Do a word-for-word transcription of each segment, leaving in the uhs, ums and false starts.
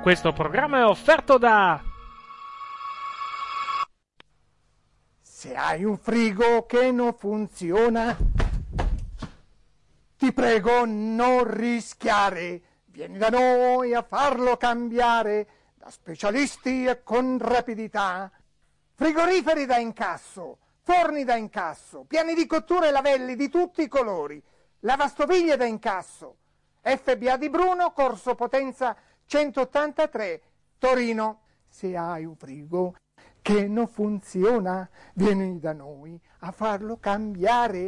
Questo programma è offerto da... Se hai un frigo che non funziona, ti prego non rischiare. Vieni da noi a farlo cambiare da specialisti e con rapidità. Frigoriferi da incasso, forni da incasso, piani di cottura e lavelli di tutti i colori, lavastoviglie da incasso. F B A di Bruno, Corso Potenza centottantatré, Torino. Se hai un frigo che non funziona, vieni da noi a farlo cambiare.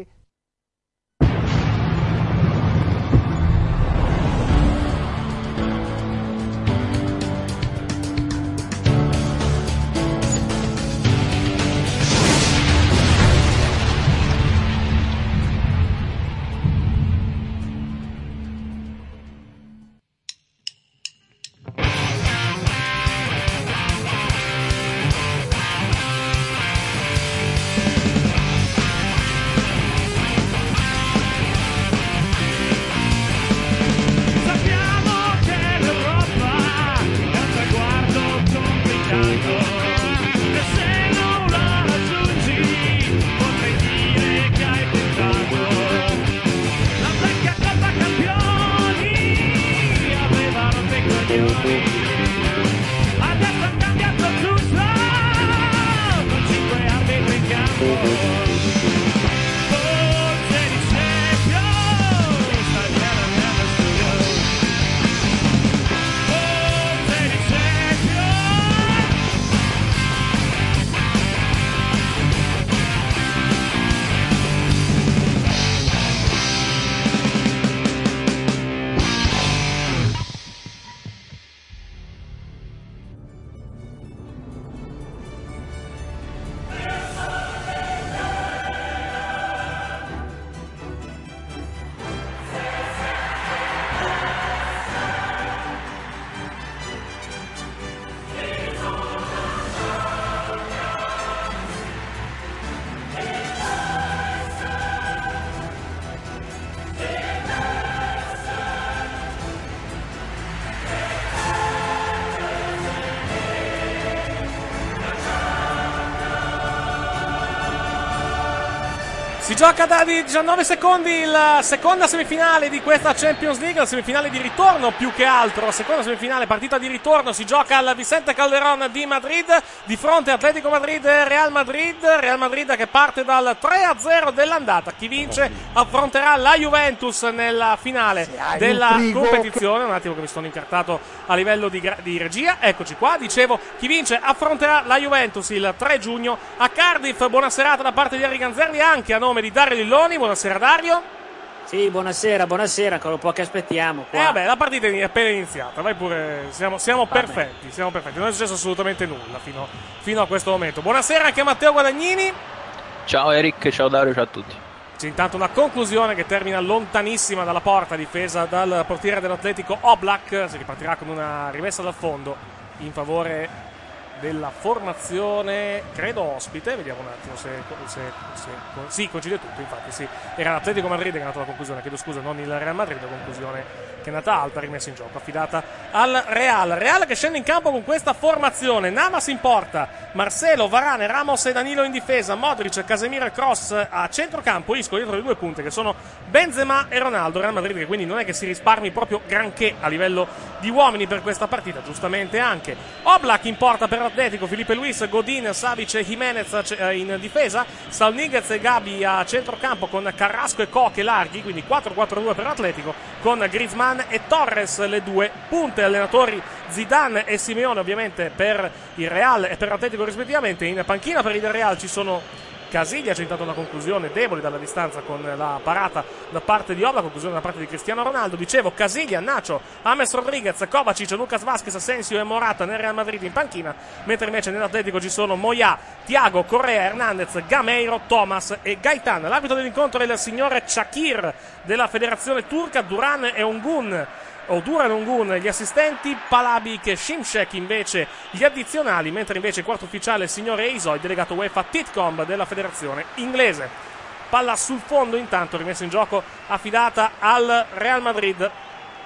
Si gioca da diciannove secondi la seconda semifinale di questa Champions League, la semifinale di ritorno più che altro, la seconda semifinale, partita di ritorno, si gioca al Vicente Calderón di Madrid, di fronte Atletico Madrid e Real Madrid, Real Madrid che parte dal tre a zero dell'andata, chi vince affronterà la Juventus nella finale della competizione, un attimo che mi sono incartato a livello di, di regia, eccoci qua, dicevo, chi vince affronterà la Juventus il tre giugno a Cardiff. Buona serata da parte di Harry Ganzerli, anche a nome di Dario Lilloni. Buonasera Dario. Sì, buonasera, buonasera, ancora un po' che aspettiamo qua. Eh vabbè, la partita è appena iniziata, vai pure, siamo, siamo perfetti, siamo perfetti, non è successo assolutamente nulla fino, fino a questo momento. Buonasera anche a Matteo Guadagnini. Ciao Eric, ciao Dario, ciao a tutti. C'è intanto una conclusione che termina lontanissima dalla porta, difesa dal portiere dell'Atletico Oblak, si ripartirà con una rimessa dal fondo in favore della formazione, credo ospite, vediamo un attimo se, se, se sì, coincide tutto, infatti sì, era l'Atletico Madrid che è nata la conclusione, chiedo scusa, non il Real Madrid, la conclusione che è nata alta, rimessa in gioco, affidata al Real. Real che scende in campo con questa formazione: Navas in porta, Marcelo, Varane, Ramos e Danilo in difesa, Modric, Casemiro e Kroos a centrocampo, Isco dietro le due punte che sono Benzema e Ronaldo. Real Madrid che quindi non è che si risparmi proprio granché a livello di uomini per questa partita, giustamente anche. Oblak in porta per Atletico, Felipe Luis, Godin, Savic e Jimenez in difesa, Salniguez e Gabi a centrocampo con Carrasco e Koke larghi, quindi quattro quattro due per l'Atletico, con Griezmann e Torres le due punte. Allenatori Zidane e Simeone ovviamente per il Real e per l'Atletico rispettivamente. In panchina per il Real ci sono Casiglia, c'è intanto una conclusione debole dalla distanza con la parata da parte di Oblak, conclusione da parte di Cristiano Ronaldo. Dicevo, Casiglia, Nacho, James Rodriguez, Kovacic, Lucas Vazquez, Asensio e Morata nel Real Madrid in panchina, mentre invece nell'Atletico ci sono Moyà, Thiago, Correa, Hernandez, Gameiro, Thomas e Gaetan. L'arbitro dell'incontro è il signore Çakir della federazione turca, Duran e Ongun o Duran Ongun gli assistenti, Palabik e Şimşek invece gli addizionali, mentre invece il quarto ufficiale è il signore Eisoi, delegato UEFA Titcomb della federazione inglese. Palla sul fondo intanto, rimessa in gioco, affidata al Real Madrid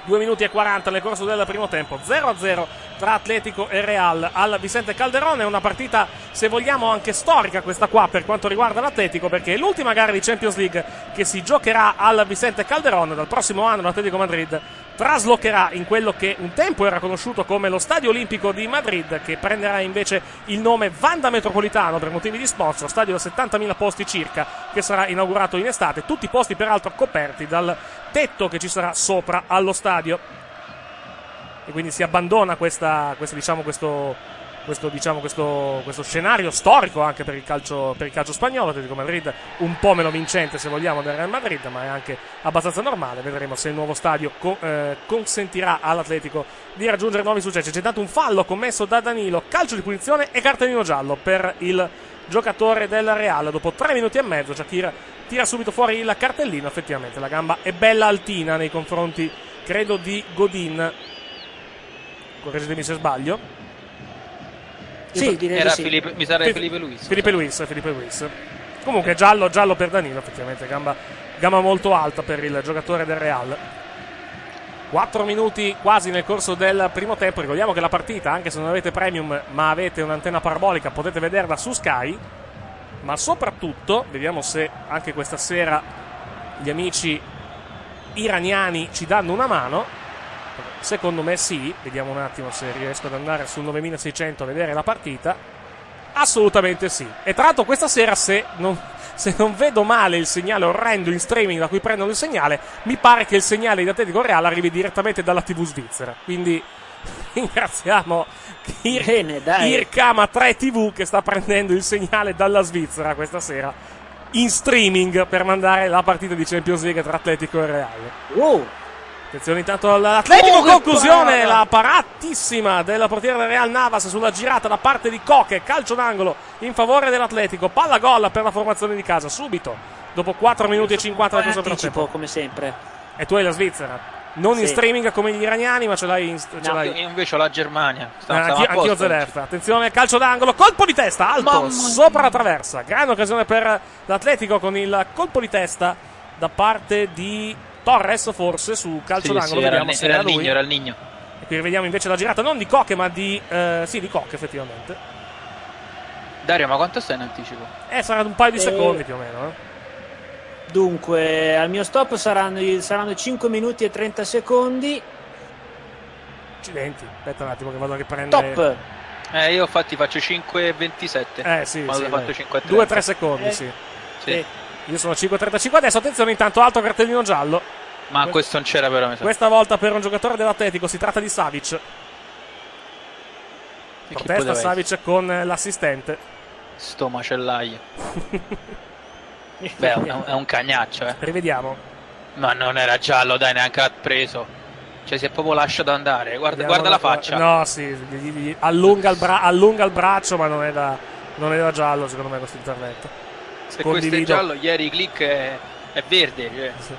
due minuti e quaranta nel corso del primo tempo, zero a zero tra Atletico e Real al Vicente Calderón. È una partita, se vogliamo, anche storica questa qua per quanto riguarda l'Atletico, perché è l'ultima gara di Champions League che si giocherà al Vicente Calderón. Dal prossimo anno l'Atletico Madrid traslocherà in quello che un tempo era conosciuto come lo Stadio Olimpico di Madrid, che prenderà invece il nome Wanda Metropolitano per motivi di sponsor, stadio da settantamila posti circa, che sarà inaugurato in estate, tutti i posti peraltro coperti dal tetto che ci sarà sopra allo stadio, e quindi si abbandona questa, questa diciamo questo questo, diciamo, questo, questo scenario storico anche per il calcio, per il calcio spagnolo. Atletico Madrid un po' meno vincente, se vogliamo, del Real Madrid, ma è anche abbastanza normale. Vedremo se il nuovo stadio co- eh, consentirà all'Atletico di raggiungere nuovi successi. C'è stato un fallo commesso da Danilo, calcio di punizione e cartellino giallo per il giocatore del Real. Dopo tre minuti e mezzo Shaqiri tira subito fuori il cartellino. Effettivamente la gamba è bella altina nei confronti, credo, di Godin. Correggetemi se sbaglio. Sì, direi Era sì. Filipe, mi sa Felipe Luis. Felipe Luis, Felipe Luis. Comunque giallo, giallo per Danilo, effettivamente, gamba, gamba molto alta per il giocatore del Real. quattro minuti quasi nel corso del primo tempo. Ricordiamo che la partita, anche se non avete premium ma avete un'antenna parabolica, potete vederla su Sky. Ma soprattutto, vediamo se anche questa sera gli amici iraniani ci danno una mano. Secondo me sì, vediamo un attimo se riesco ad andare sul novemilaseicento a vedere la partita. Assolutamente sì. E tra l'altro questa sera, se non, se non vedo male il segnale orrendo in streaming da cui prendono il segnale, mi pare che il segnale di Atletico Real arrivi direttamente dalla tivù svizzera. Quindi ringraziamo Ir- Bene, dai. Irkama tre tivù che sta prendendo il segnale dalla Svizzera questa sera in streaming per mandare la partita di Champions League tra Atletico e Real. Wow. Attenzione intanto all'Atletico, Oh, che conclusione, parata! la paratissima della portiera del Real Navas sulla girata da parte di Koke, calcio d'angolo in favore dell'Atletico, palla gol per la formazione di casa, subito, dopo quattro minuti e cinquanta del corso del primo Anticipo, tempo. come sempre. E tu hai la Svizzera, non Sì. in streaming come gli iraniani, ma ce l'hai in... Ce No, l'hai. Io invece ho la Germania. Sta, Ah, stava anch'io, a posto anch'io oggi. Zedef. Attenzione, calcio d'angolo, colpo di testa, alto, Mamma sopra mia. la traversa. Grande occasione per l'Atletico con il colpo di testa da parte di Torres, forse, su calcio Sì, d'angolo. sì, era, Vediamo il, se era era il lui. Nigno, era il Nigno. E qui vediamo invece la girata non di Koke, ma di... Eh, sì, di Koke, effettivamente. Dario, ma quanto stai in anticipo? Eh, sarà un paio di Eh, secondi più o meno, eh. Dunque, al mio stop saranno, saranno cinque minuti e trenta secondi. Accidenti. Aspetta un attimo che vado a riprendere. Top. Eh, io infatti faccio cinque e ventisette. Eh, sì, Quando sì. ho fatto dai. cinque e trenta. due tre secondi, Eh. sì. Sì. Eh, Io sono a cinque e trentacinque adesso. Attenzione, intanto alto cartellino giallo. Ma questo non c'era però, mi sa. Questa volta per un giocatore dell'Atletico, si tratta di Savic. E chi Protesta poteva essere? Savic con l'assistente. Sto macellaio. Beh, è un, è un cagnaccio, eh. Rivediamo. Ma non era giallo, dai, neanche l'ha preso. Cioè, si è proprio lasciato andare. Guarda, Vediamo guarda la qua- faccia. No, sì, gli- gli- allunga, il bra- allunga il braccio, ma non è da, non è da giallo, secondo me, questo intervento. Se questo è condivido. giallo, ieri click è, è verde. Cioè. Sì.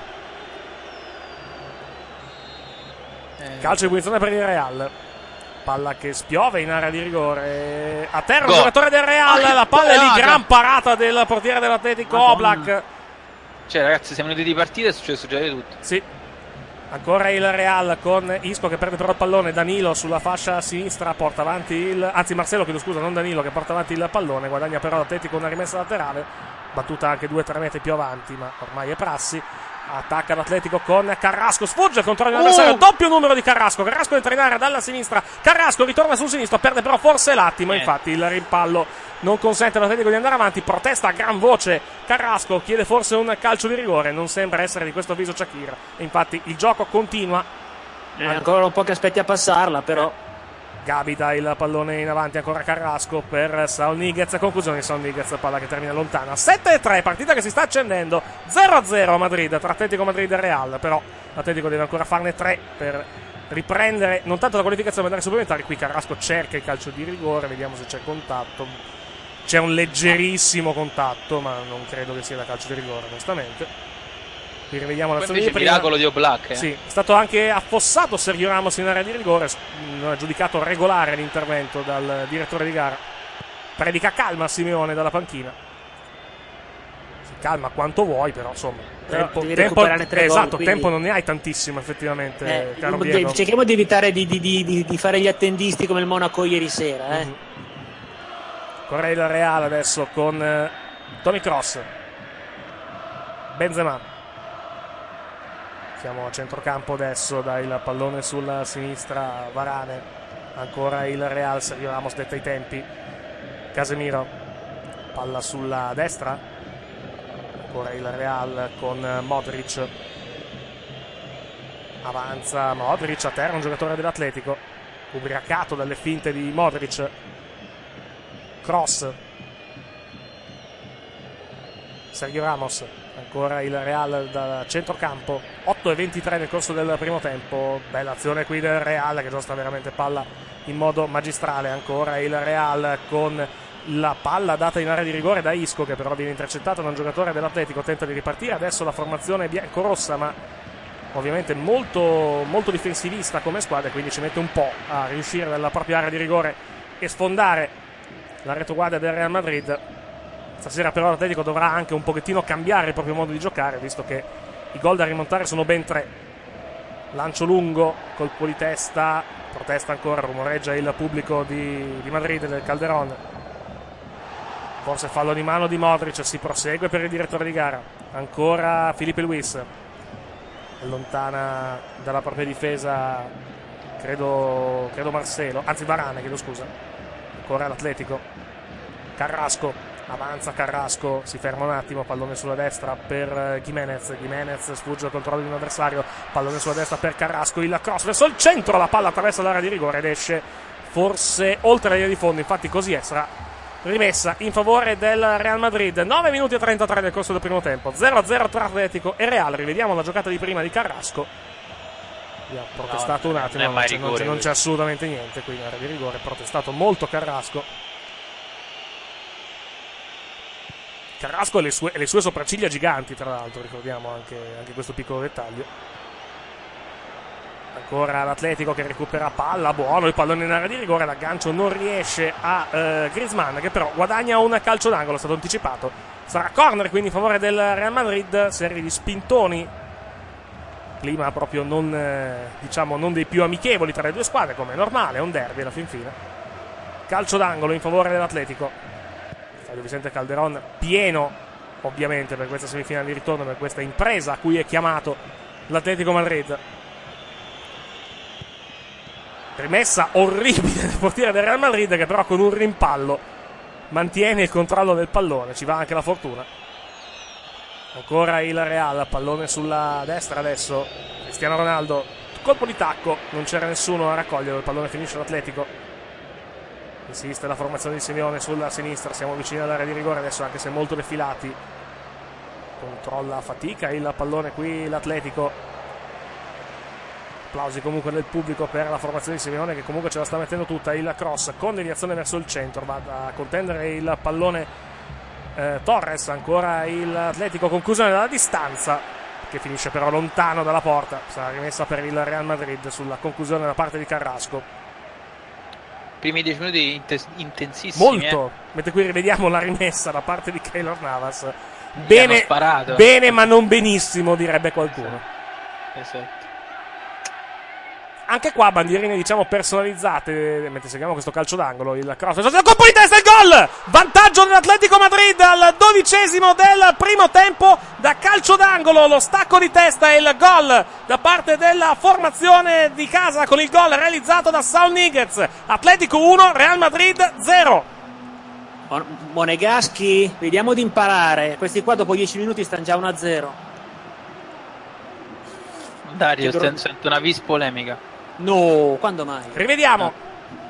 Eh, Calcio di punizione per il Real. Palla che spiove in area di rigore. A terra il Gol. giocatore del Real. Ah, che La palla è lì, parata! gran parata del portiere dell'Atletico, Madonna. Oblak. Cioè, ragazzi, siamo minuti di partita, è successo già di tutto. Sì. Ancora il Real con Isco che perde però il pallone. Danilo sulla fascia sinistra porta avanti il... Anzi Marcelo, chiedo scusa, non Danilo, che porta avanti il pallone. Guadagna però l'Atletico una rimessa laterale, battuta anche due tre metri più avanti, ma ormai è prassi. Attacca l'Atletico con Carrasco, sfugge il controllo dell'avversario, Oh! doppio numero di Carrasco. Carrasco entra in area dalla sinistra, Carrasco ritorna sul sinistro, perde però forse l'attimo. Niente. Infatti il rimpallo non consente all'Atletico di andare avanti. Protesta a gran voce Carrasco, chiede forse un calcio di rigore, non sembra essere di questo avviso Shaqiri. Infatti il gioco continua. eh, ancora un po' che aspetti a passarla, però. Gabi dà il pallone in avanti, ancora Carrasco per Saul Niguez. Conclusione di Saul Niguez, palla che termina lontana. sette a tre, partita che si sta accendendo. zero a zero a Madrid, tra Atletico Madrid e Real. Però l'Atletico deve ancora farne tre per riprendere non tanto la qualificazione ma andare supplementari. Qui Carrasco cerca il calcio di rigore, vediamo se c'è contatto. C'è un leggerissimo contatto, ma non credo che sia da calcio di rigore, onestamente. Qui rivediamo Poi l'azione di invece prima. miracolo di Oblak, eh. Sì, è stato anche affossato Sergio Ramos in area di rigore, non ha giudicato regolare l'intervento dal direttore di gara. Predica calma Simeone dalla panchina. Si calma quanto vuoi, però insomma tempo, devi tempo, recuperare tre esatto, gol, quindi... tempo non ne hai tantissimo effettivamente, eh, caro de- Diego. cerchiamo di evitare di, di, di, di fare gli attendisti come il Monaco ieri sera, eh. Mm-hmm. Corre il Real adesso con eh, Toni Kroos, Benzema. Siamo a centrocampo adesso, dai il pallone sulla sinistra, Varane, ancora il Real, Sergio Ramos detta i tempi, Casemiro, palla sulla destra, ancora il Real con Modric, avanza Modric, a terra un giocatore dell'Atletico, ubriacato dalle finte di Modric, cross, Sergio Ramos, ancora il Real da centrocampo, otto e ventitré nel corso del primo tempo, bella azione qui del Real che giostra veramente palla in modo magistrale, ancora il Real con la palla data in area di rigore da Isco che però viene intercettata da un giocatore dell'Atletico, tenta di ripartire, adesso la formazione biancorossa ma ovviamente molto, molto difensivista come squadra, quindi ci mette un po' a riuscire dalla propria area di rigore e sfondare la retroguardia del Real Madrid. Stasera però l'Atletico dovrà anche un pochettino cambiare il proprio modo di giocare, visto che i gol da rimontare sono ben tre. Lancio lungo, colpo di testa, protesta ancora, rumoreggia il pubblico di, di Madrid, del Calderón. Forse fallo di mano di Modric, si prosegue per il direttore di gara. Ancora Filipe Luis, allontana dalla propria difesa, credo, credo Marcelo, anzi Varane, chiedo scusa. Ancora l'Atletico, Carrasco. Avanza Carrasco, si ferma un attimo, pallone sulla destra per Giménez, Giménez sfugge il controllo di un avversario, pallone sulla destra per Carrasco, il cross verso il centro, la palla attraversa l'area di rigore ed esce forse oltre la linea di fondo, infatti così è, sarà rimessa in favore del Real Madrid. Nove minuti e trentatré nel corso del primo tempo, zero a zero tra Atletico e Real. Rivediamo la giocata di prima di Carrasco, ha protestato no, un attimo, non, non c'è, rigore, non, c'è, non c'è assolutamente niente qui in area di rigore, protestato molto Carrasco. Carrasco ha le sue, le sue sopracciglia giganti, tra l'altro, ricordiamo anche, anche questo piccolo dettaglio. Ancora l'Atletico che recupera palla, buono il pallone in area di rigore, l'aggancio non riesce a eh, Griezmann, che però guadagna un calcio d'angolo, è stato anticipato. Sarà corner quindi in favore del Real Madrid, serie di spintoni, clima proprio non, eh, diciamo, non dei più amichevoli tra le due squadre, come è normale, è un derby alla fin fine. Calcio d'angolo in favore dell'Atletico. Stadio Vicente Calderón pieno ovviamente per questa semifinale di ritorno, per questa impresa a cui è chiamato l'Atletico Madrid. Rimessa orribile del portiere del Real Madrid che però con un rimpallo mantiene il controllo del pallone, ci va anche la fortuna. Ancora il Real, pallone sulla destra adesso, Cristiano Ronaldo, colpo di tacco, non c'era nessuno a raccogliere, il pallone finisce l'Atletico. Insiste la formazione di Simeone sulla sinistra, siamo vicini all'area di rigore adesso anche se molto defilati, controlla a fatica il pallone qui l'Atletico. Applausi comunque del pubblico per la formazione di Simeone che comunque ce la sta mettendo tutta, il cross con deviazione verso il centro, va a contendere il pallone eh, Torres, ancora l'Atletico, conclusione dalla distanza che finisce però lontano dalla porta, sarà rimessa per il Real Madrid sulla conclusione da parte di Carrasco. Primi dieci minuti intes- intensissimi. Molto, eh. mentre qui rivediamo la rimessa da parte di Keylor Navas. Bene, sparato. bene ma non benissimo, direbbe qualcuno. Esatto. Anche qua bandierine diciamo personalizzate, mentre seguiamo questo calcio d'angolo, il cross, il colpo di testa e il gol! Vantaggio dell'Atletico Madrid al dodicesimo del primo tempo da calcio d'angolo, lo stacco di testa e il gol da parte della formazione di casa con il gol realizzato da Saul Niguez. Atletico uno, Real Madrid zero. Monegaschi, vediamo di imparare, questi qua dopo dieci minuti stanno già uno a zero. Dario, sento una vis polemica. No, quando mai? Rivediamo. No.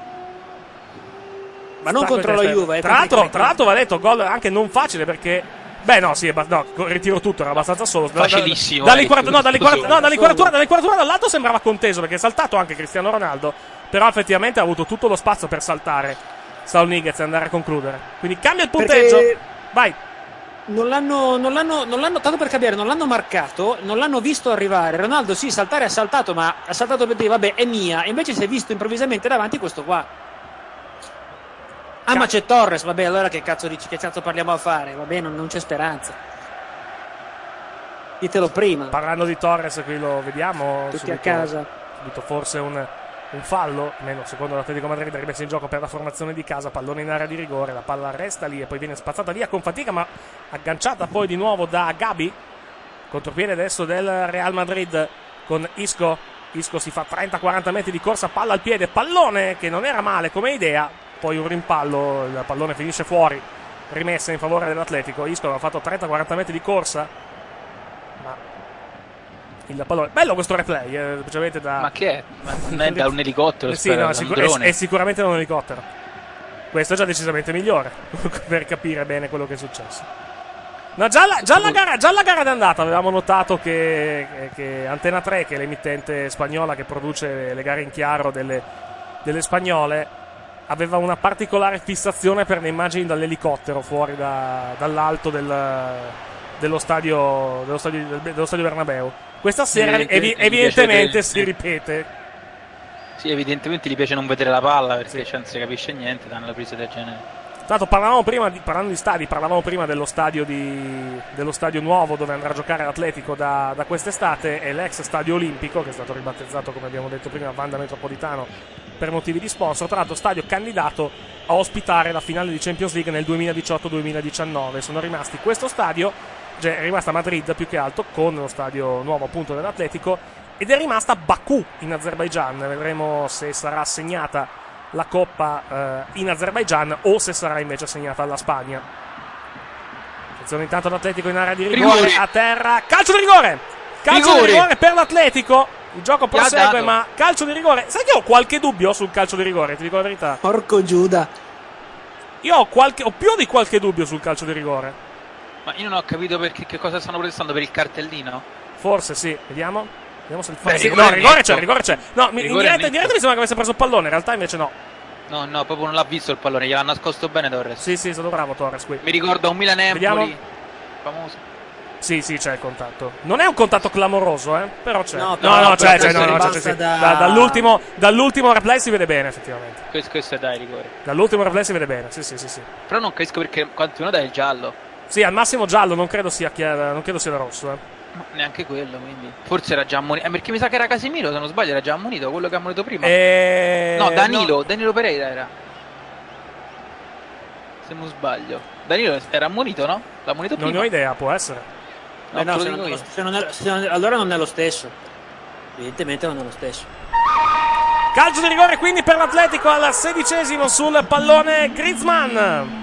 Ma non contro la Juve. Tra l'altro, tra l'altro va detto gol anche non facile perché... Beh no, sì, no, ritiro tutto, era abbastanza solo. Facilissimo. Dall'inquadratura no, dall'inquadratura, no, dall'inquadratura, dall'inquadratura dall'alto sembrava conteso perché è saltato anche Cristiano Ronaldo, però effettivamente ha avuto tutto lo spazio per saltare Saul Niguez e andare a concludere. Quindi cambia il punteggio. Perché... Vai. Non l'hanno, non l'hanno, non l'hanno, tanto per cambiare, non l'hanno marcato, non l'hanno visto arrivare. Ronaldo sì, saltare ha saltato, ma ha saltato per dire vabbè è mia, e invece si è visto improvvisamente davanti questo qua. Ah, ma c'è Torres, vabbè, allora che cazzo dici, che cazzo parliamo a fare? Vabbè, non, non c'è speranza. Ditelo prima. Parlando di Torres, qui lo vediamo. Tutti subito, a casa. Subito forse un, un fallo, meno secondo l'Atletico Madrid, rimessa in gioco per la formazione di casa, pallone in area di rigore, la palla resta lì e poi viene spazzata via con fatica, ma agganciata poi di nuovo da Gabi. Contropiede adesso del Real Madrid con Isco. Isco si fa trenta quaranta metri di corsa, palla al piede, pallone che non era male come idea, poi un rimpallo, il pallone finisce fuori, rimessa in favore dell'Atletico. Isco aveva fatto trenta quaranta metri di corsa, ma il pallone, bello questo replay, eh, specialmente da... Ma che è? Ma non è da un elicottero? Eh sì, no, è, sicur- è, è sicuramente da un elicottero. Questo è già decisamente migliore per capire bene quello che è successo. No, già la, già, la gara, già la gara d'andata avevamo notato che, che Antena tre, che è l'emittente spagnola che produce le gare in chiaro delle, delle spagnole, aveva una particolare fissazione per le immagini dall'elicottero fuori da, dall'alto del, dello, stadio, dello, stadio, dello stadio Bernabeu. Questa sera evi, evidentemente si ripete. Sì, evidentemente gli piace non vedere la palla perché sì, non si capisce niente danno le prese del genere. Tanto parlavamo prima di, parlando di stadi, parlavamo prima dello stadio, di, dello stadio nuovo dove andrà a giocare l'Atletico da, da quest'estate, è l'ex stadio olimpico che è stato ribattezzato, come abbiamo detto prima, Wanda Metropolitano per motivi di sponsor. Tra l'altro stadio candidato a ospitare la finale di Champions League nel duemiladiciotto duemiladiciannove. Sono rimasti questo stadio, cioè è rimasta Madrid più che altro con lo stadio nuovo appunto dell'Atletico, ed è rimasta Baku in Azerbaigian. Vedremo se sarà assegnata la Coppa eh, in Azerbaigian o se sarà invece assegnata alla Spagna. Attenzione intanto l'Atletico in area di rigore, rigore. A terra, calcio di rigore, calcio rigore. di rigore per l'Atletico. Il gioco prosegue, ma calcio di rigore. Sai che ho qualche dubbio sul calcio di rigore, ti dico la verità. Porco Giuda. Io ho, qualche, ho più di qualche dubbio sul calcio di rigore. Ma io non ho capito perché, che cosa stanno protestando, per il cartellino? Forse sì, vediamo. Vediamo se il fa... sì, no, rigore c'è, rigore c'è. No, rigore in, diretta, in diretta mi sembra che avesse preso il pallone, in realtà invece no. No, no, proprio non l'ha visto il pallone, gliel'ha nascosto bene Torres. Sì, sì, è stato bravo Torres qui. Mi ricorda un Milan-Empoli famoso. Sì, sì, c'è il contatto. Non è un contatto clamoroso, eh, però c'è. No, no, no, no, c'è, c'è, no, no, c'è, c'è, sì. da... da, dall'ultimo, dall'ultimo replay si vede bene, effettivamente. Questo, questo è dai rigore. Dall'ultimo replay si vede bene, sì, sì, sì, sì. Però non capisco perché quanto dà il giallo. Sì, al massimo giallo, non credo sia chiaro, non credo sia da rosso, eh. Ma neanche quello, quindi. Forse era già ammonito. Eh, perché mi sa che era Casemiro, se non sbaglio, era già ammonito, quello che ha ammonito prima. E... No, Danilo, no. Danilo Pereira era. Se non sbaglio. Danilo era ammonito, no? L'ha ammonito prima. Non ne ho idea, può essere. No, no, se non lo, se non è, se non è, allora non è lo stesso. Evidentemente non è lo stesso. Calcio di rigore quindi per l'Atletico al sedicesimo sul pallone Griezmann.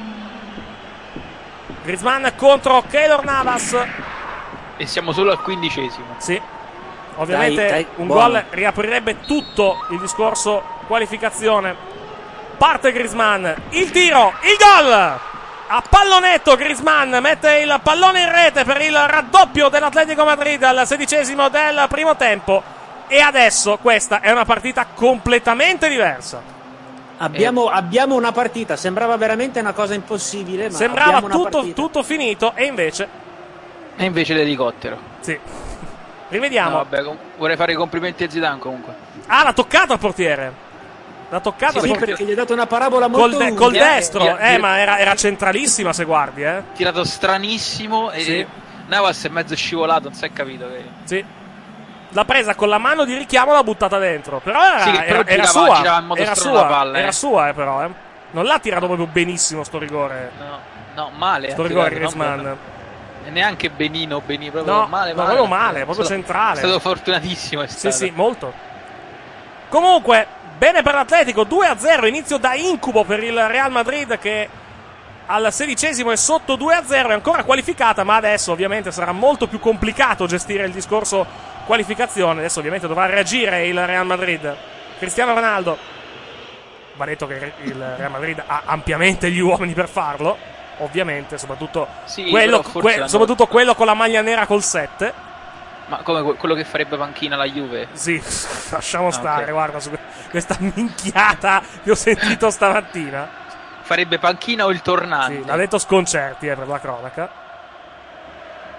Griezmann contro Keylor Navas. E siamo solo al quindicesimo. Sì. Ovviamente dai, dai, un buono. Gol riaprirebbe tutto il discorso qualificazione. Parte Griezmann, il tiro, il gol! A pallonetto Griezmann mette il pallone in rete per il raddoppio dell'Atletico Madrid al sedicesimo del primo tempo. E adesso questa è una partita completamente diversa. Abbiamo, eh. abbiamo una partita, sembrava veramente una cosa impossibile, ma sembrava tutto, tutto finito e invece... E invece l'elicottero. Sì. Rivediamo. No, vabbè, com- vorrei fare i complimenti a Zidane comunque. Ah, l'ha toccato al portiere. L'ha toccato sì, al sì, portiere. perché gli ha dato una parabola molto col, de- col destro. Eh, eh, ma era, era centralissima se guardi, eh. Tirato stranissimo e sì. Navas è mezzo scivolato, non si è capito che... Sì. L'ha presa con la mano di richiamo, l'ha buttata dentro. Però era, sì, era, però era girava, sua. Girava in modo era strano sua, la palla, eh. era sua, eh, però, eh. Non l'ha tirato proprio benissimo sto rigore. No, no, male. Sto rigore Griezmann. E neanche benino, benino, proprio no, male, no, male. proprio male, proprio stato, centrale. È stato fortunatissimo, è stato. Sì, sì, molto. Comunque, bene per l'Atletico, due a zero, inizio da incubo per il Real Madrid che al sedicesimo è sotto due a zero, è ancora qualificata, ma adesso ovviamente sarà molto più complicato gestire il discorso qualificazione. Adesso ovviamente dovrà reagire il Real Madrid. Cristiano Ronaldo. Va detto che il Real Madrid ha ampiamente gli uomini per farlo. Ovviamente, soprattutto, sì, quello, que- soprattutto quello con la maglia nera col sette. Ma come quello che farebbe panchina la Juve? Sì, lasciamo ah, stare, okay. guarda, su questa minchiata che ho sentito stamattina. Farebbe panchina o il tornante? Sì, l'ha detto Sconcerti, eh, per la cronaca.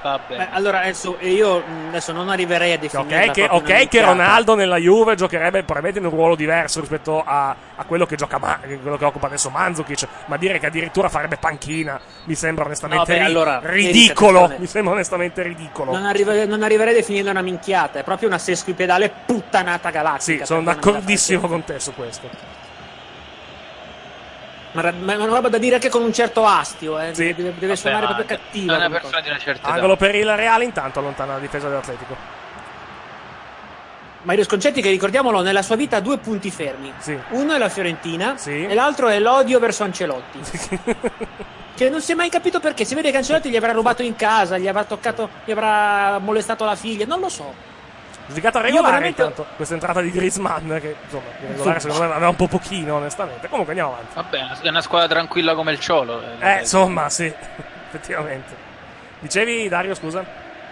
Vabbè. Eh, allora adesso io adesso non arriverei a definire ok che, okay, che Ronaldo nella Juve giocherebbe probabilmente in un ruolo diverso rispetto a, a quello che gioca Ma- quello che occupa adesso Mandzukic, ma dire che addirittura farebbe panchina mi sembra onestamente no, beh, ri- allora, ridicolo mi sembra onestamente ridicolo. Non, arriva- non arriverei a definirla una minchiata, è proprio una sesquipedale puttanata galattica. Sì, sono d'accordissimo con te su questo. Ma, ma è una roba da dire anche con un certo astio, eh. Sì. deve, deve Vabbè, suonare ma proprio cattiva. è una come persona cosa. di una certa Angolo età. per il Reale, intanto allontana la difesa dell'Atletico. Mario Sconcetti, che ricordiamolo, nella sua vita ha due punti fermi. Sì. Uno è la Fiorentina Sì. e l'altro è l'odio verso Ancelotti. Che non si è mai capito perché. Si vede che Ancelotti gli avrà rubato in casa, gli avrà toccato, gli avrà molestato la figlia, non lo so. Giudicata regolare veramente... intanto questa entrata di Griezmann, che insomma di regolare secondo me aveva un po' pochino onestamente. Comunque andiamo avanti. Vabbè, è una squadra tranquilla come il Ciolo. Eh insomma sì, effettivamente. Dicevi Dario, scusa?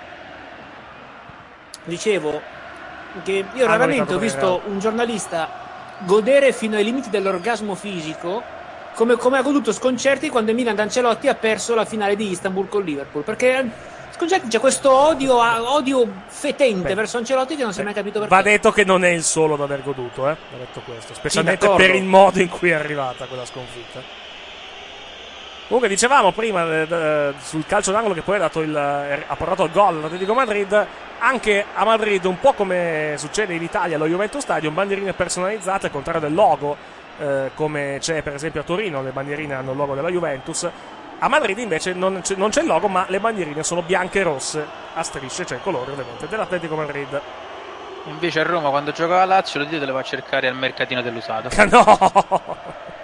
Dicevo che io Ah, raramente ho non visto ricordo un giornalista godere fino ai limiti dell'orgasmo fisico come, come ha goduto Sconcerti quando Milan Ancelotti ha perso la finale di Istanbul con Liverpool, perché Sconcerti c'è questo odio, odio fetente Beh, verso Ancelotti che non si è mai capito perché. Va detto che non è il solo ad aver goduto, eh? Va detto questo, specialmente Sì, per il modo in cui è arrivata quella sconfitta. Comunque dicevamo prima eh, eh, sul calcio d'angolo che poi ha, dato il, eh, ha portato il gol all'Atletico Madrid. Anche a Madrid, un po' come succede in Italia allo Juventus Stadium, bandierine personalizzate al contrario del logo, eh, come c'è per esempio a Torino, le bandierine hanno il logo della Juventus. A Madrid invece non c'è, non c'è il logo, ma le bandierine sono bianche e rosse a strisce, cioè il colore ovviamente dell'Atletico Madrid. Invece a Roma quando giocava Lazio lo dite le va a cercare al mercatino dell'usato. No!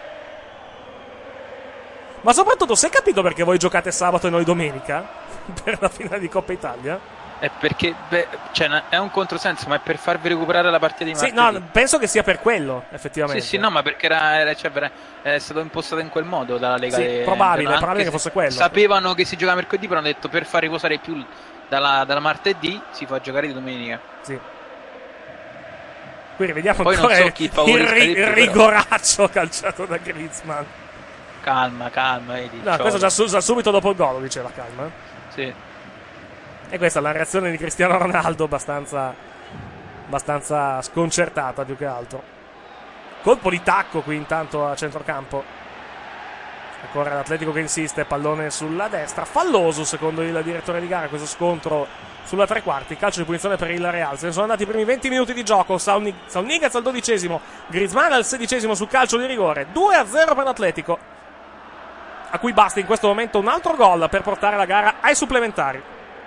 Ma soprattutto, se hai capito perché voi giocate sabato e noi domenica? Per la finale di Coppa Italia? È perché beh, cioè, è un controsenso, ma è per farvi recuperare la partita di Sì, martedì. no, penso che sia per quello, effettivamente. Sì, sì, no, ma perché era, era, cioè, vera- è stato impostato in quel modo dalla Lega. Sì, de- probabile, anche probabile che se fosse quello. Sapevano che si gioca mercoledì, però hanno detto per far riposare più dalla, dalla martedì si fa giocare di domenica. Sì. Quindi vediamo Poi ancora non so chi il, favorisca ri- di più, il però. rigoraccio calciato da Griezmann. Calma, calma, vedi. No, questo già, su- già subito dopo il gol, diceva calma. Sì. E questa è la reazione di Cristiano Ronaldo, abbastanza, abbastanza sconcertata più che altro. Colpo di tacco qui intanto a centrocampo. Ancora l'Atletico che insiste, pallone sulla destra. Falloso secondo il direttore di gara questo scontro sulla tre quarti. Calcio di punizione per il Real. Se ne sono andati i primi venti minuti di gioco. Saunigaz al dodicesimo, Griezmann al sedicesimo sul calcio di rigore. due a zero per l'Atletico, a cui basta in questo momento un altro gol per portare la gara ai supplementari.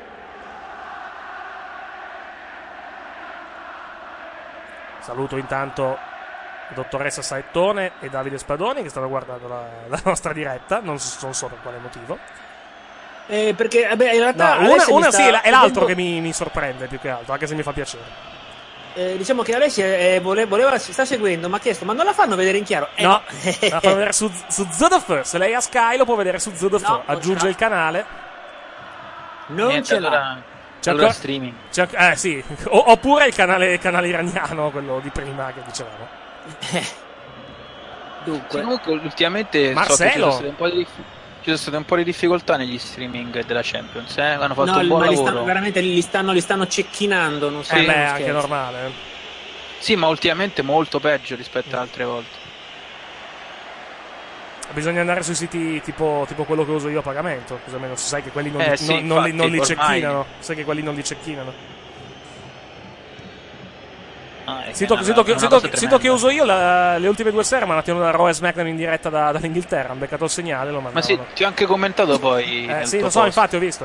Saluto intanto dottoressa Saettone e Davide Spadoni che stanno guardando la, la nostra diretta, non so, non so per quale motivo. Eh, perché vabbè, in realtà No, una, Alessia una mi sta sì, è l'altro chiedendo- che mi, mi sorprende più che altro, anche se mi fa piacere. eh, diciamo che Alessia eh, vole- voleva, si sta seguendo, ma ha chiesto, ma non la fanno vedere in chiaro? Eh, No, la fa vedere su, su Z D F. Se lei ha Sky lo può vedere su Z D F. No, non Aggiunge ce l'ha. il canale. non Niente, ce l'ha. allora, C'è allora ancora- streaming. C'è, eh sì, o, oppure il canale, il canale iraniano, quello di prima che dicevamo. Dunque, Sì, comunque ultimamente so che ci Marcelo. sono state un po' di dif- ci sono state un po' di difficoltà negli streaming della Champions, eh? Hanno fatto no, un buon ma li lavoro. stanno, veramente li stanno, li stanno cecchinando. Non so, Eh non beh, scherzo. anche normale. eh. Sì, ma ultimamente molto peggio rispetto ad altre volte. Bisogna andare sui siti tipo, tipo quello che uso io a pagamento. Così almeno sai che quelli non, Eh li, sì, non, non li, non li infatti, ormai- cecchinano. Sai che quelli non li cecchinano. Ah, è Sito, una- sito che, una sito- cosa sito tremenda. che uso io la- le ultime due sere mi hanno tenuto da Raw e SmackDown in diretta da- dall'Inghilterra. Hanno beccato il segnale, lo Ma mandavano. sì, ti ho anche commentato poi. Eh, nel sì, tuo lo so, post. infatti ho visto.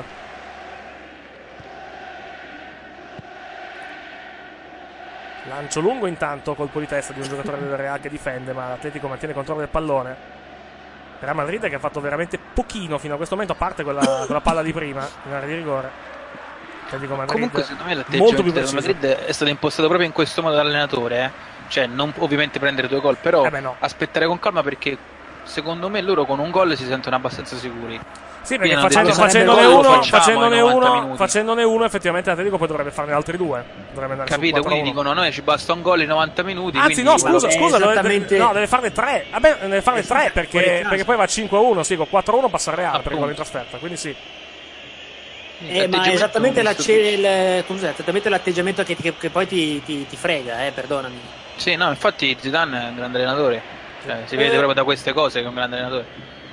Lancio lungo intanto, colpo di testa di un giocatore del Real che difende, ma l'Atletico mantiene il controllo del pallone. Real Madrid che ha fatto veramente pochino fino a questo momento, a parte quella, quella palla di prima in area di rigore. Atletico Madrid Comunque secondo me molto l'atteggiamento più del preciso. Madrid è stato impostato proprio in questo modo dall'allenatore, eh? Cioè non ovviamente prendere due gol, però Eh beh, no. aspettare con calma perché secondo me loro con un gol si sentono abbastanza sicuri. Sì, perché Quindi facendo, hanno detto, facendone, "Sarebbe uno, bello, lo facciamo facendone, in novanta uno, minuti." facendone uno, effettivamente l'Atletico poi dovrebbe farne altri due. Dovrebbe andare Capito? su quattro a Quindi uno. dicono a noi ci basta un gol in novanta minuti. Anzi, quindi no, scusa, Vabbè, scusa, deve, esattamente- no, deve farne tre. Vabbè, deve farne Eh, tre sì, fuori perché, casa. perché poi va cinque a uno. Sì, con quattro a uno passa il Reale per il Appunto. gol in trasferta. Quindi sì. Eh, ma è esattamente, esattamente l'atteggiamento che, che, che poi ti, ti, ti frega, eh, perdonami. Sì, no, infatti Zidane è un grande allenatore, cioè, si vede proprio da queste cose che è un grande allenatore.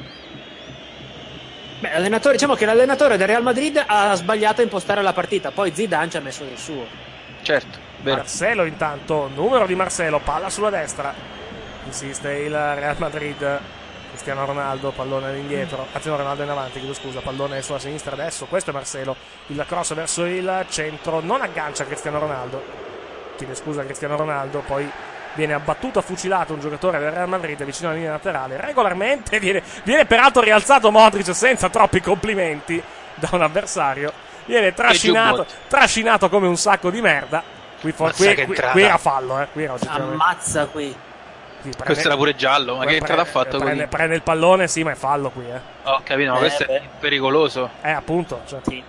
Beh, l'allenatore, diciamo che l'allenatore del Real Madrid ha sbagliato a impostare la partita, poi Zidane ci ha messo del suo. Certo, vero. Marcelo intanto, numero di Marcelo, palla sulla destra, insiste il Real Madrid. Cristiano Ronaldo, pallone all'indietro, anzi no, Ronaldo in avanti, chiedo scusa, pallone sulla sinistra adesso, questo è Marcelo, il cross verso il centro, non aggancia Cristiano Ronaldo, chiede scusa Cristiano Ronaldo, poi viene abbattuto, fucilato un giocatore del Real Madrid vicino alla linea laterale, regolarmente viene, viene peraltro rialzato Modric senza troppi complimenti da un avversario, viene trascinato, trascinato come un sacco di merda, qui, for, qui, qui, qui era fallo, eh, qui era ammazza qui. Sì, prende, questo era pure giallo, ma che entrata ha fatto? Prende, prende il pallone, sì, ma è fallo qui, eh. Ho capito, ma eh, questo beh. è pericoloso. Eh, appunto. Cioè. Sì.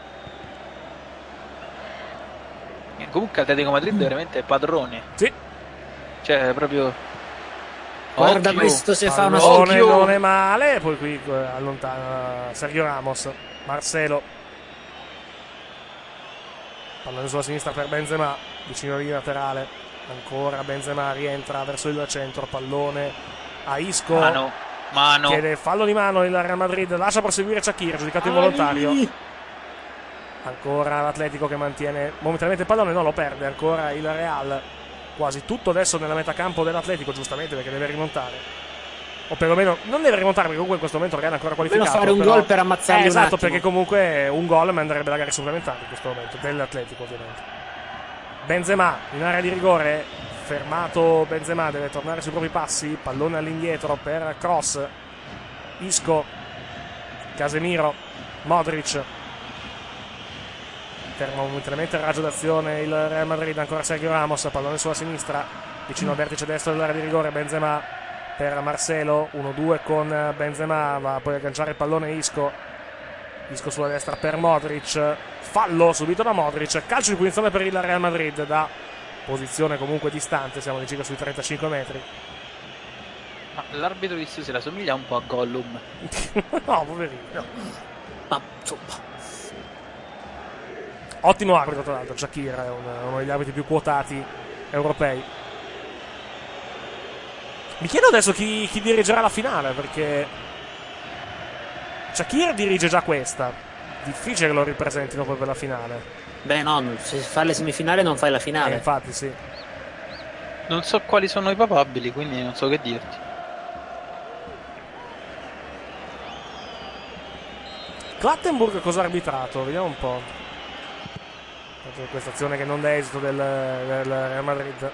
Comunque Atletico Madrid è veramente padrone. Sì. Cioè, proprio... Guarda occhio. questo se pallone fa una occhio. Non è male, poi qui allontana Sergio Ramos, Marcelo. Pallone sulla sinistra per Benzema, vicino alla linea laterale. Ancora Benzema rientra verso il centro, pallone a Isco, mano, mano. Chiede fallo di mano il Real Madrid, lascia proseguire Shaqiri, giudicato involontario. Ancora l'Atletico che mantiene momentaneamente il pallone, no, lo perde ancora il Real, quasi tutto adesso nella metacampo dell'Atletico, giustamente perché deve rimontare, o perlomeno non deve rimontare perché comunque in questo momento il Real è ancora qualificato, deve fare un però... gol per ammazzarli eh, esatto, un perché comunque un gol manderebbe la gara supplementare in questo momento dell'Atletico ovviamente. Benzema in area di rigore, fermato Benzema, deve tornare sui propri passi, pallone all'indietro per cross, Isco, Casemiro, Modric, ferma momentaneamente il raggio d'azione il Real Madrid, ancora Sergio Ramos, pallone sulla sinistra, vicino al vertice destro dell'area di rigore, Benzema per Marcelo, uno due con Benzema, va poi a agganciare il pallone Isco, Isco sulla destra per Modric, fallo subito da Modric, calcio di punizione per il Real Madrid da posizione comunque distante, siamo di circa sui trentacinque metri. Ma l'arbitro di stasera somiglia un po' a Gollum. No, poverino. Ma insomma. Ottimo arbitro tra l'altro, Shaqiri è un, uno degli arbitri più quotati europei. Mi chiedo adesso chi, chi dirigerà la finale, perché Shaqiri dirige già questa. Difficile che lo ripresentino poi per la finale. Beh no, se fai le semifinali non fai la finale. Eh, infatti sì. Non so quali sono i papabili, quindi non so che dirti. Clattenburg cosa ha arbitrato? Vediamo un po'. Questa azione che non dà esito del, del Real Madrid.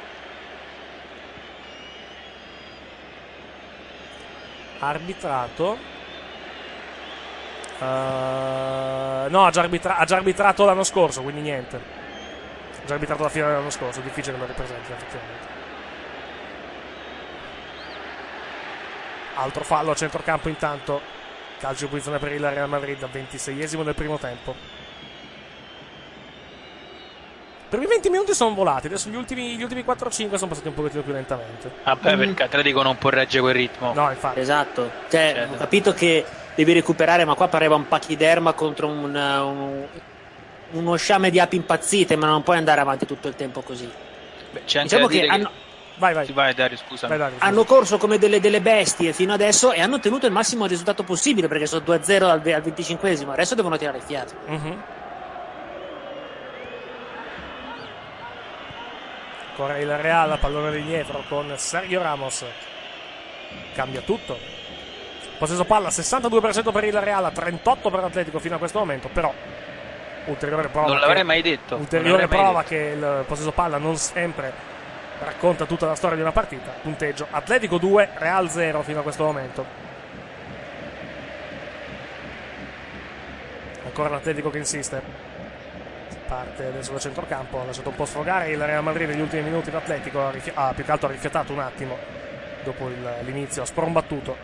Ha arbitrato Uh, no, ha già, arbitra- ha già arbitrato l'anno scorso, quindi niente. Ha già arbitrato la finale dell'anno scorso, difficile che lo ripresenti effettivamente. Altro fallo a centrocampo intanto, calcio di punizione per il Real Madrid al ventiseiesimo del primo tempo. Per i venti minuti sono volati, adesso gli ultimi, gli ultimi quattro cinque sono passati un pochettino più lentamente. Vabbè, mm. perché Atletico non può reggere quel ritmo. No, infatti. Esatto, cioè, certo. Ho capito che devi recuperare, ma qua pareva un pachiderma contro un, un, uno sciame di api impazzite, ma non puoi andare avanti tutto il tempo così. Beh, c'è anche diciamo da dire che, che... hanno... Vai, vai. Sì, vai Dario, scusa. Vai, Dario, scusa. Hanno corso come delle, delle bestie fino adesso e hanno ottenuto il massimo risultato possibile, perché sono due a zero al, al venticinquesimo, adesso devono tirare il fiato. Mm-hmm. Ancora il Real, pallone all'indietro con Sergio Ramos, cambia tutto. Possesso palla sessantadue per cento per il Real, trentotto per l'Atletico fino a questo momento, però ulteriore prova non l'avrei che, mai detto ulteriore prova che il possesso palla non sempre racconta tutta la storia di una partita. Punteggio Atletico due, Real zero fino a questo momento. Ancora l'Atletico che insiste, parte adesso da centrocampo, ha lasciato un po' sfogare il Real Madrid negli ultimi minuti. L'Atletico ha, rifi- ah, più che altro ha rifiatato un attimo dopo il, l'inizio, ha sprombattuto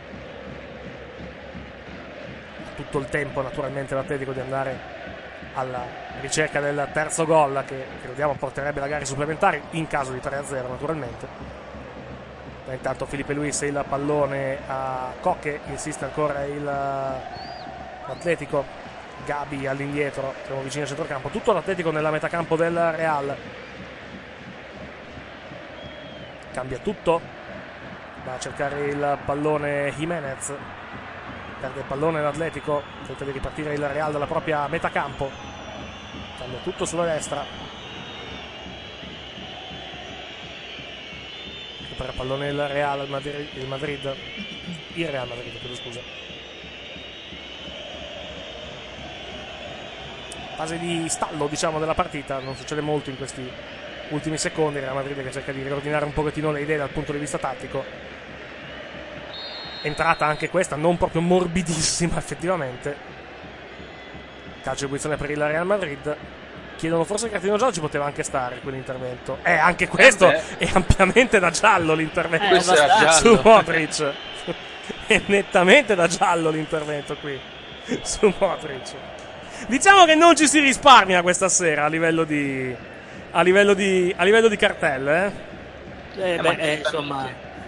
tutto il tempo naturalmente l'Atletico di andare alla ricerca del terzo gol che crediamo porterebbe la gara ai supplementari in caso di tre a zero naturalmente. Ma intanto Felipe Luis il pallone a Coque, insiste ancora il l'Atletico. Gabi all'indietro, siamo vicini al centrocampo, tutto l'Atletico nella metacampo del Real. Cambia tutto, va a cercare il pallone Jimenez, perde il pallone l'Atletico, tenta di ripartire il Real dalla propria metacampo, cambia tutto sulla destra, recupera il pallone il Real, il Madrid, il Madrid, il Real Madrid, chiedo scusa. Fase di stallo, diciamo, della partita, non succede molto in questi ultimi secondi. Real Madrid che cerca di riordinare un pochettino le idee dal punto di vista tattico. Entrata anche questa, non proprio morbidissima effettivamente. Calcio di punizione per il Real Madrid. Chiedono forse il cartellino giallo, ci poteva anche stare quell'intervento. Eh, anche questo eh è ampiamente da giallo l'intervento. Eh, questo era giallo. Su Modric. È nettamente da giallo l'intervento qui su Modric. Diciamo che non ci si risparmia questa sera a livello di a livello di a livello di cartelle, eh? Eh, beh, eh, insomma.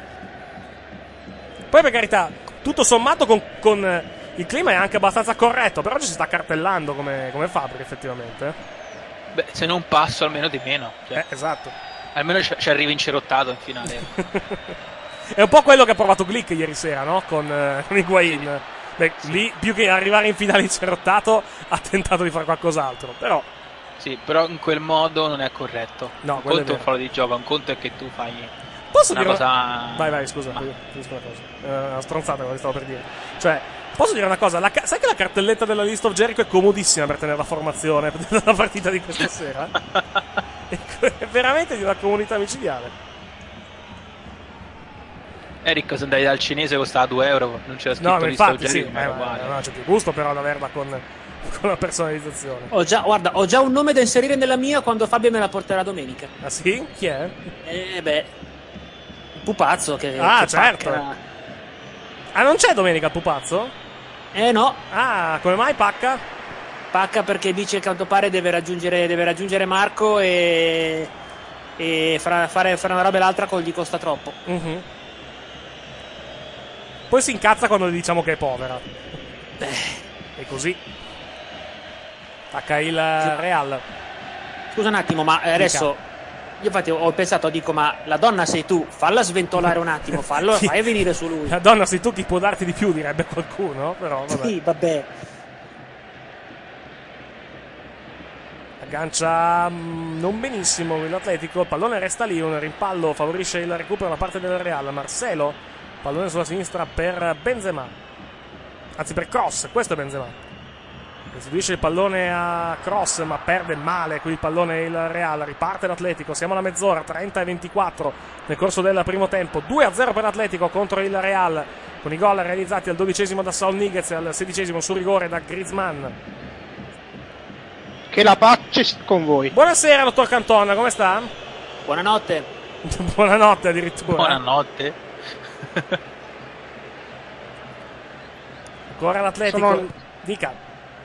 Poi per carità, tutto sommato con, con il clima è anche abbastanza corretto, però ci si sta cartellando come, come Fabri effettivamente. Beh, se non passo almeno di meno. Cioè, eh, esatto. Almeno ci, ci arrivi incerottato in finale. È un po' quello che ha provato Glick ieri sera, no? Con, eh, con Higuain. Beh, sì. Lì più che arrivare in finale incerottato ha tentato di fare qualcos'altro, però sì, però in quel modo non è corretto. No, un conto è un fallo di gioco, un conto è che tu fai posso una dire cosa una... vai vai scusa, Ma... finisco una cosa, eh, una stronzata quello che stavo per dire, cioè posso dire una cosa, la ca... sai che la cartelletta della list of Jericho è comodissima per tenere la formazione della partita di questa sera? È veramente di una comunità micidiale. Eric, se andavi dal cinese costava due euro, non c'era scritto no, list of infatti, Jericho, sì, ma eh, era uguale. No, c'è più gusto però ad averla con, con la personalizzazione. Ho già, guarda, ho già un nome da inserire nella mia quando Fabio me la porterà domenica. Ah sì? Chi è? Eh beh, il pupazzo che... Ah, che certo. pacca. Ah, non c'è domenica il pupazzo? Eh no. Ah, come mai pacca? Pacca perché dice che a quanto pare deve raggiungere, deve raggiungere Marco e, e fra, fare, fare una roba e l'altra gli costa troppo. Uh-huh. Poi si incazza quando le diciamo che è povera. Beh. E così attacca il Real. Scusa un attimo, ma adesso io infatti ho pensato, dico, ma la donna sei tu, falla sventolare un attimo, fallo, Sì. fai venire su lui. La donna sei tu, chi può darti di più, direbbe qualcuno, però vabbè. Sì, vabbè. Aggancia mh, non benissimo l'Atletico, il pallone resta lì, un rimpallo favorisce il recupero da parte del Real. Marcelo, pallone sulla sinistra per Benzema, anzi per Cross, questo è Benzema. Restituisce il pallone a Cross, ma perde male qui il pallone il Real. Riparte l'Atletico, siamo alla mezz'ora, trenta e ventiquattro nel corso del primo tempo. due a zero per l'Atletico contro il Real, con i gol realizzati al dodicesimo da Saul Niguez e al sedicesimo su rigore da Griezmann. Che la pace sia con voi. Buonasera dottor Cantona, come sta? Buonanotte. Buonanotte addirittura. Buonanotte. Ancora l'Atletico. Sono... Dica.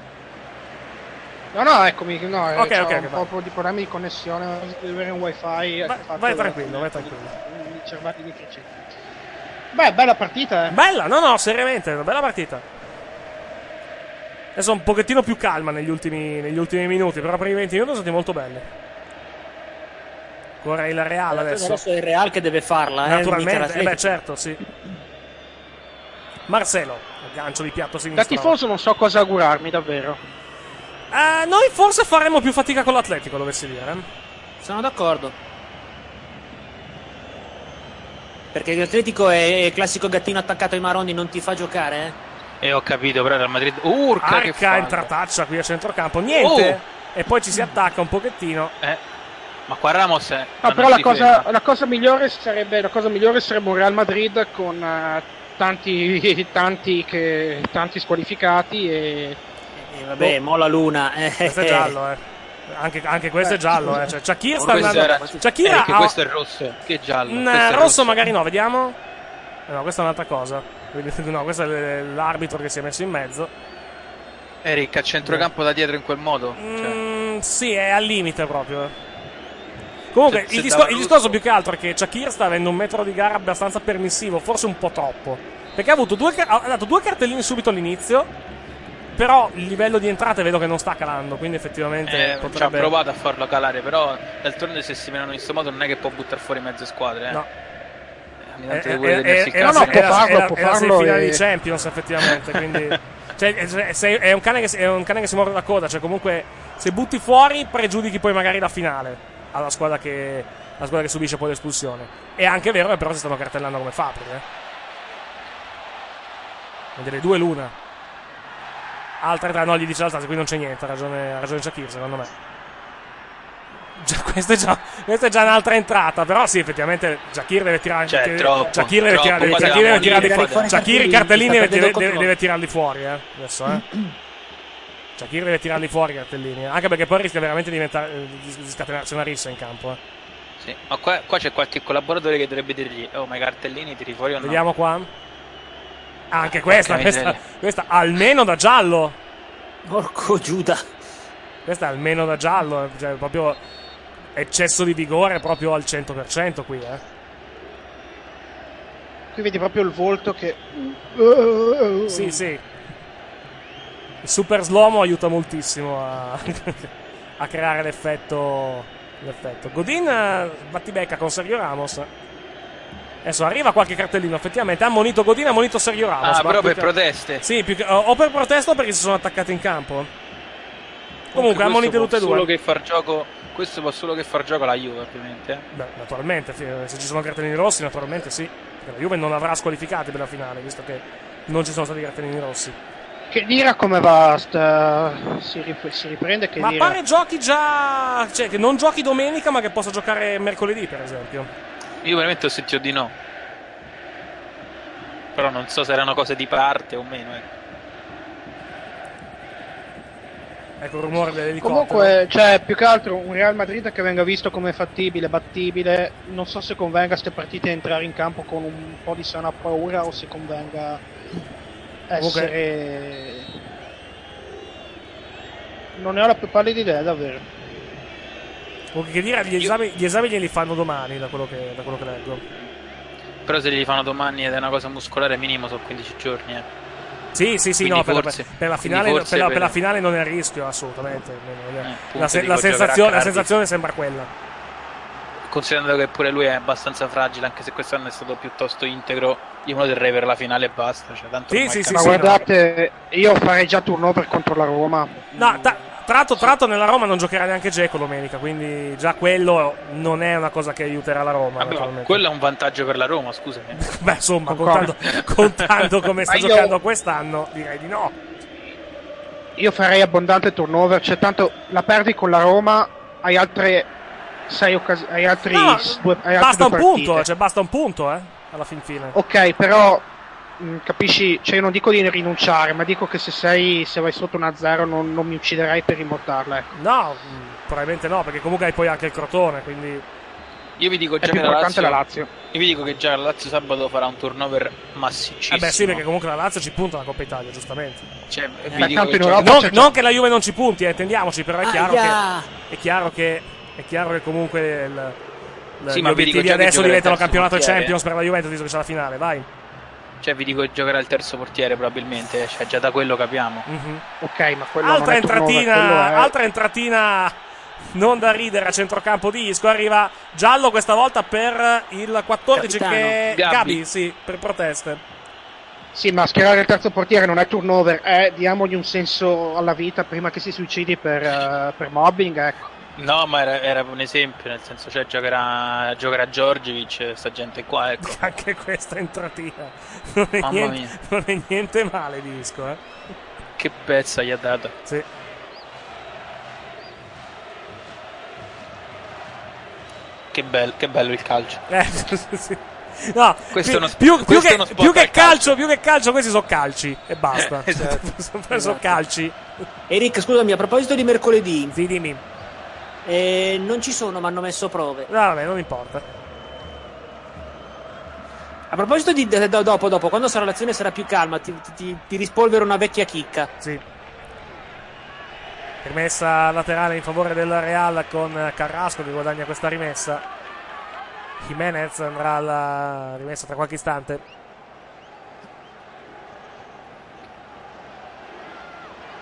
No, no, eccomi, no, Ok, c'ho ok, un ok, po' vai. di problemi di connessione, devo avere un wifi. Vai, vai tranquillo, vai tranquillo. I cervelli di criceti. Beh, bella partita, eh. Bella, no, no, seriamente, una bella partita. Adesso un pochettino più calma negli ultimi, negli ultimi minuti, però per i venti minuti sono stati molto belli. Ancora il Real adesso. Adesso è il Real che deve farla, eh, naturalmente, eh beh certo, sì. Marcelo, aggancio di piatto sinistro. Da tifoso non so cosa augurarmi, davvero. Eh, noi forse faremo più fatica con l'Atletico, dovessi dire. Sono d'accordo. Perché l'Atletico è il classico gattino attaccato ai maroni, non ti fa giocare, eh? E ho capito, però Real Madrid urca Arca che fa. entrataccia qui a centrocampo, niente. Oh. E poi ci si attacca un pochettino. Eh. Ma qua Ramos è... No, però la cosa, la cosa migliore sarebbe la cosa migliore sarebbe un Real Madrid con uh, tanti tanti che tanti squalificati e E vabbè, oh. Mola l'una. Eh, questo è giallo, eh. Anche, anche questo eh, è giallo, scusa. eh. Cioè, Shakir Oh, sta andando. era... Shakir eh, che ha... questo è rosso, che è giallo. Mm, questo è rosso, rosso magari no, vediamo. Eh, no, questa è un'altra cosa. No, questo è l'arbitro che si è messo in mezzo. Eric a centrocampo da dietro in quel modo. Mm, Cioè. sì, è al limite proprio. Comunque, Se- il, se discor- dava il rosso- discorso più che altro è che Shakir sta avendo un metro di gara abbastanza permissivo, forse un po' troppo. Perché ha avuto due ca- ha dato due cartellini subito all'inizio. però il livello di entrate vedo che non sta calando, quindi effettivamente eh, potrebbe... ci ha provato a farlo calare, però d'altronde se si menano in questo modo non è che può buttare fuori mezze squadre, eh. No. Eh, È, pure è, è, è, no, no, può era, farlo, era, può era la farlo semifinale e... di Champions effettivamente, quindi cioè, è, è, è, un cane che, è un cane che si morde la coda, cioè comunque se butti fuori pregiudichi poi magari la finale alla squadra che, la squadra che subisce poi l'espulsione. È anche vero che però si stanno cartellando come Fabri, eh. Delle due l'una. Altre tre, no, gli dice l'alzata, qui non c'è niente, ha ragione, ha ragione Shakir secondo me. Già, questa, è già, questa è già un'altra entrata, però sì, effettivamente Shakir deve tirare cioè, anche troppo, Shakir deve troppo, tirare, quasi Shakir deve la tirarli moneta, fuori, fuori Shakir i cartellini, cartellini sta deve, perdendo deve, controllo. deve tirarli fuori, eh, adesso, eh. Shakir deve tirarli fuori i cartellini, anche perché poi rischia veramente di, diventare, di, di scatenarsi una rissa in campo, eh. Sì, ma qua, qua c'è qualche collaboratore che dovrebbe dirgli: oh, ma i cartellini tiri fuori o no? Vediamo qua. Anche questa, Porca questa, miseria. questa almeno da giallo. Porco Giuda. Questa è almeno da giallo, eh, cioè proprio eccesso di vigore proprio al cento per cento qui, eh. Qui vedi proprio il volto che... Sì, sì. Il super slow-mo aiuta moltissimo a, a creare l'effetto, l'effetto. Godin eh, battibecca con Sergio Ramos. Adesso arriva qualche cartellino, effettivamente ha ammonito Godin, ha ammonito Sergio Ramos. Ah, però più per che- proteste. Sì, più che- o per protesto o perché si sono attaccati in campo. Comunque ha ammonito tutte e Solo due. che far gioco, questo può solo che far gioco alla Juve, ovviamente. eh. Beh, naturalmente, sì, se ci sono cartellini rossi, naturalmente sì. Perché la Juve non avrà squalificati per la finale, visto che non ci sono stati cartellini rossi. Che Dira come va? Sta... Si, rip- si riprende che Ma Dira... pare giochi già. Cioè, che non giochi domenica, ma che possa giocare mercoledì, per esempio. Io veramente ho sentito di no. Però non so se erano cose di parte o meno. Ecco. Ecco il rumore dell'elicottero. Comunque, cioè, più che altro un Real Madrid che venga visto come fattibile, battibile, non so se convenga a queste partite entrare in campo con un po' di sana paura o se convenga essere... Non ne ho la più pallida idea, davvero. Comunque, che dire, gli esami, gli esami glieli fanno domani, da quello che, da quello che leggo. Però se li fanno domani ed è una cosa muscolare minimo sono quindici giorni. Eh. Sì, sì, sì, Quindi no, per la, forse- per la quindi finale, forse per la, per- per la finale non è a rischio, assolutamente. Eh, la, appunto, se- dico, la giocherà sensazione, la Cardiff. sensazione sembra quella. Considerando che pure lui è abbastanza fragile, anche se quest'anno è stato piuttosto integro, io me lo terrei per la finale e basta. Cioè, tanto Sì, ormai sì, sì, Ma sì, guardate, io farei già turnover contro la Roma. No, ta- tra l'altro, tra l'altro nella Roma non giocherà neanche Dzeko domenica, quindi già quello non è una cosa che aiuterà la Roma. Vabbè, ma naturalmente. quello è un vantaggio per la Roma, scusami. Beh, insomma, Concordo. contando, contando come sta Ma io- giocando quest'anno, direi di no. Io farei abbondante turnover, cioè tanto la perdi con la Roma, hai altre sei occasioni, hai altri No, s- due, hai altre basta un due punto, partite. cioè basta un punto, eh, alla fin fine. Ok, però mh, capisci, cioè io non dico di rinunciare, ma dico che se sei se vai sotto uno a zero non, non mi ucciderai per rimordarla, ecco. No, mh, probabilmente no, perché comunque hai poi anche il Crotone, quindi... Io vi dico È già più che la importante Lazio, la Lazio. io vi dico che già la Lazio sabato farà un turnover massiccissimo. Eh beh sì, perché comunque la Lazio ci punta la Coppa Italia, giustamente. Cioè, vi Beh, dico tanto che in già- Europa- Non, c'è- non che la Juve non ci punti, eh, intendiamoci, però è chiaro Aia. che... È chiaro che... È chiaro che comunque il, il, Sì, gli ma vi dico obiettivi già che adesso giocherà il diventano terzo campionato e portiere, Champions per la Juventus, visto che c'è la finale, vai. Cioè, vi dico che giocherà il terzo portiere probabilmente, cioè già da quello capiamo. Mhm. Ok, ma quello Altra non è turnover, entratina, quello è... altra entratina non da ridere a centrocampo di Isco. Arriva giallo questa volta per il quattordici Capitano. che Gabbi. Gabi, sì, per proteste. Sì, ma schierare il terzo portiere non è turnover, è diamogli un senso alla vita prima che si suicidi per, eh, per mobbing, ecco. No, ma era, era un esempio, nel senso, cioè giocherà, giocherà Djordjevic, sta gente qua, ecco. Anche questa entratina non è, Mamma niente, mia. non è niente male di Isco, eh. Che pezza gli ha dato. Sì. Che, bel- che bello il calcio. Eh, sì. No, Questo pi- è uno- più, più questo è che, uno spot più che al calcio. calcio, più che calcio, questi sono calci e basta. Esatto. sono sono calci. Eric, scusami, a proposito di mercoledì, Sì, dimmi. eh, non ci sono, ma hanno messo prove. No, vabbè, non importa. A proposito di de- do- dopo, dopo, quando sarà l'azione sarà più calma, ti, ti- ti, ti rispolvero una vecchia chicca. Sì. Rimessa laterale in favore del Real con Carrasco che guadagna questa rimessa. Jimenez andrà alla rimessa tra qualche istante.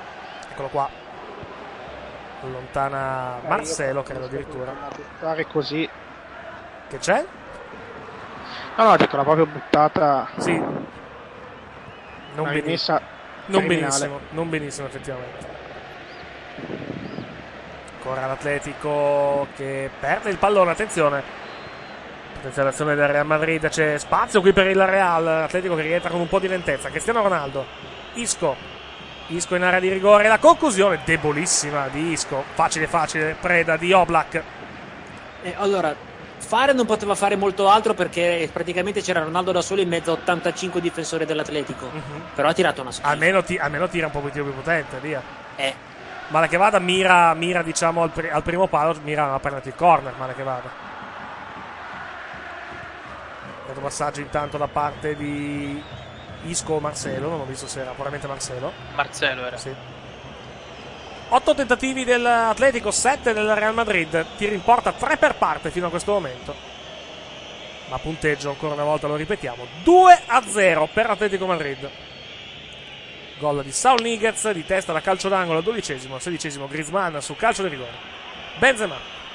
Eccolo qua. Allontana Marcelo, credo addirittura. Buttare così. Che c'è? No, no, dico, l'ha proprio buttata. Sì. Non, rimessa non benissimo, non benissimo effettivamente. Ancora l'Atletico che perde il pallone, attenzione. Potenziale azione del Real Madrid, c'è spazio qui per il Real. L'Atletico che rientra con un po' di lentezza. Cristiano Ronaldo, Isco. Isco in area di rigore, la conclusione debolissima di Isco. Facile facile, preda di Oblak. Eh, allora, fare non poteva fare molto altro perché praticamente c'era Ronaldo da solo in mezzo a ottantacinque difensori dell'Atletico. Uh-huh. Però ha tirato una schifo. Almeno, ti, almeno tira un po' più potente, via. Eh. Male che vada, mira, mira diciamo al, pri- al primo palo, mira a prendere il corner, male che vada. Questo passaggio intanto da parte di Isco o Marcelo, non ho visto se era puramente Marcelo. Marcelo era. Sì. otto tentativi dell'Atletico, sette del Real Madrid. Tiri in porta tre per parte fino a questo momento. Ma punteggio ancora una volta, lo ripetiamo, due a zero per l'Atletico Madrid. Gol di Saul Niguez di testa da calcio d'angolo, dodicesimo, sedicesimo Griezmann su calcio di rigore. Benzema.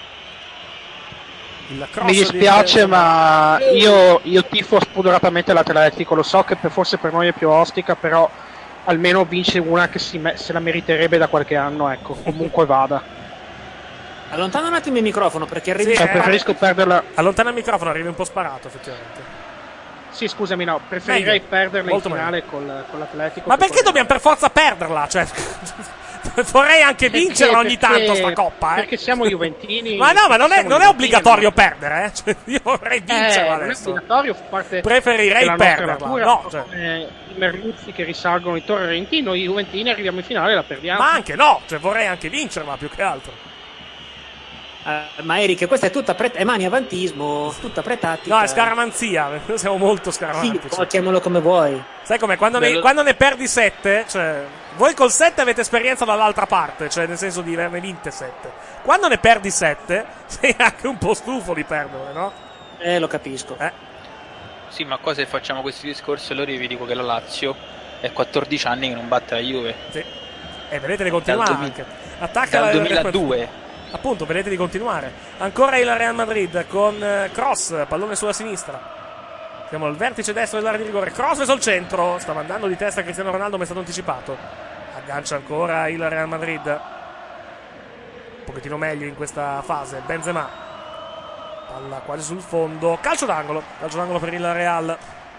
Il cross Mi dispiace, di... ma io, io tifo spudoratamente l'Atletico. Lo so che per, forse per noi è più ostica, però almeno vince una che si me- se la meriterebbe da qualche anno, ecco. Comunque vada. Allontana un attimo il microfono perché arrivi. Sì, cioè, eh, preferisco perderla. Allontana il microfono, arrivi un po' sparato, effettivamente. Sì, scusami, no, preferirei Meglio. perderla Molto in finale col, con l'Atletico. Ma perché dobbiamo per forza perderla? Cioè, vorrei anche Perché- vincerla ogni perché- tanto sta coppa, eh. Perché siamo juventini. Ma no, ma non è, siamo non è juventini, obbligatorio non- perdere, eh. Cioè, io vorrei vincerla Eh, non è adesso. obbligatorio, fa parte Preferirei della nostra perderla, natura, no, cioè. come i merluzzi che risalgono i torrenti, noi juventini arriviamo in finale e la perdiamo. Ma anche no, cioè vorrei anche vincerla più che altro. Uh, ma Eric, questa è tutta pre- è mani avantismo, tutta pretattica. No, è scaramanzia, noi siamo molto Sì, scaramantici. poi chiamalo come vuoi. Sai com'è? Quando ne, Bello. quando ne perdi sette, cioè, voi col sette avete esperienza dall'altra parte, cioè nel senso di averne vinte sette. Quando ne perdi sette, sei anche un po' stufo di perdere, no? Eh, lo capisco. Eh. Sì, ma qua se facciamo questi discorsi allora io vi dico che la Lazio è quattordici anni che non batte la Juve. Sì. E vedete di continuare Dal anche. Attacca Dal la- duemiladue. Appunto, vedete di continuare. Ancora il Real Madrid con eh, cross, pallone sulla sinistra. Siamo al vertice destro dell'area di rigore. Cross verso il centro. Sta mandando di testa Cristiano Ronaldo, ma è stato anticipato. Aggancia ancora il Real Madrid. Un pochettino meglio in questa fase. Benzema. Palla quasi sul fondo. Calcio d'angolo. Calcio d'angolo per il Real.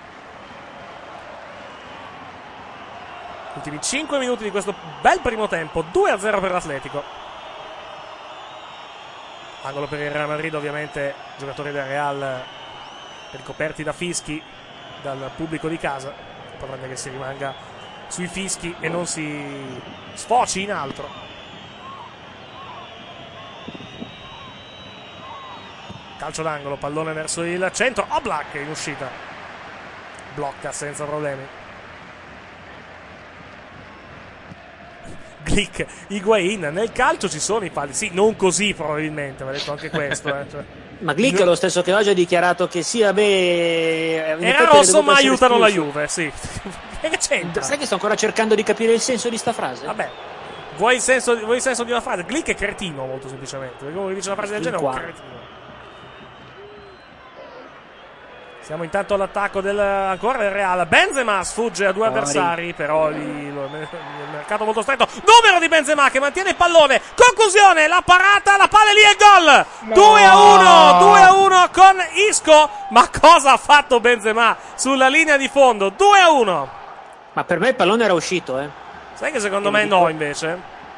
Ultimi cinque minuti di questo bel primo tempo. due a zero per l'Atletico. Angolo per il Real Madrid, ovviamente giocatori del Real ricoperti da fischi dal pubblico di casa. Potrebbe che si rimanga sui fischi e non si sfoci in altro. Calcio d'angolo, pallone verso il centro. Oblak in uscita. Blocca senza problemi. Glick, Higuain, nel calcio ci sono i falli, sì, non così probabilmente, va detto anche questo. Eh. Cioè, Ma Glick è lo stesso che oggi ha dichiarato che sì, vabbè, era rosso ma aiutano la Juve, sì. Che c'entra? Sai che sto ancora cercando di capire il senso di sta frase? Vabbè, vuoi il senso, vuoi il senso di una frase? Glick è cretino, molto semplicemente, perché uno che dice una frase del genere è un cretino. Siamo intanto all'attacco del, ancora del Real. Benzema sfugge a due avversari, però lì, lo, il mercato molto stretto. Numero di Benzema che mantiene il pallone. Conclusione, la parata, la palla lì e il gol. No. due a uno, due a uno con Isco. Ma cosa ha fatto Benzema sulla linea di fondo? due a uno. Ma per me il pallone era uscito, eh. Sai che secondo me no, invece.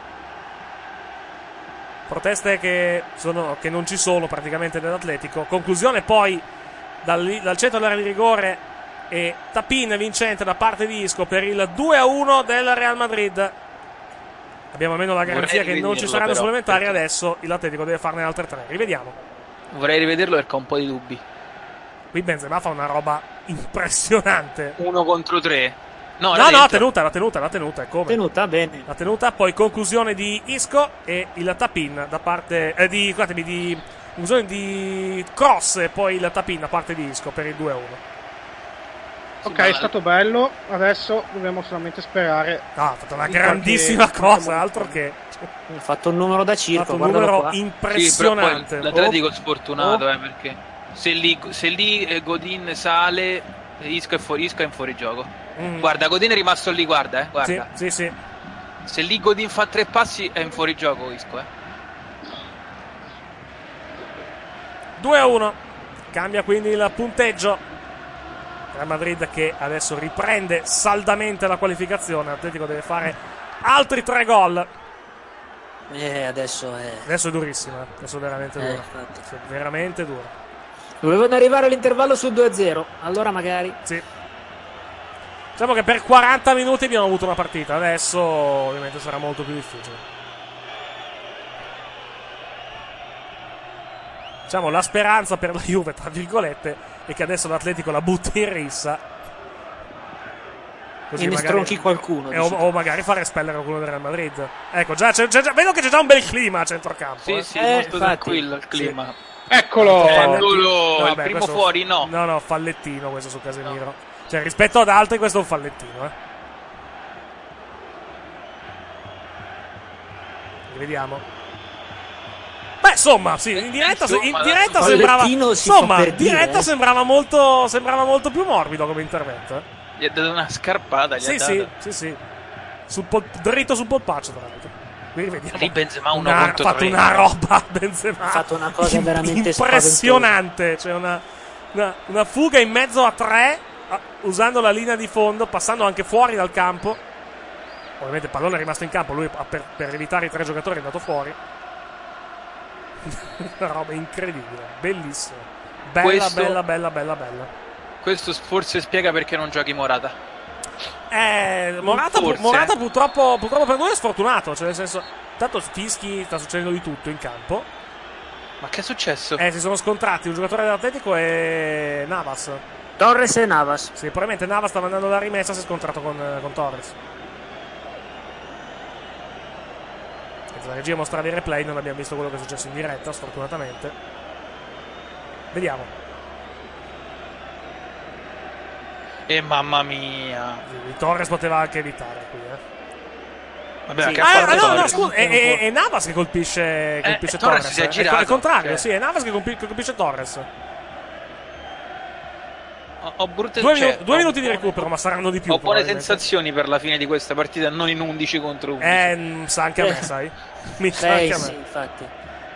Proteste che, sono, che non ci sono praticamente nell'Atletico. Conclusione poi Dal, dal centro dell'area di rigore e tap-in vincente da parte di Isco per il due a uno del Real Madrid. Abbiamo almeno la garanzia che non ci saranno però, supplementari. perché... Adesso l'Atletico deve farne altre tre. Rivediamo. Vorrei rivederlo perché ho un po' di dubbi. Qui Benzema fa una roba impressionante. Uno contro tre. No, no, no, tenuta, la tenuta, la tenuta, è come? Tenuta, bene. La tenuta, poi conclusione di Isco e il tap-in da parte eh, di, scusatemi, di conclusione di cross e poi il tap-in da parte di Isco per il due a uno. Ok, è stato bello, adesso dobbiamo solamente sperare. No, ha fatto una grandissima cosa, altro che... Ha fatto un numero da circo, ha fatto un guardalo numero qua. impressionante. Sì, l'Atletico oh. sfortunato, oh. eh, perché se lì, se lì Godin sale, Isco è fuori, Isco è in fuorigioco. Mm. Guarda, Godin è rimasto lì, guarda, eh, guarda. Sì, sì, sì. Se lì Godin fa tre passi è in fuorigioco Isco, eh. due a uno. Cambia quindi il punteggio. Real Madrid che adesso riprende saldamente la qualificazione. L'Atletico deve fare altri tre gol. Eh, adesso è... Adesso è durissimo, eh. Adesso è veramente duro. Eh, sì, veramente duro. Dovevano arrivare all'intervallo sul due a zero. Allora magari... Sì. Diciamo che per quaranta minuti abbiamo avuto una partita. Adesso ovviamente sarà molto più difficile. Diciamo la speranza per la Juve, tra virgolette, è che adesso l'Atletico la butti in rissa così e ne stronchi qualcuno e o, o magari fare espellere qualcuno del Real Madrid. Ecco, già, c'è, c'è, già vedo che c'è già un bel clima a centrocampo. Sì, eh. sì, eh, molto tranquillo il clima. Sì. Eccolo! Eccolo! No, il vabbè, primo questo, fuori no. No, no, fallettino questo su Casemiro. No. Cioè, rispetto ad altri questo è un fallettino, eh. Vediamo. Beh, insomma, sì, in diretta, insomma, in diretta sembrava insomma, in diretta dire, eh. sembrava molto sembrava molto più morbido come intervento. Eh. Gli ha dato una scarpata, gli sì, ha sì, dato. sì, sì. Sul pol- dritto sul polpaccio, tra l'altro. Qui vediamo. Lì Benzema uno una, contro ha fatto tre. una roba Benzema. Ha fatto una cosa veramente impressionante, cioè una, una una fuga in mezzo a tre usando la linea di fondo, passando anche fuori dal campo. Ovviamente il pallone è rimasto in campo, lui per, per evitare i tre giocatori è andato fuori. Una roba incredibile, bellissima. Bella, questo, bella, bella, bella, bella. Questo forse spiega perché non giochi Morata. Eh, Morata, forse. Morata purtroppo, purtroppo per noi è sfortunato. Cioè, nel senso, tanto fischi, sta succedendo di tutto in campo. Ma che è successo? Eh, si sono scontrati un giocatore dell'Atletico e Navas. Torres e Navas. Sì, probabilmente Navas stava andando la rimessa, si è scontrato con, con Torres. La regia mostrava il replay, non abbiamo visto quello che è successo in diretta, sfortunatamente. Vediamo. E mamma mia. Il Torres poteva anche evitare qui, eh. Vabbè, sì. che ah, ha fatto no, no, scusa, è, è, è Navas che colpisce, colpisce eh, Torres. Torres si è eh. girato, è il contrario, cioè. sì, è Navas che colpisce Torres. Ho, ho brutte due, cioè, minu- due ho minuti di buone, recupero, ma saranno di più. Ho buone sensazioni per la fine di questa partita, non in undici contro undici. Eh, mh, sa anche a me, sai. Mi sa anche a me. Sì, infatti.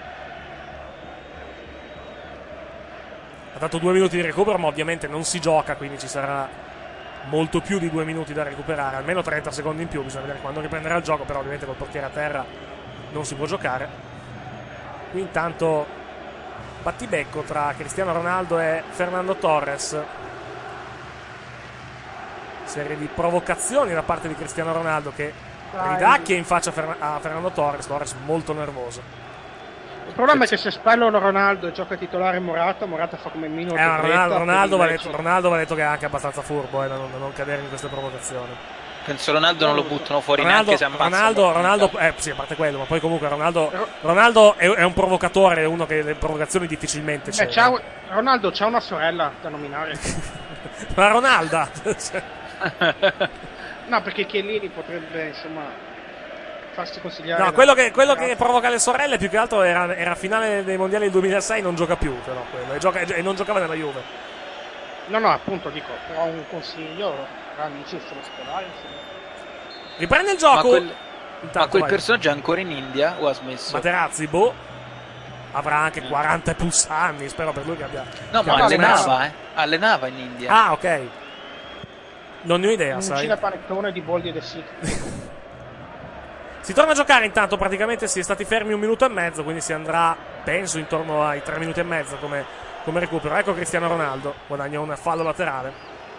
Ha dato due minuti di recupero, ma ovviamente non si gioca, quindi ci sarà molto più di due minuti da recuperare, almeno trenta secondi in più, bisogna vedere quando riprenderà il gioco, però ovviamente col portiere a terra non si può giocare. Qui intanto battibecco tra Cristiano Ronaldo e Fernando Torres, serie di provocazioni da parte di Cristiano Ronaldo che ridacchia in faccia a Fernando Torres, Torres molto nervoso. Il problema è che se spellano Ronaldo e gioca titolare Morata, Morata fa come Mino. Eh, Ronaldo, Ronaldo, va detto, Ronaldo va detto che è anche abbastanza furbo, eh, da non, non cadere in queste provocazioni. Penso Ronaldo non lo buttano fuori Ronaldo, neanche se ammazza. Ronaldo, Ronaldo eh sì, a parte quello, ma poi comunque Ronaldo, Ronaldo è, è un provocatore, è uno che le provocazioni difficilmente c'è. Eh, c'ha, Ronaldo c'ha una sorella da nominare. Ma Ronalda? No, perché Chiellini potrebbe, insomma, farsi consigliare. No, quello che, quello che provoca le sorelle più che altro era, era finale dei mondiali del duemilasei, non gioca più però quello, e, gioca, e non giocava nella Juve. No, no, appunto dico, però un consiglio, amici, se lo sperare, riprende il gioco. Ma quel, Intanto, ma quel vai. personaggio è ancora in India o ha smesso? Materazzi, boh, avrà anche quaranta plus anni, spero per lui che abbia. No, che ma abbia allenava, smesso. eh. Allenava in India. Ah, ok. Non ne ho idea, un sai. Cina panettone di Boldi de Sì. Si torna a giocare intanto, praticamente si è stati fermi un minuto e mezzo, quindi si andrà, penso, intorno ai tre minuti e mezzo come, come recupero. Ecco Cristiano Ronaldo, guadagna un fallo laterale.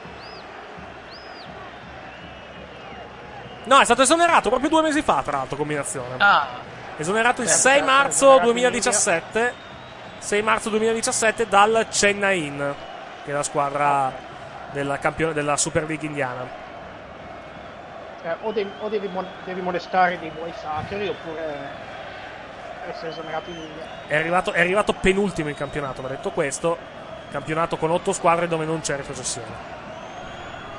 No, è stato esonerato proprio due mesi fa, tra l'altro, combinazione. Ah. Esonerato il sei marzo duemiladiciassette. sei marzo duemiladiciassette dal Chennaiin, che è la squadra della, campione, della Super League indiana. Eh, o, devi, o devi, devi molestare dei buoi sacri oppure essere esonerato in India. È arrivato, è arrivato penultimo in campionato, ma detto questo, campionato con otto squadre dove non c'è retrocessione.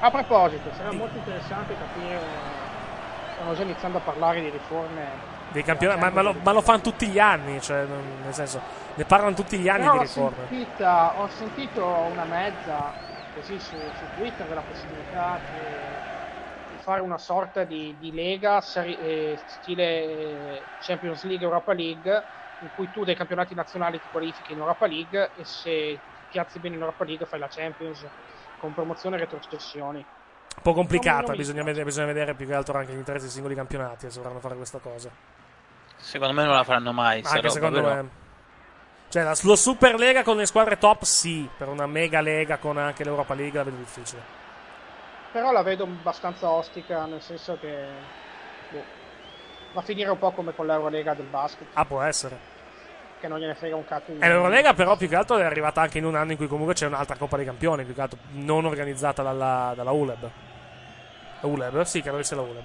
A proposito, sarà molto interessante capire, stanno già iniziando a parlare di riforme dei campionati, ma, ma, lo, ma lo fanno tutti gli anni, cioè, non, nel senso, ne parlano tutti gli anni Però di ho riforme. sentita, ho sentito una mezza, così su, su Twitter, della possibilità che, di fare una sorta di, di lega seri, eh, stile eh, Champions League, Europa League, in cui tu dei campionati nazionali ti qualifichi in Europa League e se ti piazzi bene in Europa League fai la Champions con promozione e retrocessioni. Un po' complicata, bisogna vedere, bisogna vedere più che altro anche gli interessi dei singoli campionati se vorranno fare questa cosa. Secondo me non la faranno mai. Anche roba, secondo però. me. Cioè, la, lo Super Lega con le squadre top, sì. Per una mega lega con anche l'Europa League la vedo difficile. Però la vedo abbastanza ostica, nel senso che boh, va a finire un po' come con l'Eurolega del basket. Ah, può essere. Che non gliene frega un cazzo. E l'Eurolega però più che altro è arrivata anche in un anno in cui comunque c'è un'altra Coppa dei Campioni, più che altro non organizzata dalla, dalla U L E B. La U L E B? Sì, credo che sia la U L E B.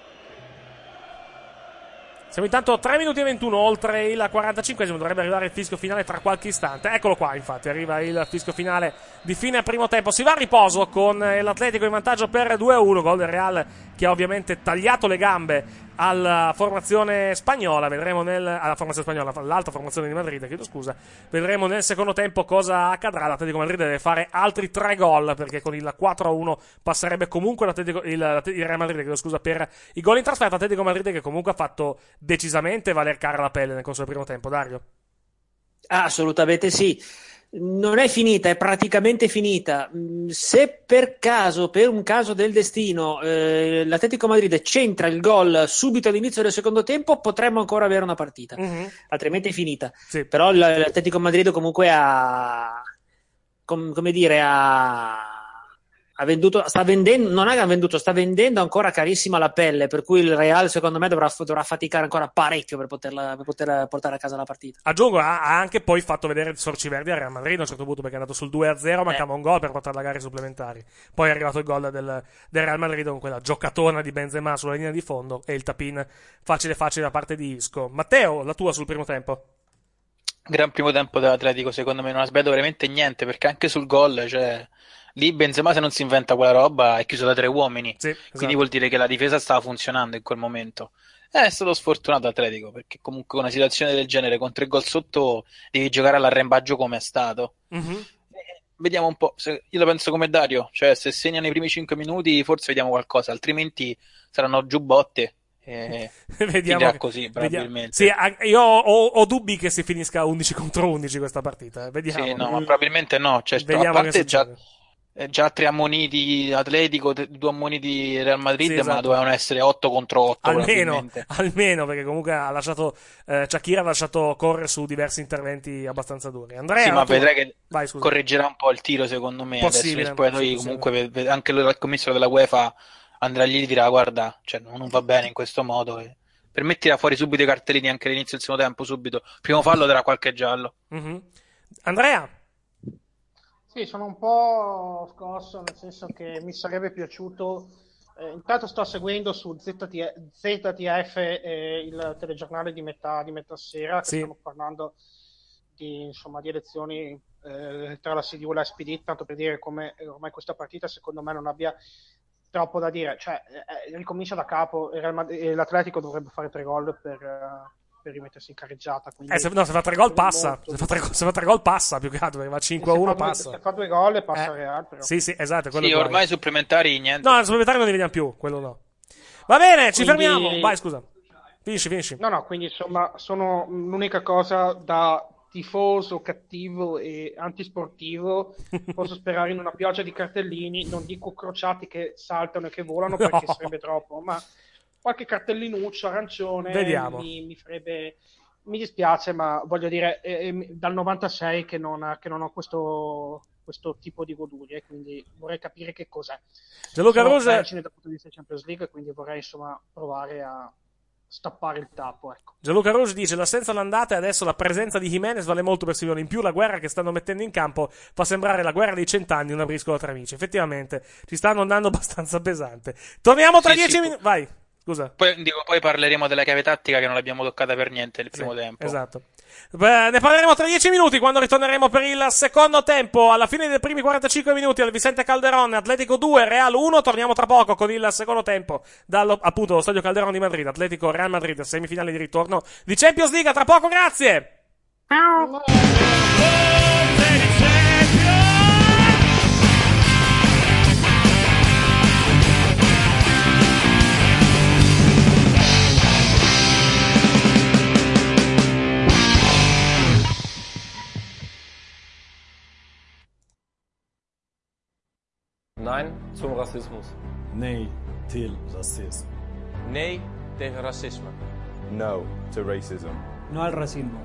Siamo intanto tre minuti e ventuno oltre il quarantacinquesimo, dovrebbe arrivare il fischio finale tra qualche istante. Eccolo qua, infatti, arriva il fischio finale di fine primo tempo. Si va a riposo con l'Atletico in vantaggio per due a uno, gol del Real che ha ovviamente tagliato le gambe alla formazione spagnola. Vedremo nel alla formazione spagnola, l'altra formazione di Madrid, chiedo scusa. Vedremo nel secondo tempo cosa accadrà. L'Atletico Madrid deve fare altri tre gol, perché con il quattro a uno passerebbe comunque l'Atletico, il, il Real Madrid, chiedo scusa, per i gol in trasferta. Atletico Madrid che comunque ha fatto decisamente valer cara la pelle nel corso del primo tempo. Dario? Assolutamente sì. Non è finita, è praticamente finita. Se per caso, per un caso del destino, eh, l'Atletico Madrid centra il gol subito all'inizio del secondo tempo, potremmo ancora avere una partita. Mm-hmm. Altrimenti è finita. Sì. Però l'Atletico Madrid comunque ha, com, come dire, ha, ha venduto, sta vendendo, non è che ha venduto, sta vendendo ancora carissima la pelle, per cui il Real secondo me dovrà, dovrà faticare ancora parecchio per poterla, per poter portare a casa la partita. Aggiungo, ha, ha anche poi fatto vedere sorci verdi al Real Madrid a un certo punto, perché è andato sul due a zero, mancava eh. un gol per portare la gara ai supplementari. Poi è arrivato il gol del, del Real Madrid con quella giocatona di Benzema sulla linea di fondo e il tapin facile facile da parte di Isco. Matteo, la tua sul primo tempo? Gran primo tempo dell'Atletico, secondo me non ha sbagliato veramente niente, perché anche sul gol, cioè, lì Benzema se non si inventa quella roba è chiuso da tre uomini, sì, esatto. Quindi vuol dire che la difesa stava funzionando in quel momento. È stato sfortunato Atletico, perché comunque una situazione del genere con tre gol sotto devi giocare all'arrembaggio come è stato. Mm-hmm. Eh, vediamo un po', se, io la penso come Dario, cioè se segnano i primi cinque minuti forse vediamo qualcosa, altrimenti saranno giù botte. Eh, vediamo che, così probabilmente. Vediamo. Sì, io ho, ho dubbi che si finisca undici contro undici questa partita. Vediamo. Sì, no, ma probabilmente no. Cioè, a parte già, già tre ammoniti Atletico, due ammoniti Real Madrid, sì, esatto. Ma dovevano essere otto contro otto. Almeno, almeno perché comunque ha lasciato eh, Shakira ha lasciato correre su diversi interventi abbastanza duri. Andrea, sì, ma tu... vedrai che Vai, correggerà un po' il tiro, secondo me. Possibile, adesso poi comunque anche il commissario della UEFA andrà lì e dirà guarda, cioè, non va bene in questo modo. E... per me tira fuori subito i cartellini anche all'inizio del secondo tempo, subito. Primo fallo darà qualche giallo. Mm-hmm. Andrea? Sì, sono un po' scosso, nel senso che mi sarebbe piaciuto. Eh, intanto sto seguendo su Z T F eh, il telegiornale di metà, di metà sera, che sì. Stiamo parlando di, insomma, di elezioni eh, tra la C D U e la S P D, tanto per dire come ormai questa partita secondo me non abbia troppo da dire, cioè eh, ricomincia da capo e l'Atletico dovrebbe fare tre gol per, uh, per rimettersi in carreggiata. Eh, se, no, se fa tre gol passa, se fa tre, se fa tre gol passa più che altro, perché va cinque a uno passa. Se fa due gol e passa eh, Real, però. Sì, sì, esatto. Quello sì, ormai supplementari niente. No, supplementari non li vediamo più, quello no. Va bene, ci quindi... fermiamo. Vai, scusa. Finisci, finisci. No, no, quindi insomma sono l'unica cosa da tifoso, cattivo e antisportivo, posso sperare in una pioggia di cartellini, non dico crociati che saltano e che volano perché no. Sarebbe troppo, ma qualche cartellinuccio arancione mi, mi farebbe, mi dispiace, ma voglio dire è, è dal novantasei che non, che non ho questo, questo tipo di godurie, quindi vorrei capire che cos'è. Gianluca Sono Rose dal punto di vista Champions League, quindi vorrei insomma provare a stappare il tappo, ecco. Gianluca Rouge dice l'assenza all'andata e adesso la presenza di Jimenez vale molto per Simeone, in più la guerra che stanno mettendo in campo fa sembrare la guerra dei cent'anni una briscola tra amici. Effettivamente ci stanno andando abbastanza pesante. Torniamo tra dieci sì, minuti. Vai, scusa. Poi, dico, poi parleremo della chiave tattica che non l'abbiamo toccata per niente nel primo sì, tempo. Esatto. Beh, ne parleremo tra dieci minuti quando ritorneremo per il secondo tempo. Alla fine dei primi quarantacinque minuti al Vicente Calderón, Atletico due, Real uno. Torniamo tra poco con il secondo tempo dallo, appunto, lo stadio Calderón di Madrid. Atletico Real Madrid, semifinale di ritorno di Champions League. Tra poco, grazie. Nein zum Rassismus. Nee til racism. Nee tegen racisme. No to racism. No al racismo.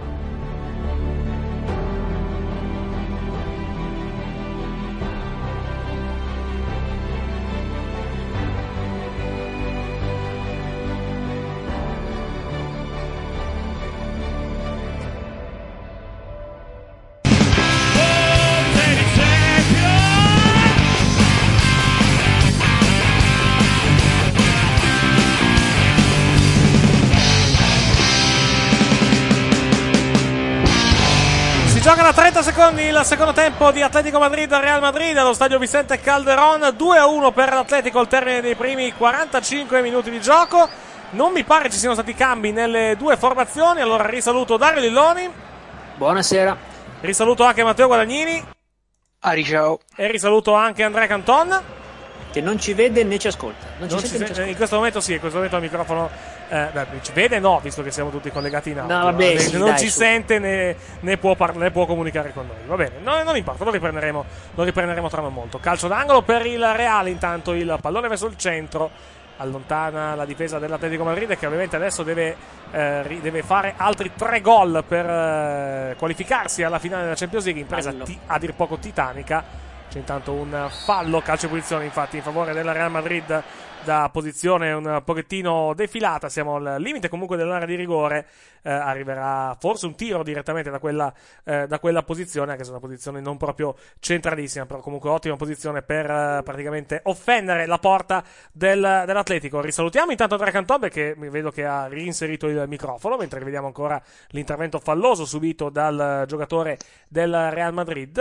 Giocano a trenta secondi il secondo tempo di Atletico Madrid Real Madrid allo stadio Vicente Calderón. Due a uno per l'Atletico al termine dei primi quarantacinque minuti di gioco. Non mi pare ci siano stati cambi nelle due formazioni. Allora risaluto Dario Lilloni. Buonasera. Risaluto anche Matteo Guadagnini. Ari, ciao. E risaluto anche Andrea Canton, che non ci vede né ci ascolta. Non ci non sente ci né ci se- ascolta. in questo momento sì, in questo momento il microfono eh, beh, ci vede no, visto che siamo tutti collegati in audio. No, vabbè, Eh, sì, non dai, ci su. sente né, né, può par- né può comunicare con noi. Va bene, no, non importa, lo riprenderemo, lo riprenderemo tra non molto. Calcio d'angolo per il Real, intanto il pallone verso il centro, allontana la difesa dell'Atletico Madrid, che ovviamente adesso deve, eh, ri- deve fare altri tre gol per eh, qualificarsi alla finale della Champions League, impresa Fallo. ti- a dir poco titanica. C'è intanto un fallo, calcio e punizione infatti in favore della Real Madrid da posizione un pochettino defilata. Siamo al limite comunque dell'area di rigore. Eh, arriverà forse un tiro direttamente da quella, eh, da quella posizione, anche se è una posizione non proprio centralissima, però comunque ottima posizione per eh, praticamente offendere la porta del, dell'Atletico. Risalutiamo intanto Andrea Canton, perché mi vedo che ha reinserito il microfono, mentre vediamo ancora l'intervento falloso subito dal giocatore del Real Madrid.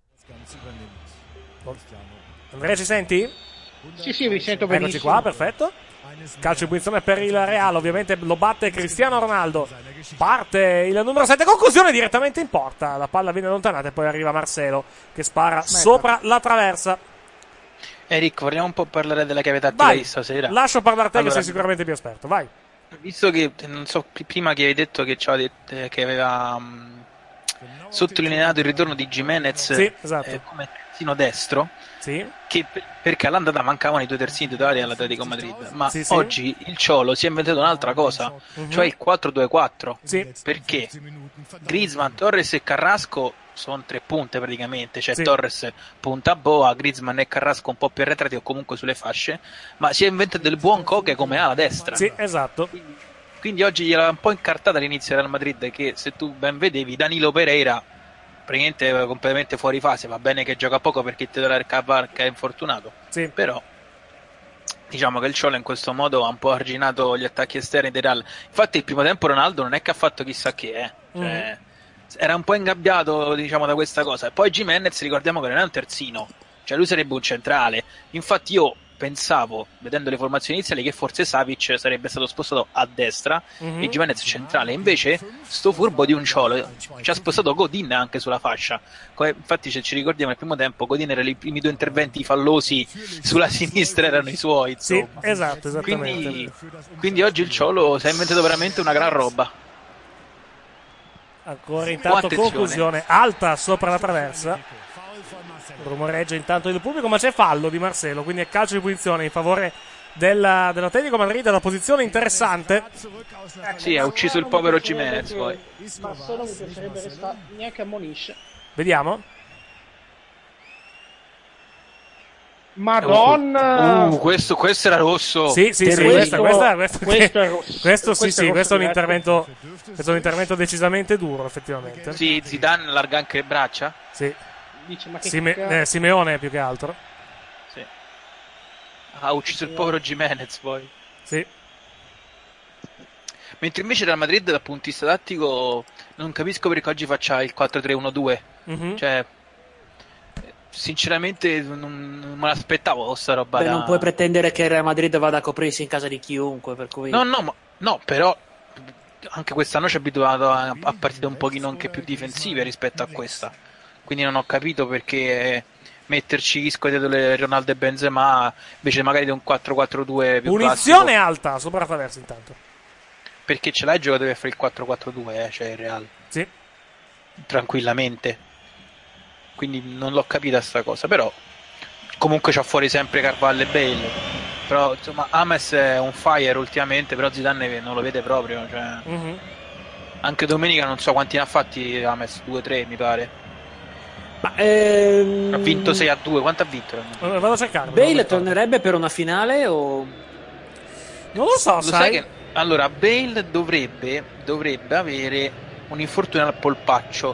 Andrea, ci senti? Sì, sì, vi sento benissimo. Eccoci qua, perfetto. Calcio di punizione per il Real, ovviamente lo batte Cristiano Ronaldo. Parte il numero sette, conclusione direttamente in porta. La palla viene allontanata e poi arriva Marcelo che spara sopra la traversa. Eric, vogliamo un po' parlare della chiave tattica Vai, di stasera? lascio parlare te Allora, che sei sicuramente più esperto, vai. Visto che, non so, p- prima che avevi detto che, ci aveva detto, che aveva mh, sottolineato il ritorno di Gimenez Sì, esatto. eh, come terzino destro, Sì, che per- perché all'andata mancavano i due terzini titolari all'Atletico Madrid, ma Sì, sì. oggi il Ciolo si è inventato un'altra cosa, cioè il quattro due quattro, sì, perché Griezmann, Torres e Carrasco sono tre punte praticamente, cioè Sì. Torres punta a boa, Griezmann e Carrasco un po' più arretrati o comunque sulle fasce, ma si è inventato del buon Koke come ala destra. sì, esatto. Quindi oggi gliel'ha un po' incartata all'inizio del Real Madrid, che se tu ben vedevi Danilo Pereira praticamente era completamente fuori fase. Va bene che gioca poco perché il titolare Cavarca è infortunato, Sì. però diciamo che il Ciolo in questo modo ha un po' arginato gli attacchi esterni del Real. Infatti il primo tempo Ronaldo non è che ha fatto chissà che, eh. Cioè, era un po' ingabbiato, diciamo, da questa cosa. E poi Gimenez, ricordiamo che non è un terzino, cioè lui sarebbe un centrale. Infatti io pensavo, vedendo le formazioni iniziali, che forse Savic sarebbe stato spostato a destra Mhm. e Gimenez centrale. Invece sto furbo di un Ciolo ci ha spostato Godin anche sulla fascia. Come- infatti se ci ricordiamo, nel primo tempo Godin era i primi due interventi fallosi sulla sinistra, erano i suoi, Sì, insomma. esatto, esattamente. Quindi, quindi oggi il Ciolo si è inventato veramente una gran roba. Ancora intanto attenzione. conclusione alta sopra la traversa. Rumoreggia intanto il pubblico, ma c'è fallo di Marcelo, quindi è calcio di punizione in favore della, dell'Atletico Madrid. Una posizione interessante. Sì, ha ucciso il povero Gimenez poi. Marcelo mi piacerebbe restare, neanche ammonisce. Vediamo. Madonna! Uh, questo, questo era rosso. Sì, sì, sì, Questo- questa, questa, questa, questo è rosso. questo sì, Questo è sì, rosso questo è un diretto. intervento, questo è un intervento decisamente duro, effettivamente. Sì, Zidane allarga anche le braccia. Sì. Dice, ma che Sime- cazzo? eh, Simeone più che altro. Sì. Ha ucciso il povero Gimenez poi. Sì. Mentre invece Real Madrid dal punto di vista tattico non capisco perché oggi faccia il quattro tre uno due. Mm-hmm. Cioè, sinceramente non, non me l'aspettavo sta roba. Beh, da... non puoi pretendere che il Real Madrid vada a coprirsi in casa di chiunque, per cui... No, no, ma, no, però anche quest'anno ci è abituato a, a partite un pochino anche più difensive rispetto a questa. Quindi non ho capito perché metterci Isco dietro le Ronaldo e Benzema invece magari di un quattro quattro due più punizione classico. Alta sopra traverso intanto, perché ce l'hai giocato per fare il quattro quattro due, eh, cioè il Real sì, tranquillamente, quindi non l'ho capita sta cosa. Però comunque c'ha fuori sempre Carvalho e Bale, però insomma Ames è un fire ultimamente, però Zidane non lo vede proprio, cioè... mm-hmm. Anche domenica non so quanti ne ha fatti Ames, due tre mi pare. Ma, ehm... ha vinto sei a due, quanto ha vinto? Allora, vado a cercare. Bale tornerebbe per una finale o... Non lo so, lo sai? sai che... Allora, Bale dovrebbe dovrebbe avere un infortunio al polpaccio.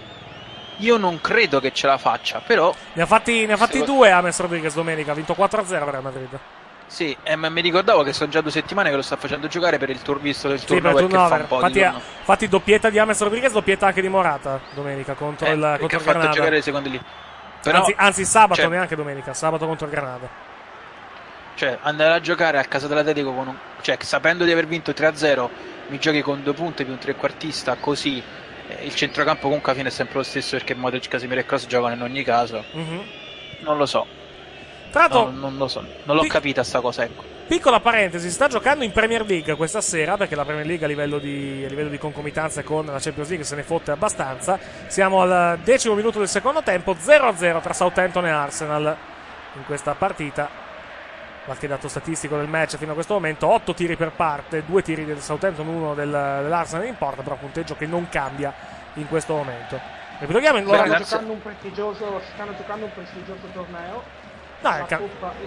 Io non credo che ce la faccia, però... Ne ha fatti, ne ha fatti Se... due James Rodriguez domenica, ha vinto quattro a zero Real Madrid. Sì, eh, ma mi ricordavo che sono già due settimane che lo sta facendo giocare per il tour, visto del sì, turnover che fa un po' infatti, di turno. Infatti doppietta di James Rodriguez, doppietta anche di Morata domenica contro eh, il contro che ha il fatto Granada. Giocare le seconde lì. Però, anzi, anzi sabato, cioè, neanche domenica, sabato contro il Granada. Cioè, andare a giocare a casa dell'Atletico con un... cioè, sapendo di aver vinto tre a zero, mi giochi con due punti più un trequartista, così eh, il centrocampo comunque alla fine è sempre lo stesso, perché Modric, Casemiro e Kroos giocano in ogni caso. Mm-hmm. Non lo so. Tra l'altro, no, non lo so, non l'ho pic- capita sta cosa, ecco. Piccola parentesi, si sta giocando in Premier League questa sera, perché la Premier League a livello di, a livello di concomitanza con la Champions League se ne fotte abbastanza. Siamo al decimo minuto del secondo tempo, zero a zero tra Southampton e Arsenal in questa partita. Qualche dato statistico del match fino a questo momento: otto tiri per parte, due tiri del Southampton, uno del, dell'Arsenal in porta, però punteggio che non cambia in questo momento. Ripetiamo in stanno, giocando un prestigioso, stanno giocando un prestigioso torneo. No, è, cam-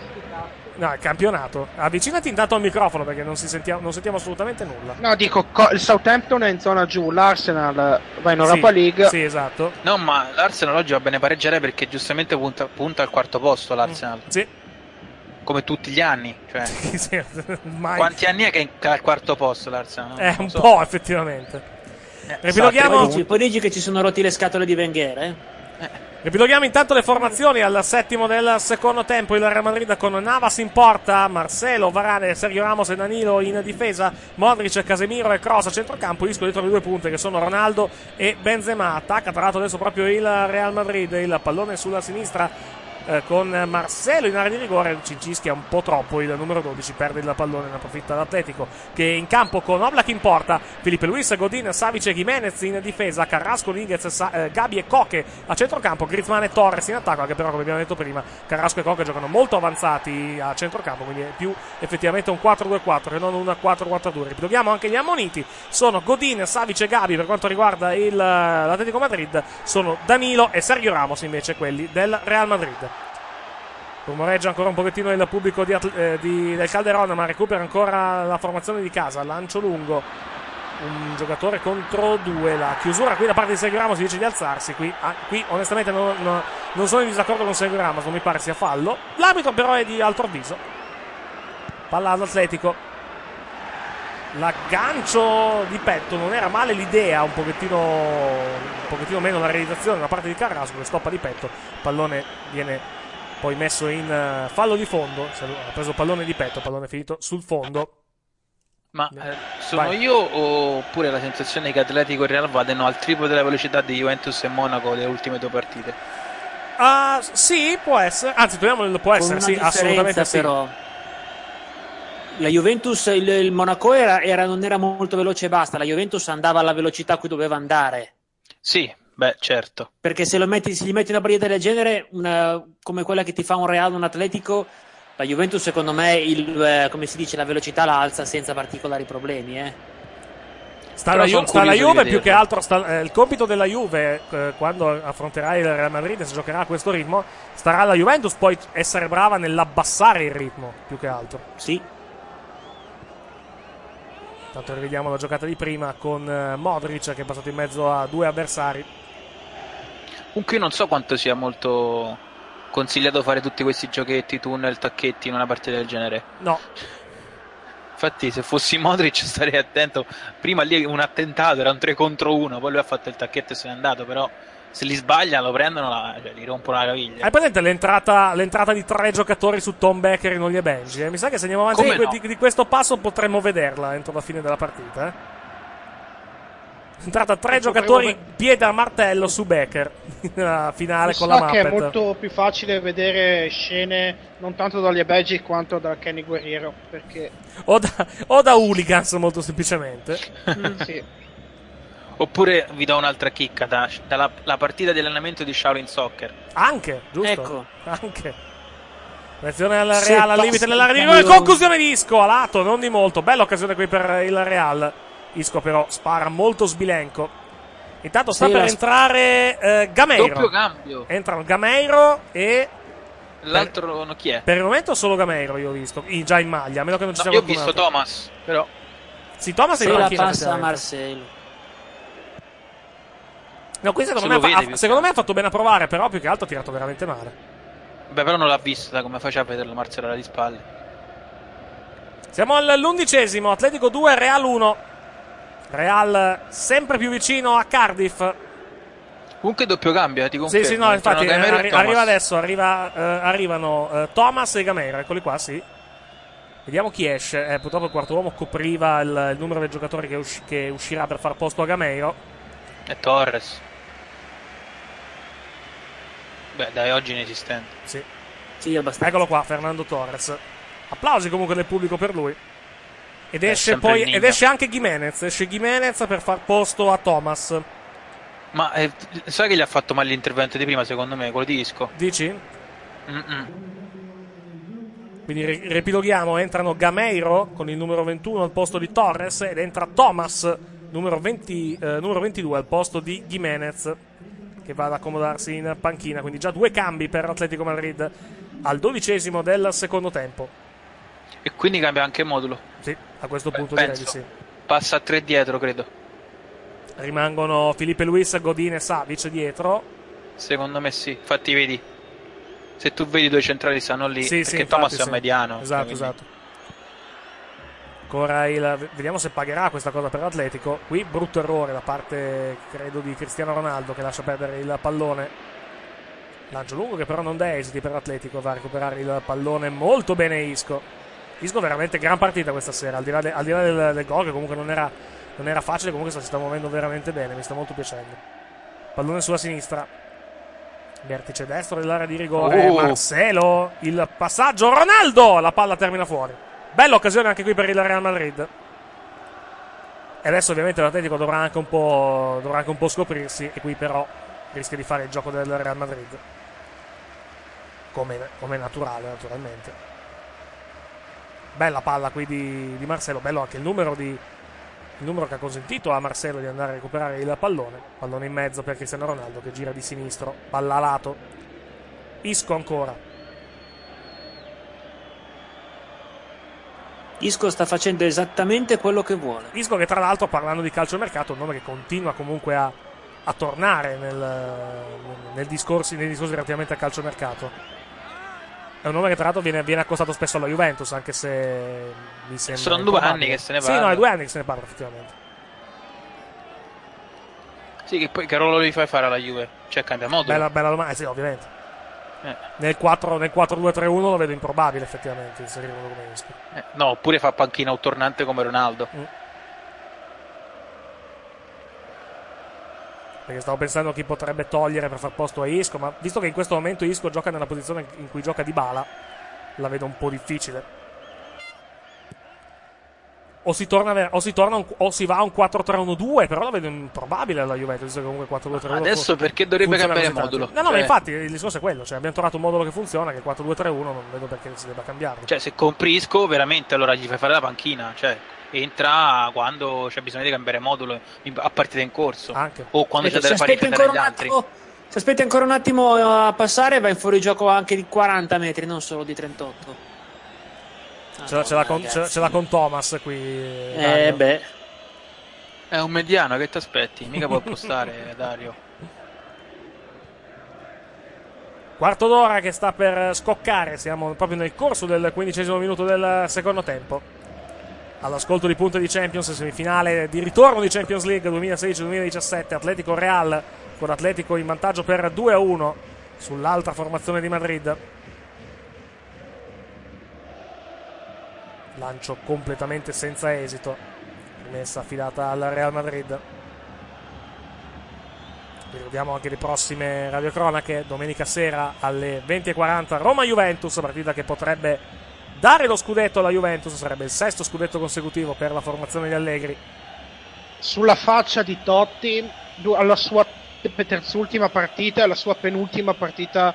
no, è campionato. Avvicinati intanto al microfono perché non, si sentia- non sentiamo assolutamente nulla. No, dico, co- il Southampton è in zona giù, l'Arsenal va in Europa sì, League. Sì, esatto. No, ma l'Arsenal oggi va bene pareggiare perché giustamente punta, punta al quarto posto l'Arsenal. Mm, sì. Come tutti gli anni. Cioè, sì, sì, mai... Quanti anni è che è al quarto posto l'Arsenal? Eh, un so. po' effettivamente. Eh, Ripiloghiamo... poi, dici, poi dici che ci sono rotti le scatole di Wenger, eh? eh. Ripiloghiamo intanto le formazioni al settimo del secondo tempo. Il Real Madrid con Navas in porta, Marcelo, Varane, Sergio Ramos e Danilo in difesa, Modric, Casemiro e Kroos a centrocampo, Isco dietro le due punte che sono Ronaldo e Benzema. Attacca tra l'altro adesso proprio il Real Madrid, il pallone sulla sinistra eh, con Marcelo in area di rigore, Cincischia un po' troppo, il numero dodici perde il pallone, ne approfitta l'Atletico che è in campo con Oblak in porta, Felipe Luis, Godin, Savic e Gimenez in difesa, Carrasco, Niguez, Sa- eh, Gabi e Koke a centrocampo, Griezmann e Torres in attacco, anche però come abbiamo detto prima Carrasco e Koke giocano molto avanzati a centrocampo, quindi è più effettivamente un quattro due quattro e non un quattro quattro due. Ripetiamo anche gli ammoniti, sono Godin, Savic e Gabi per quanto riguarda il, l'Atletico Madrid, sono Danilo e Sergio Ramos invece quelli del Real Madrid. Rumoreggia ancora un pochettino il pubblico di, eh, di, del Calderone, ma recupera ancora la formazione di casa, lancio lungo, un giocatore contro due, la chiusura qui da parte di Sergio Ramos, dice di alzarsi, qui, ah, qui onestamente non, non, non sono in disaccordo con Sergio Ramos, non mi pare sia fallo, l'arbitro però è di altro avviso, palla all'Atletico, l'aggancio di petto, non era male l'idea, un pochettino, un pochettino meno la realizzazione da parte di Carrasco, che stoppa di petto, il pallone viene poi messo in uh, fallo di fondo, ha preso pallone di petto, pallone finito sul fondo. Ma eh, sono Vai. io oppure la sensazione che Atletico e Real vadano al triplo della velocità di Juventus e Monaco le ultime due partite? Uh, sì, può essere, anzi togliamo può essere, sì, assolutamente sì. Però la Juventus, il, il Monaco era, era, non era molto veloce e basta, la Juventus andava alla velocità a cui doveva andare. Sì, beh, certo. Perché se lo metti, se gli metti una partita del genere, una, come quella che ti fa un Real, un Atletico, la Juventus secondo me, il, eh, come si dice, la velocità la alza senza particolari problemi, eh. Sta la, Ju- sta la Juve più che altro, sta, eh, il compito della Juve eh, quando affronterà il Real Madrid, se giocherà a questo ritmo, starà alla Juventus poi essere brava nell'abbassare il ritmo, più che altro. Sì. Tanto rivediamo la giocata di prima con eh, Modric che è passato in mezzo a due avversari. Comunque io non so quanto sia molto consigliato fare tutti questi giochetti, tunnel, tacchetti in una partita del genere. No. Infatti se fossi Modric starei attento. Prima lì un attentato, era un tre contro uno, poi lui ha fatto il tacchetto e se n'è andato, però se li sbaglia lo prendono, la, cioè, gli rompono la caviglia. Hai presente l'entrata, l'entrata di tre giocatori su Tom Becker in Oli e Benji? Eh? Mi sa che se andiamo avanti di, no? di, di questo passo potremmo vederla entro la fine della partita. Eh? Entrata tre giocatori ve- piede a martello su Becker nella finale Mi con sa la che è Muppet. molto più facile vedere scene non tanto da Oli e Benji quanto da Kenny Guerriero, perché O da, o da hooligans molto semplicemente. mm, sì. Oppure vi do un'altra chicca da, dalla la partita di allenamento di Shaolin Soccer. Anche, giusto? Ecco. Anche. Reazione al Se Real al passa limite dell'area di il rigore. pallone. Conclusione di Isco a lato, non di molto. Bella occasione qui per il Real. Isco però spara molto sbilenco. Intanto sta Sì, per la- entrare eh, Gameiro. Doppio cambio. Entrano Gameiro e L'altro no, chi è? per il momento solo Gameiro io ho visto, in- già in maglia, a meno che non ci No, sia io ho qualcun visto altro. Thomas, però Sì, Thomas è Se in la panchina, passa a effettivamente. Marcelo. No, qui secondo, Se me, lo ha, vede ha- più secondo che me ha fatto bene a provare, però più che altro ha tirato veramente male. beh, però non l'ha vista come faceva a vederlo Marcelo di spalle. Siamo all'undicesimo, Atletico due, Real uno. Real sempre più vicino a Cardiff. Comunque doppio cambio, eh, ti confermo. Sì, sì, no, Entrano infatti eh, Gameiro e arri- Thomas. arriva adesso, arriva, eh, arrivano eh, Thomas e Gameiro, eccoli qua, sì. Vediamo chi esce. Eh, purtroppo il quarto uomo copriva il, il numero del giocatori che, usci- che uscirà per far posto a Gameiro. E Torres. Beh, dai, oggi inesistente. Sì. Sì, abbastanza. Eccolo qua, Fernando Torres. Applausi comunque del pubblico per lui. Ed È esce sempre poi il Nino. ed esce anche Gimenez. Esce Gimenez per far posto a Thomas. Ma eh, sai che gli ha fatto male l'intervento di prima, secondo me, quello di Isco? Dici? Mm-mm. Quindi ri- riepiloghiamo, entrano Gameiro con il numero ventuno al posto di Torres ed entra Thomas, numero, venti, eh, numero ventidue al posto di Gimenez, che va ad accomodarsi in panchina. Quindi già due cambi per Atletico Madrid al dodicesimo del secondo tempo. E quindi cambia anche modulo. Sì, a questo Beh, punto penso. direi di sì. Passa a tre dietro, credo. Rimangono Felipe Luis, Godin e Savic dietro. Secondo me sì. Infatti vedi, se tu vedi due centrali stanno lì, Sì, perché sì, infatti Thomas è sì. a mediano. Esatto, quindi- esatto. Ancora il... Vediamo se pagherà questa cosa per l'Atletico. Qui brutto errore da parte, credo, di Cristiano Ronaldo, che lascia perdere il pallone. Lancio lungo che però non dà esiti per l'Atletico. Va a recuperare il pallone molto bene Isco. Isco veramente gran partita questa sera. Al di là, de- al di là del, del gol, che comunque non era, non era facile, comunque si sta muovendo veramente bene. Mi sta molto piacendo. Pallone sulla sinistra. Vertice destro dell'area di rigore. Oh. Marcelo. Il passaggio. Ronaldo. La palla termina fuori. Bella occasione anche qui per il Real Madrid. E adesso ovviamente l'Atletico dovrà anche un po', dovrà anche un po' scoprirsi. E qui però rischia di fare il gioco del Real Madrid. Come, come naturale, naturalmente. Bella palla qui di, di Marcelo. Bello anche il numero, di, il numero che ha consentito a Marcelo di andare a recuperare il pallone. Pallone in mezzo per Cristiano Ronaldo che gira di sinistro. Palla a lato. Isco ancora. Isco sta facendo esattamente quello che vuole. Isco che tra l'altro, parlando di calciomercato, è un nome che continua comunque a, a tornare nel, nel discorsi, nei discorsi relativamente al calciomercato. È un nome che tra l'altro viene, viene accostato spesso alla Juventus, anche se mi sembra Sono due improbabile. anni che se ne Sì, parla. no, è due anni che se ne parla effettivamente. Sì, che poi che ruolo gli fai fare alla Juve? Cioè cambia modulo. Bella, bella domanda, sì, ovviamente. Eh. Nel quattro nel quattro due tre uno lo vedo improbabile effettivamente inserire uno come Isco. Eh, no, oppure fa panchina un tornante come Ronaldo. Mm. Perché stavo pensando chi potrebbe togliere per far posto a Isco, ma visto che in questo momento Isco gioca nella posizione in cui gioca Dybala, la vedo un po' difficile. O si torna, a ver- o si, torna un- o si va a un quattro tre uno due, però la vedo improbabile alla Juventus, visto che comunque quattro due tre uno Adesso fu- perché dovrebbe funziona cambiare così tanto. modulo? No, no, ma Cioè- infatti il discorso è quello, cioè abbiamo trovato un modulo che funziona, che è quattro due tre uno, non vedo perché si debba cambiarlo. Cioè, se compri Isco, veramente allora gli fai fare la panchina. Cioè, entra quando c'è bisogno di cambiare modulo in- a partita in corso. Anche. O quando c'è Se da fare aspetti difendere ancora gli un altri. attimo, se aspetti ancora un attimo a passare, vai in fuorigioco anche di quaranta metri, non solo di trentotto. Ce l'ha, ce l'ha con, ragazzi. ce- ce l'ha con Thomas qui. Eh Dario. beh. È un mediano, che ti aspetti? Mica può postare, Dario. Quarto d'ora che sta per scoccare, siamo proprio nel corso del quindicesimo minuto del secondo tempo. all'ascolto di Punto di Champions, semifinale di ritorno di Champions League duemilasedici duemiladiciassette, Atletico Real con Atletico in vantaggio per due a uno sull'altra formazione di Madrid. Lancio completamente senza esito, rimessa affidata al Real Madrid. Vi ricordiamo anche le prossime radiocronache: domenica sera alle venti e quaranta Roma-Juventus, partita che potrebbe dare lo scudetto alla Juventus, sarebbe il sesto scudetto consecutivo per la formazione di Allegri. Sulla faccia di Totti, alla sua terzultima partita e alla sua penultima partita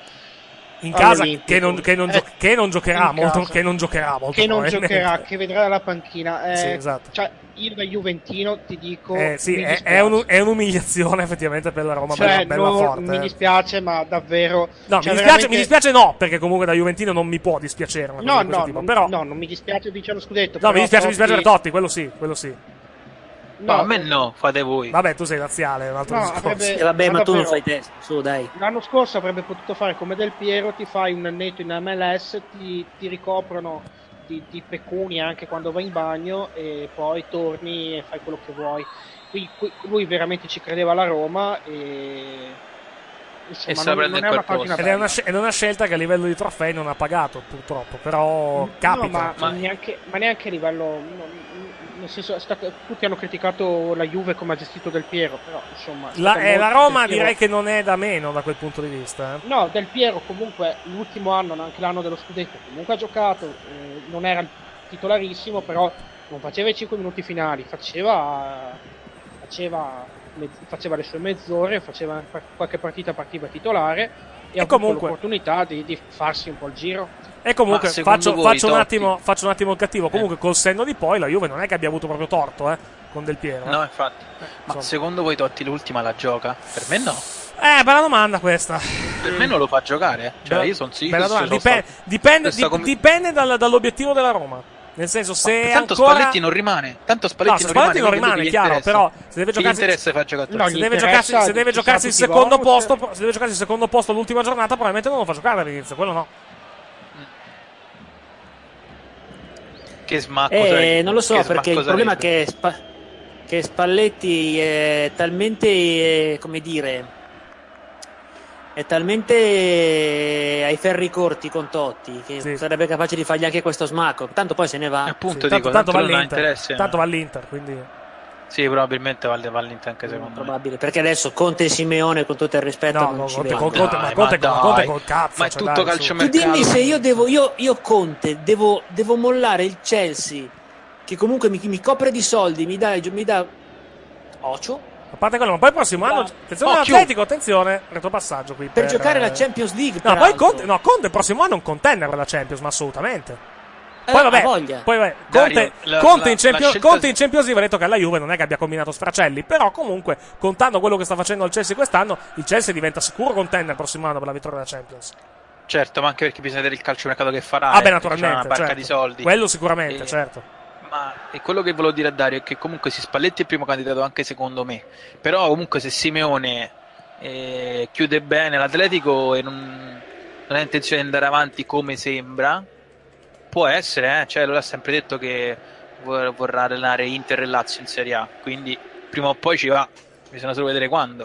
in casa, che non, che, non gio- eh, che non giocherà molto, che non giocherà molto che non giocherà, che vedrà la panchina. Eh, sì, esatto. Cioè, io da Juventino ti dico, eh, sì, è, è, un, è un'umiliazione effettivamente per la Roma, cioè, bella, bella no, forte. Mi dispiace, ma davvero. No, cioè, mi, dispiace, veramente... mi dispiace no, perché comunque da Juventino non mi può dispiacere una cosa no, di questo no, tipo, non, però... no, non mi dispiace vincere lo scudetto. No, mi dispiace, Totti... mi dispiace per Totti, quello sì, quello sì. No, a me no, fate voi. Vabbè, tu sei laziale, è un altro no, discorso. avrebbe, eh, vabbè, ma, ma tu non davvero, fai testa, su dai. L'anno scorso avrebbe potuto fare come Del Piero, ti fai un annetto in M L S, ti, ti ricoprono di, di pecuni anche quando vai in bagno e poi torni e fai quello che vuoi. Qui, qui, lui veramente ci credeva alla Roma e... Insomma, e non, non è una pagina ed è una, è una scelta che a livello di trofei non ha pagato, purtroppo, però capita. No, ma, cioè. neanche, ma neanche a livello, no, nel senso, è stato, tutti hanno criticato la Juve come ha gestito Del Piero, però insomma la, eh, la Roma Piero... direi che non è da meno da quel punto di vista. Eh. No, Del Piero comunque l'ultimo anno, anche l'anno dello scudetto, comunque ha giocato, eh, non era titolarissimo, però non faceva i cinque minuti finali, faceva, faceva faceva le sue mezz'ore, faceva qualche partita partiva titolare e, e ha comunque avuto l'opportunità di, di farsi un po' il giro. E comunque faccio, voi, faccio, un Totti... attimo, faccio un attimo il cattivo. Comunque eh. col senno di poi la Juve non è che abbia avuto proprio torto eh, con Del Piero. Eh. No, infatti. Eh, Ma insomma. secondo voi Totti l'ultima la gioca? Per me no. Eh, bella domanda questa. Per me non lo fa giocare. Cioè, bella, io sono sì. bella domanda. Dipende, stato... dipende, di, com... dipende dal, dall'obiettivo della Roma. Nel senso, se ma tanto ancora... Spalletti non rimane. Tanto Spalletti, no, non, Spalletti rimane, non rimane, chiaro. Però se deve giocarsi, gli interessa far giocare no, se deve giocarsi, se deve giocarsi il secondo bonus. posto, se deve giocarsi il secondo posto l'ultima giornata, probabilmente non lo fa giocare all'inizio. Quello no. Che smacco. Eh, sarei... non lo so, che perché il problema è sarebbe. che, Spa- che Spalletti è talmente, eh, come dire, è talmente ai ferri corti con Totti che sì. sarebbe capace di fargli anche questo smacco. Tanto poi se ne va. Appunto, sì, dico, tanto, tanto, tanto, va non ha all'Inter, interesse. tanto va all'Inter, quindi... Sì, probabilmente va all'Inter anche secondo no, probabile, me. perché adesso Conte e Simeone, con tutto il rispetto, no, non no, ci Conte, vedo. Conte, Dai, ma Conte, ma Conte dai. col cazzo. Ma è cioè, tutto dai, calciomercato. Tu dimmi se io devo, io, io Conte, devo, devo mollare il Chelsea, che comunque mi, mi copre di soldi, mi dà, mi dà Ocio. A parte quello, ma poi il prossimo anno, attenzione all'Atletico, attenzione, retropassaggio qui. Per, Per, giocare eh... la Champions League. No, peraltro. poi Conte, no, Conte il prossimo anno è un contender per la Champions, ma assolutamente. Eh, Poi vabbè, voglia. poi vabbè, Dario, Conte, la, Conte, la, in Champions, la scelta... Conte in Champions League ha detto che alla Juve non è che abbia combinato sfracelli, però comunque, contando quello che sta facendo il Chelsea quest'anno, il Chelsea diventa sicuro contender il prossimo anno per la vittoria della Champions. Certo, ma anche perché bisogna vedere il calciomercato che farà. Ah, beh, eh, naturalmente, c'è una barca certo. di soldi. Quello sicuramente, e... certo. Ma è quello che volevo dire a Dario è che comunque si Spalletti è il primo candidato anche secondo me, però comunque se Simeone eh, chiude bene l'Atletico e non, non ha intenzione di andare avanti come sembra, può essere, eh? Cioè lui ha sempre detto che vorrà allenare Inter e Lazio in Serie A, quindi prima o poi ci va, bisogna solo vedere quando.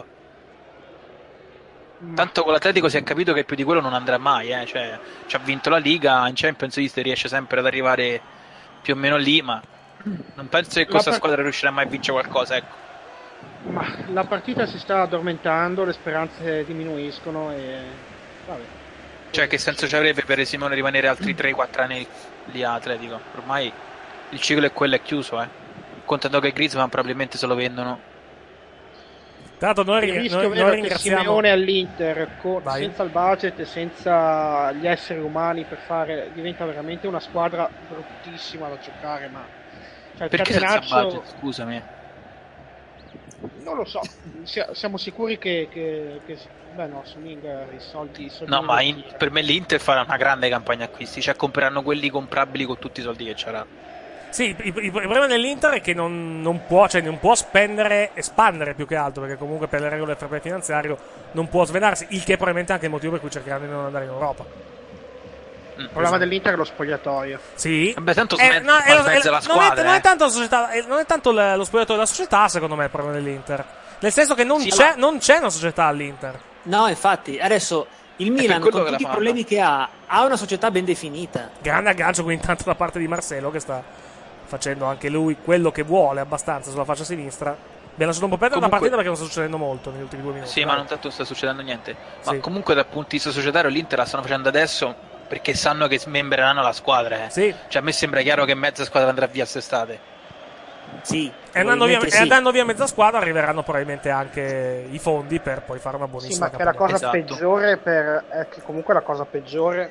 Tanto con l'Atletico si è capito che più di quello non andrà mai, eh? Cioè ci ha vinto la Liga, in Champions League riesce sempre ad arrivare più o meno lì, ma non penso che questa par- squadra riuscirà mai a vincere qualcosa, ecco. Ma la partita si sta addormentando, le speranze diminuiscono e vabbè. Cioè che senso ci avrebbe per Simone rimanere altri tre quattro anni lì a Atletico? Ormai il ciclo è quello, è chiuso, eh. Contando che Griezmann probabilmente se lo vendono. Tanto noi, Il rischio noi, vero noi è che ringraziamo Simeone all'Inter con, Vai. senza il budget e senza gli esseri umani per fare, diventa veramente una squadra bruttissima da giocare, ma cioè, il Perché senza catenaccio, budget, scusami? non lo so, sia- siamo sicuri che, che, che beh no, Suning i soldi, i soldi No, non ma li in- tira. per me l'Inter farà una grande campagna acquisti, cioè compreranno quelli comprabili con tutti i soldi che c'era. Sì, il, il- il problema dell'Inter è che non, non può, cioè non può spendere, espandere più che altro, perché comunque per le regole del fair play finanziario non può svelarsi, il che è probabilmente anche il motivo per cui cercheranno di non andare in Europa. Il problema dell'Inter è lo spogliatoio. Sì. Vabbè, tanto Eh, smette no, è lo- in mezzo è- alla non, è, squadra. non è eh. tanto la società, è- non è tanto l- lo spogliatoio della società, secondo me, il problema dell'Inter. Nel senso che non, Sì, c'è, ma- non c'è una società all'Inter. No, infatti, adesso il Milan, quello con che tutti la i fanno. problemi che ha, ha una società ben definita. Grande aggancio qui intanto da parte di Marcelo, che sta facendo anche lui quello che vuole abbastanza sulla faccia sinistra. Abbiamo lasciato un po' perdere Comunque- una partita perché non sta succedendo molto negli ultimi due minuti. Sì, dai. ma non tanto sta succedendo niente. Ma Sì. comunque dal punto di vista societario l'Inter la stanno facendo adesso perché sanno che smembreranno la squadra. Eh. Sì. Cioè a me sembra chiaro che mezza squadra andrà via quest'estate. Sì, E andando, via, probabilmente e sì. andando via mezza squadra arriveranno probabilmente anche i fondi per poi fare una Sì, buonissima ma che la campagna. cosa Esatto. peggiore per... è che comunque la cosa peggiore...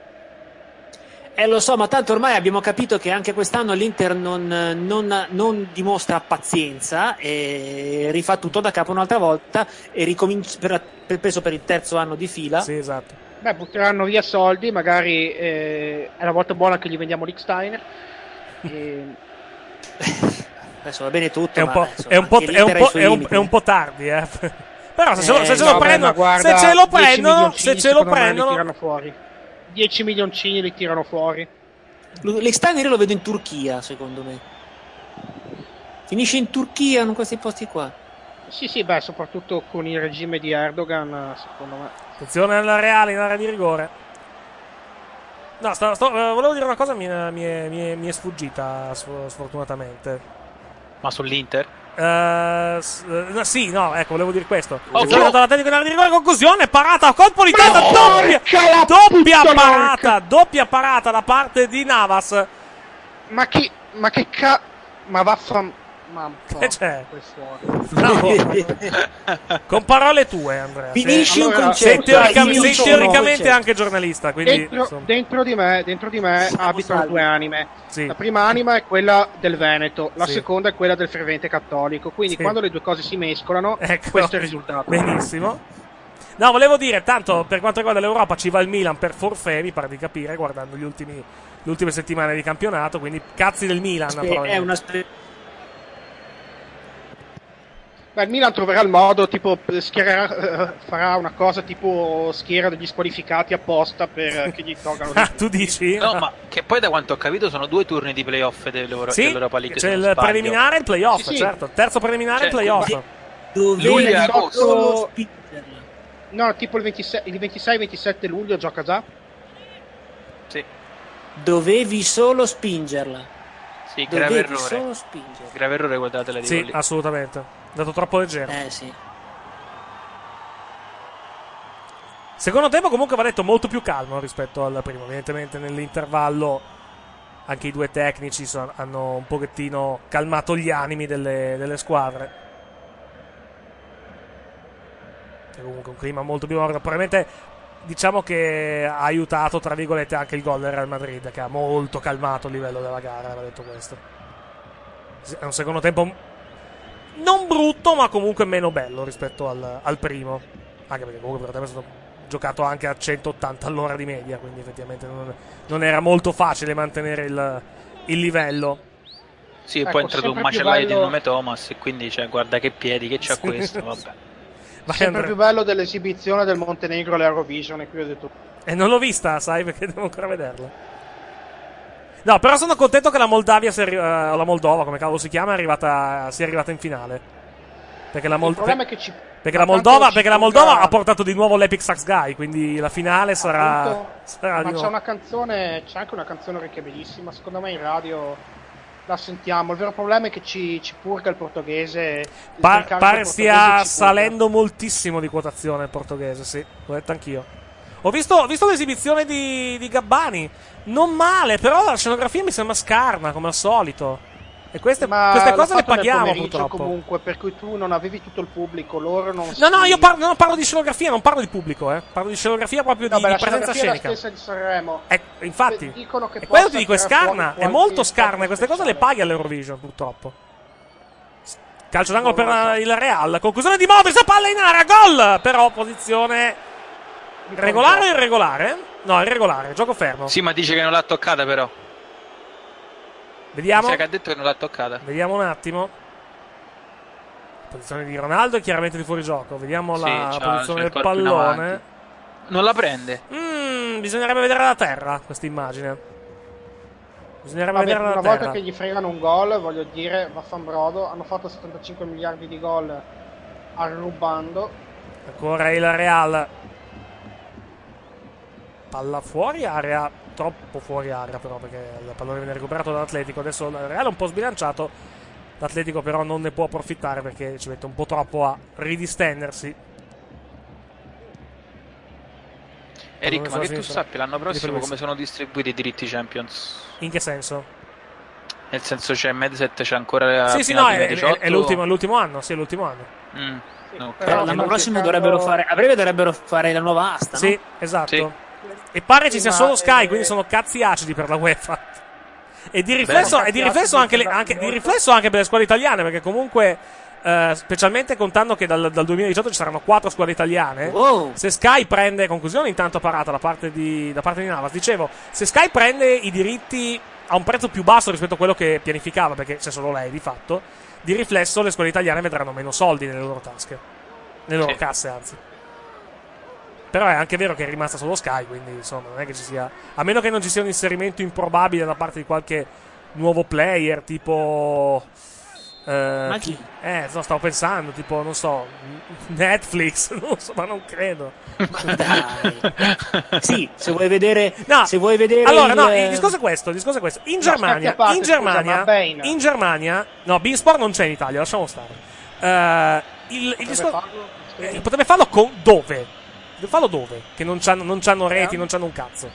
Eh, lo so, ma tanto ormai abbiamo capito che anche quest'anno l'Inter non, non- non dimostra pazienza e rifà tutto da capo un'altra volta e ricomincia per, per- penso per il terzo anno di fila. Sì, esatto. Beh, butteranno via soldi, magari eh, è la volta buona che gli vendiamo l'Iksteiner. E... Adesso va bene tutto, È un ma, po', insomma, è un po', anche è un l'Inter ha i po', suoi è un- limiti. è un po' tardi, eh. Però se ce lo, Eh, se ce lo Vabbè, prendono, ma guarda, se ce lo dieci prendono, milioncini, se ce lo secondo me, li prendono, tirano fuori. dieci milioncini li tirano fuori. L'Extender io lo vedo in Turchia, secondo me. Finisce in Turchia, in questi posti qua. Sì, sì, beh, soprattutto con il regime di Erdogan, secondo me. attenzione alla Reale in area di rigore. No, sto- sto- eh, volevo dire una cosa, mi, è- mi è, mi è- mi è sfuggita sf- sfortunatamente. Ma sull'Inter? Eh, s- eh, no, sì, no, ecco, volevo dire questo. Occhio! Attenzione all'Atletico in area di rigore, conclusione, parata, colpo di testa, doppia, doppia parata, doppia parata da parte di Navas. Ma chi... Ma che ca... Ma vaffan... Ma Che c'è? fuori. No. Con parole tue, Andrea. Finisci allora, un concetto. Sei, teorica- io sei sono- teoricamente concetto. anche giornalista, quindi Dentro, insomma. dentro di me, dentro di me abitano salvi. due anime. Sì. La prima anima è quella del Veneto, la Sì. seconda è quella del fervente cattolico. Quindi Sì. quando le due cose si mescolano, Ecco. questo è il risultato. Benissimo. No, volevo dire, tanto per quanto riguarda l'Europa ci va il Milan per forfè, mi pare di capire, guardando gli ultimi, le ultime settimane di campionato, quindi cazzi del Milan. È probabilmente. una spe- Beh, il Milan troverà il modo, tipo, schiererà, eh, farà una cosa tipo schiera degli squalificati apposta per che gli tolgano. Ah, tu dici? No, ma che poi da quanto ho capito sono due turni di playoff dell'Euro- Sì, dell'Europa League. c'è se il non sbaglio. preliminare e il playoff, Sì, sì. certo. Terzo preliminare e il Cioè, playoff. ma- Dovevi Luglio e solo agosto. spingerla. No, tipo il ventisei il ventisei ventisette luglio gioca già. Sì, Dovevi solo spingerla. sì, grave Dovevi errore. solo spingerla. Grave errore quella della Sì, lì. assolutamente. È dato troppo leggero. Eh sì. Secondo tempo comunque va detto molto più calmo rispetto al primo. Evidentemente nell'intervallo anche i due tecnici sono- hanno un pochettino calmato gli animi delle, delle squadre. E comunque un clima molto più morbido. Probabilmente diciamo che ha aiutato tra virgolette anche il gol del Real Madrid, che ha molto calmato il livello della gara, va detto questo. È un secondo tempo non brutto, ma comunque meno bello rispetto al, al primo. Anche perché comunque per tempo è stato giocato anche a centottanta all'ora di media, quindi effettivamente non, non era molto facile mantenere il, il livello. Sì, e Ecco, poi è entrato un sempre più macellaio bello- di nome Thomas e quindi cioè, guarda che piedi che c'ha Sì. questo, vabbè. Vai, Sempre Andrea. più bello dell'esibizione del Montenegro all'Eurovision, e qui ho detto... E non l'ho vista, sai, perché devo ancora vederla. No, però sono contento che la Moldavia sia arri- eh, o la Moldova, come cavolo si chiama, è arrivata, sia arrivata in finale. Perché la, Il Mol- problema è che ci... perché la tanto Moldova, ci perché la punta- Moldova ha portato di nuovo l'Epic Sax Guy, quindi la finale sarà, Appunto, sarà ma di c'è nuovo. una canzone, c'è anche una canzone che è bellissima, secondo me in radio la sentiamo. Il vero problema è che ci, ci purga il portoghese. il Pa- ricarico pare portoghese stia ci purga. salendo moltissimo di quotazione il portoghese, sì, l'ho detto anch'io. Ho visto, ho visto l'esibizione di, di Gabbani, non male, però la scenografia mi sembra scarna, come al solito. E queste, Ma queste l'ha cose le fatto nel paghiamo pomeriggio purtroppo. comunque, per cui tu non avevi tutto il pubblico, loro non No, no, si- io par- non parlo di scenografia, non parlo di pubblico, eh. Parlo di scenografia proprio No, di, beh, di la presenza scenografia è la scenica. stessa di Sanremo. Eh, infatti, Dicono che e quello possa ti dico è tirare scarna, fuori è molto qualche scarna, e spot queste cose le speciale. paghi all'Eurovision, purtroppo. Calcio d'angolo No, per non lo so. il Real, conclusione di Movis, palla in area, gol! Però posizione regolare o irregolare? No, irregolare, gioco fermo. Sì, ma dice che non l'ha toccata però. Vediamo. Mi sa che ha detto che non l'ha toccata. Vediamo un attimo. Posizione di Ronaldo è chiaramente di fuorigioco. Vediamo Sì, la c'ha- posizione c'ha il del corpo in pallone. avanti. Non la prende. Mm, bisognerebbe vedere da terra questa immagine. Bisognerebbe Vabbè, vedere da una terra. volta che gli fregano un gol, voglio dire, vaffanbrodo, hanno fatto settantacinque miliardi di gol arrubando. Ancora il Real. Palla fuori area, troppo fuori area però, perché il pallone viene recuperato dall'Atletico. Adesso il Real è un po' sbilanciato, l'Atletico però non ne può approfittare perché ci mette un po' troppo a ridistendersi. Eric, ma che tu sinistra. sappia, l'anno prossimo Luis. come sono distribuiti i diritti Champions? In che senso? Nel senso c'è Mediaset, c'è ancora Sì, sì, fino no, al è, duemiladiciotto? è l'ultimo, è l'ultimo anno, sì, è l'ultimo anno. Mm, ok. Però L'anno stanno prossimo cercando- dovrebbero fare, a breve dovrebbero fare la nuova asta, no? Sì, esatto. Sì. E pare ci Sì, sia ma, solo Sky, eh, quindi sono cazzi acidi per la UEFA. E di riflesso, Beh, e di riflesso, anche, le- anche, di riflesso anche per le squadre italiane, perché comunque, eh, specialmente contando che dal, dal duemiladiciotto ci saranno quattro squadre italiane, Wow. se Sky prende, conclusione intanto parata da parte di, da parte di Navas, dicevo, se Sky prende i diritti a un prezzo più basso rispetto a quello che pianificava, perché c'è solo lei di fatto, di riflesso le squadre italiane vedranno meno soldi nelle loro tasche, nelle loro Sì. casse anzi. Però è anche vero che è rimasta solo Sky, quindi insomma non è che ci sia, a meno che non ci sia un inserimento improbabile da parte di qualche nuovo player tipo eh, Ma chi? eh no, stavo pensando tipo non so Netflix, non so, ma non credo. Ma dai. Sì, se vuoi vedere, No, se vuoi vedere allora il, no, il discorso è questo, il discorso è questo. In No, Germania, scherzi a parte, in scusa, Germania, ma Bane. in Germania, no, Beansport non c'è in Italia, lasciamo stare. Eh, il, il Potrebbe discorso farlo? eh, potrebbe farlo con dove? Fallo dove? Che non c'hanno, non c'hanno reti, Eh? non c'hanno un cazzo.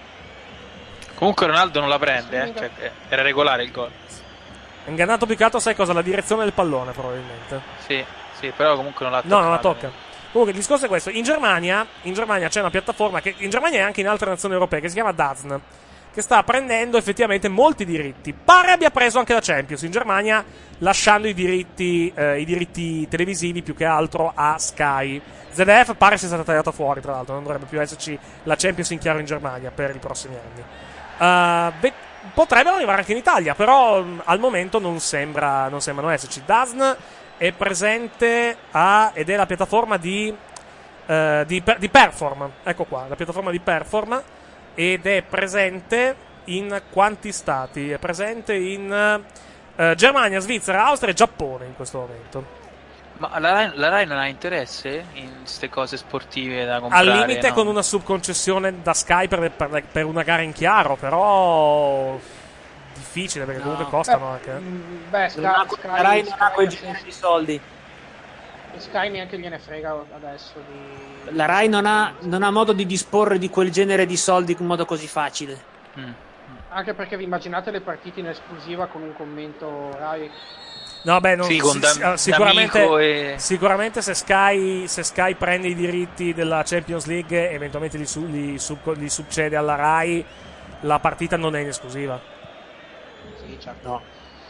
Comunque Ronaldo non la prende, eh? Cioè, eh, era regolare il gol. È ingannato più che altro, sai cosa? La direzione del pallone, probabilmente. Sì, sì, però comunque non l'ha No, non la toccato. tocca. Comunque, il discorso è questo. In Germania, in Germania c'è una piattaforma che in Germania e anche in altre nazioni europee che si chiama D A Z N, che sta prendendo effettivamente molti diritti. Pare abbia preso anche la Champions in Germania, lasciando i diritti, eh, i diritti televisivi più che altro a Sky. Z D F pare sia stata tagliata fuori, tra l'altro, non dovrebbe più esserci la Champions in chiaro in Germania per i prossimi anni. Uh, beh, potrebbero arrivare anche in Italia, però mh, al momento non sembra, non sembrano esserci. D A Z N è presente a, ed è la piattaforma di, uh, di, di Perform, ecco qua, la piattaforma di Perform, ed è presente in quanti stati? È presente in uh, Germania, Svizzera, Austria e Giappone in questo momento. Ma la Rai, la Rai non ha interesse in queste cose sportive da comprare? Al limite no? con una subconcessione da Sky per, per, per una gara in chiaro, però difficile perché comunque No. costano Beh, anche. mm, beh, Sky, non ha, Sky, la Rai non ha Sky- quel genere di soldi. Sky neanche gliene frega adesso di... La Rai non ha, non ha modo di disporre di quel genere di soldi in modo così facile. Mm. Anche perché vi immaginate le partite in esclusiva con un commento Rai? No, beh, non, Sì, con si- Da- si- sicuramente, D'Amico e- sicuramente se Sky, se Sky prende i diritti della Champions League e eventualmente li, su- li sub- li succede alla Rai, la partita non è in esclusiva. Sì, certo. No.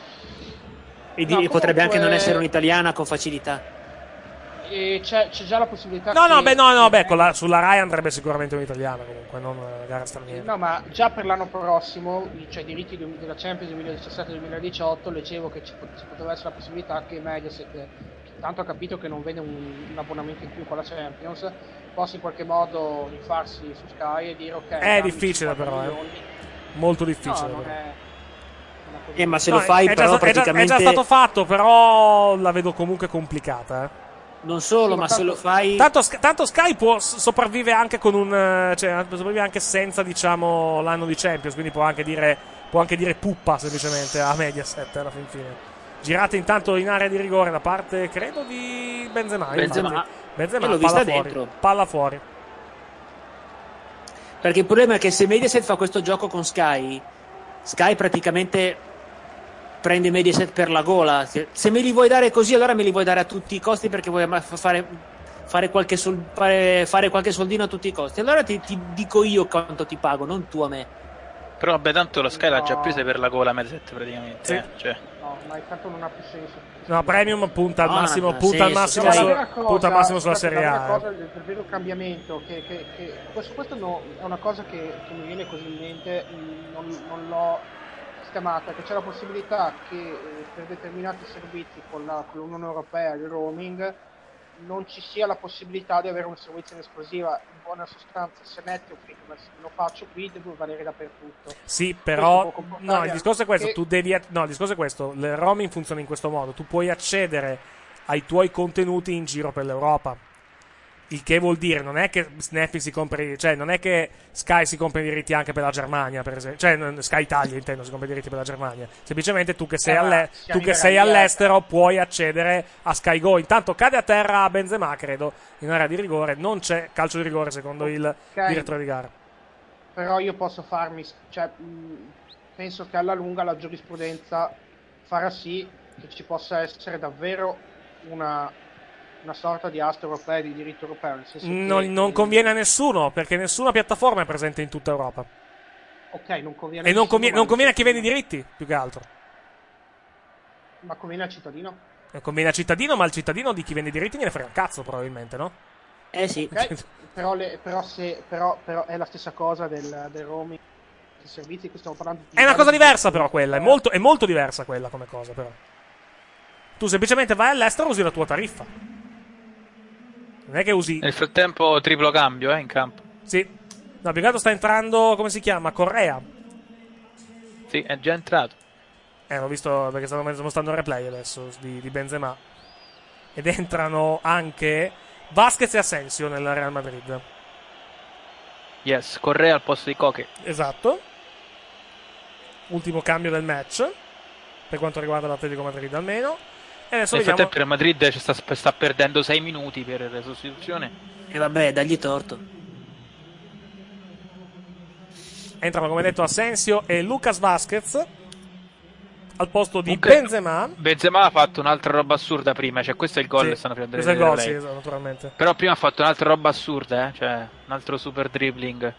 E, di- No, e potrebbe anche non comunque- essere un'italiana con facilità. E c'è, c'è già la possibilità No, che... no, beh, no, no, beh, con la- sulla Rai andrebbe sicuramente un'italiana comunque, non una gara straniera. No, ma già per l'anno prossimo, cioè i diritti du- della Champions duemiladiciassette duemiladiciotto, leggevo che ci, pot- ci poteva essere la possibilità che Mediaset, che tanto ha capito che non vede un, un abbonamento in più con la Champions, possa in qualche modo rifarsi su Sky e dire ok... dammi difficile cinquanta però, eh. milioni. Molto difficile. No, non però. è... una cosa- Eh, ma se No, lo fai è, però già, è già- praticamente... è già stato fatto, però la vedo comunque complicata. Eh. Non solo, Sì, ma ma se tanto- lo fai... Tanto, Sk- tanto Sky può s- sopravvive anche con un eh, cioè sopravvive anche senza diciamo l'anno di Champions, quindi può anche dire può anche dire puppa semplicemente a Mediaset alla fin fine. Girate intanto in area di rigore da parte credo di Benzema, Benzema. infatti. Benzema, Io l'ho palla vista fuori, dentro. palla fuori. Perché il problema è che se Mediaset fa questo gioco con Sky, Sky praticamente prende Mediaset per la gola. Se, se me li vuoi dare così, allora me li vuoi dare a tutti i costi perché vuoi ma- fare, fare, qualche, sol, fare, fare qualche soldino a tutti i costi. Allora ti, ti dico io quanto ti pago, non tu a me. Però vabbè, tanto lo Sky l'ha già No. presa per la gola Mediaset praticamente. Sì. eh, Cioè. No, ma intanto non ha più senso. No, Premium punta al No, massimo, non ha punta al senso, massimo, No, Sky- la su- vera cosa- punta al massimo sulla scusate, Serie la vera A. cosa, eh. il, il vero cambiamento che, che, che questo, questo no, è una cosa che, che mi viene così in mente, mh, non, non l'ho sistemata, che c'è la possibilità che eh, per determinati servizi con, la, con l'Unione Europea, il roaming, non ci sia la possibilità di avere un servizio in esclusiva. In buona sostanza, se metti un free commerce, lo faccio qui, devo valere dappertutto. Sì, però Questo no, il discorso è questo, che... tu devi no, il discorso è questo, il roaming funziona in questo modo, tu puoi accedere ai tuoi contenuti in giro per l'Europa. Il che vuol dire, non è che Netflix si compra, cioè non è che Sky si compra i diritti anche per la Germania, per esempio, cioè Sky Italia intendo, si compra i diritti per la Germania. Semplicemente tu che sei, eh, alle, tu che sei all'estero puoi accedere a Sky Go. Intanto cade a terra Benzema, credo, in area di rigore, non c'è calcio di rigore secondo il okay. direttore di gara. Però io posso farmi, cioè mh, penso che alla lunga la giurisprudenza farà sì che ci possa essere davvero una una sorta di asta europea, di diritto europeo, nel senso non, che non conviene a nessuno, perché nessuna piattaforma è presente in tutta Europa. Ok, non conviene e a non nessuno, conviene, non conviene a chi vende i diritti, più che altro. Ma conviene al cittadino? Non conviene al cittadino, ma al cittadino di chi vende i diritti gliene frega un cazzo, probabilmente, no? Eh sì. Okay. però, le, però, se, però, però è la stessa cosa del, del roaming, dei servizi che stiamo parlando. È una cosa diversa però quella, è molto, è molto diversa quella come cosa però. Tu semplicemente vai all'estero e usi la tua tariffa. Non è che usi... Nel frattempo triplo cambio, eh, in campo. Sì. No, più che altro sta entrando, come si chiama? Correa. Sì, è già entrato. Eh, l'ho visto perché stanno mostrando il replay adesso di, di Benzema. Ed entrano anche Vasquez e Asensio nel Real Madrid. Yes, Correa al posto di Koke. Esatto. Ultimo cambio del match, per quanto riguarda l'Atletico Madrid almeno. E adesso Nel vediamo... frattempo il Madrid sta, sta perdendo sei minuti per la sostituzione. E vabbè, dagli torto. Entrano, come detto, Asensio e Lucas Vasquez al posto di Comunque, Benzema. Benzema ha fatto un'altra roba assurda prima, cioè questo è il gol Sì, che stanno prendendo. questo è il gol, sì, esatto, naturalmente. Però prima ha fatto un'altra roba assurda, eh? Cioè un altro super dribbling.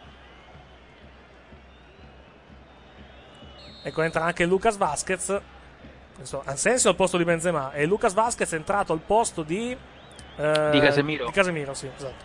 Ecco, entra anche Lucas Vasquez. Asensio al posto di Benzema e Lucas Vasquez è entrato al posto di eh, di Casemiro. Di Casemiro, sì, esatto.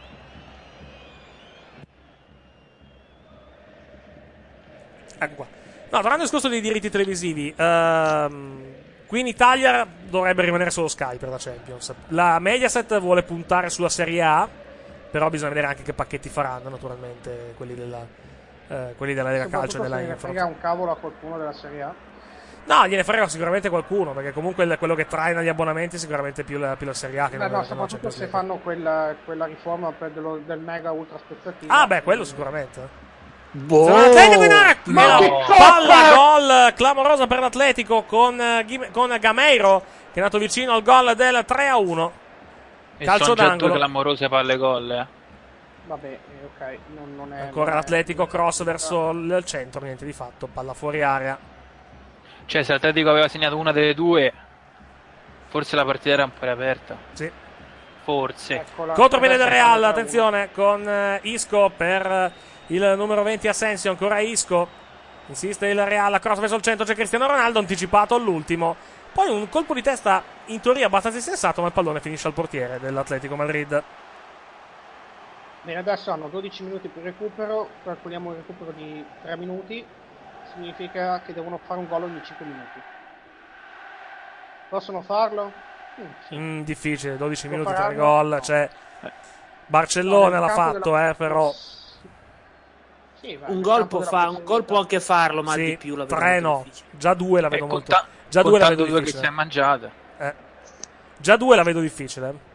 Ecco qua. No, tornando al discorso dei diritti televisivi, ehm, qui in Italia dovrebbe rimanere solo Sky per la Champions. La Mediaset vuole puntare sulla Serie A, però bisogna vedere anche che pacchetti faranno, naturalmente, quelli della, eh, quelli della Lega Calcio e della Info. Se ne frega un cavolo a qualcuno della Serie A? No, gliene frega sicuramente qualcuno, perché comunque il, quello che traina gli abbonamenti è sicuramente più la, più la Serie A. Che beh, non no, soprattutto se fanno quella, quella riforma per dello, del mega ultra spezzativo. Ah, beh, quello sicuramente. Boh. L'Atletico in area, Ma no, palla gol clamorosa per l'Atletico con, uh, con Gameiro che è andato vicino al gol del tre a uno. E Calcio sono già d'angolo. due clamorose palle gol, eh. Vabbè, eh, ok, non, non è... Ancora non l'Atletico è... cross verso il centro, niente di fatto, palla fuori area. Cioè, se l'Atletico aveva segnato una delle due, forse la partita era un po' riaperta. Sì. Forse. Eccola, Contropiede del Real, attenzione, con uh, Isco per il numero venti Asensio, ancora Isco. Insiste il Real, cross verso il centro, c'è Cristiano Ronaldo, anticipato all'ultimo. Poi un colpo di testa in teoria abbastanza sensato, ma il pallone finisce al portiere dell'Atletico Madrid. Bene, adesso hanno dodici minuti per recupero, calcoliamo un recupero di tre minuti, significa che devono fare un gol ogni cinque minuti. Possono farlo? Mm, sì. mm, difficile, dodici Può minuti, tre farlo? gol, No. cioè Barcellona No, l'ha nel campo fatto, della- eh, però Sì, vai, Un nel gol campo può, della fa- un gol può anche farlo, ma sì, di più la vedo tre molto no, difficile. già due la vedo Eh, molto conta- già due la vedo contando due che si difficile. è mangiata. Eh. Già due la vedo difficile. eh.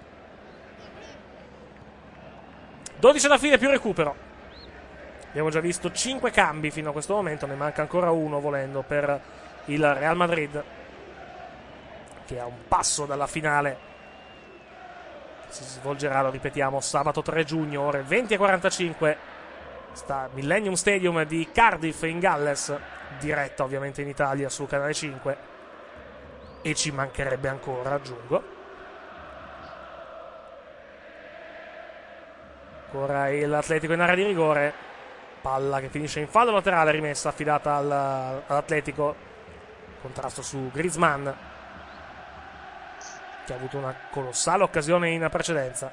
dodici alla fine più recupero. Abbiamo già visto cinque cambi fino a questo momento, ne manca ancora uno volendo per il Real Madrid, che è a un passo dalla finale. Si svolgerà, lo ripetiamo, sabato tre giugno, ore venti e quarantacinque. Sta Millennium Stadium di Cardiff in Galles, diretta ovviamente in Italia su Canale cinque. E ci mancherebbe ancora, aggiungo. Ancora l'Atletico in area di rigore. Palla che finisce in fallo laterale, rimessa affidata al, all'Atletico. Contrasto su Griezmann, che ha avuto una colossale occasione in precedenza.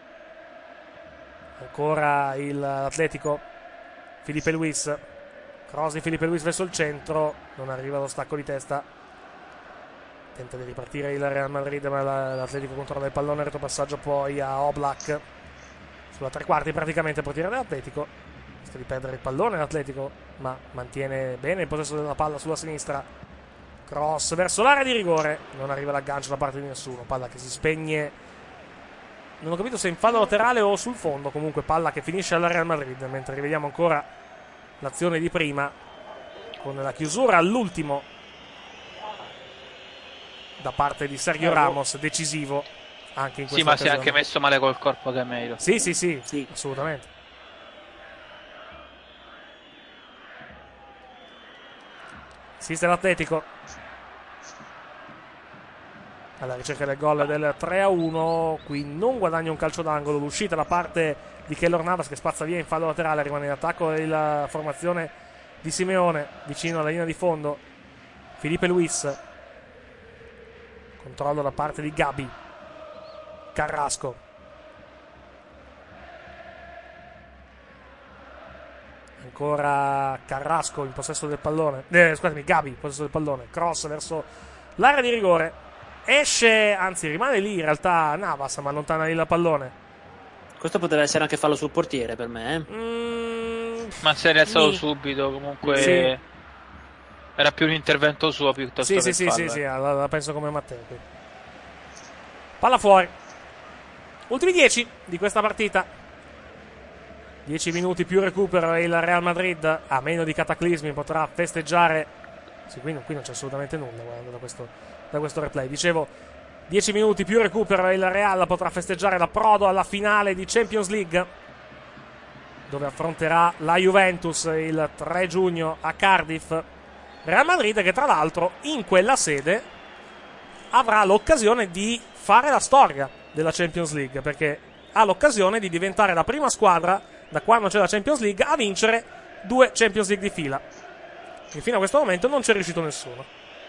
Ancora il, l'Atletico. Filipe Luis. Cross di Filipe Luis verso il centro. Non arriva lo stacco di testa Tenta di ripartire il Real Madrid, ma l'Atletico controlla il pallone, retropassaggio poi a Oblak sulla tre quarti praticamente il portiere dell'Atletico. Sta di perdere il pallone l'Atletico, ma mantiene bene il possesso della palla sulla sinistra. Cross verso l'area di rigore, non arriva l'aggancio da parte di nessuno, palla che si spegne, non ho capito se in fallo laterale o sul fondo, comunque palla che finisce alla Real Madrid, mentre rivediamo ancora l'azione di prima con la chiusura all'ultimo da parte di Sergio Ramos, decisivo anche in questa Sì, ma occasione. si è anche messo male col corpo Gameiro. Sì, sì, sì, sì, assolutamente. Assiste l'Atletico alla ricerca del gol del tre a uno. Qui non guadagna un calcio d'angolo. L'uscita da parte di Keylor Navas che spazza via in fallo laterale. Rimane in attacco la formazione di Simeone vicino alla linea di fondo. Felipe Luis, controllo da parte di Gabi. Carrasco, ancora Carrasco in possesso del pallone, eh, scusatemi, Gabi in possesso del pallone, cross verso l'area di rigore, esce, anzi rimane lì in realtà Navas, ma allontana lì la pallone. Questo poteva essere anche fallo sul portiere per me, eh? Mm, ma si è rialzato sì. subito, comunque sì. Era più un intervento suo piuttosto sì, che sì, sì, fallo, sì, eh. sì, la, la penso come Matteo qui. Palla fuori. Ultimi dieci di questa partita. dieci minuti più recupero e il Real Madrid, a meno di cataclismi, potrà festeggiare. Sì, qui non, qui non c'è assolutamente nulla guardando da questo, da questo replay. Dicevo, dieci minuti più recupero e il Real potrà festeggiare l'approdo alla finale di Champions League, dove affronterà la Juventus il tre giugno a Cardiff. Real Madrid che tra l'altro in quella sede avrà l'occasione di fare la storia della Champions League, perché ha l'occasione di diventare la prima squadra da quando c'è la Champions League a vincere due Champions League di fila, e fino a questo momento non c'è riuscito nessuno.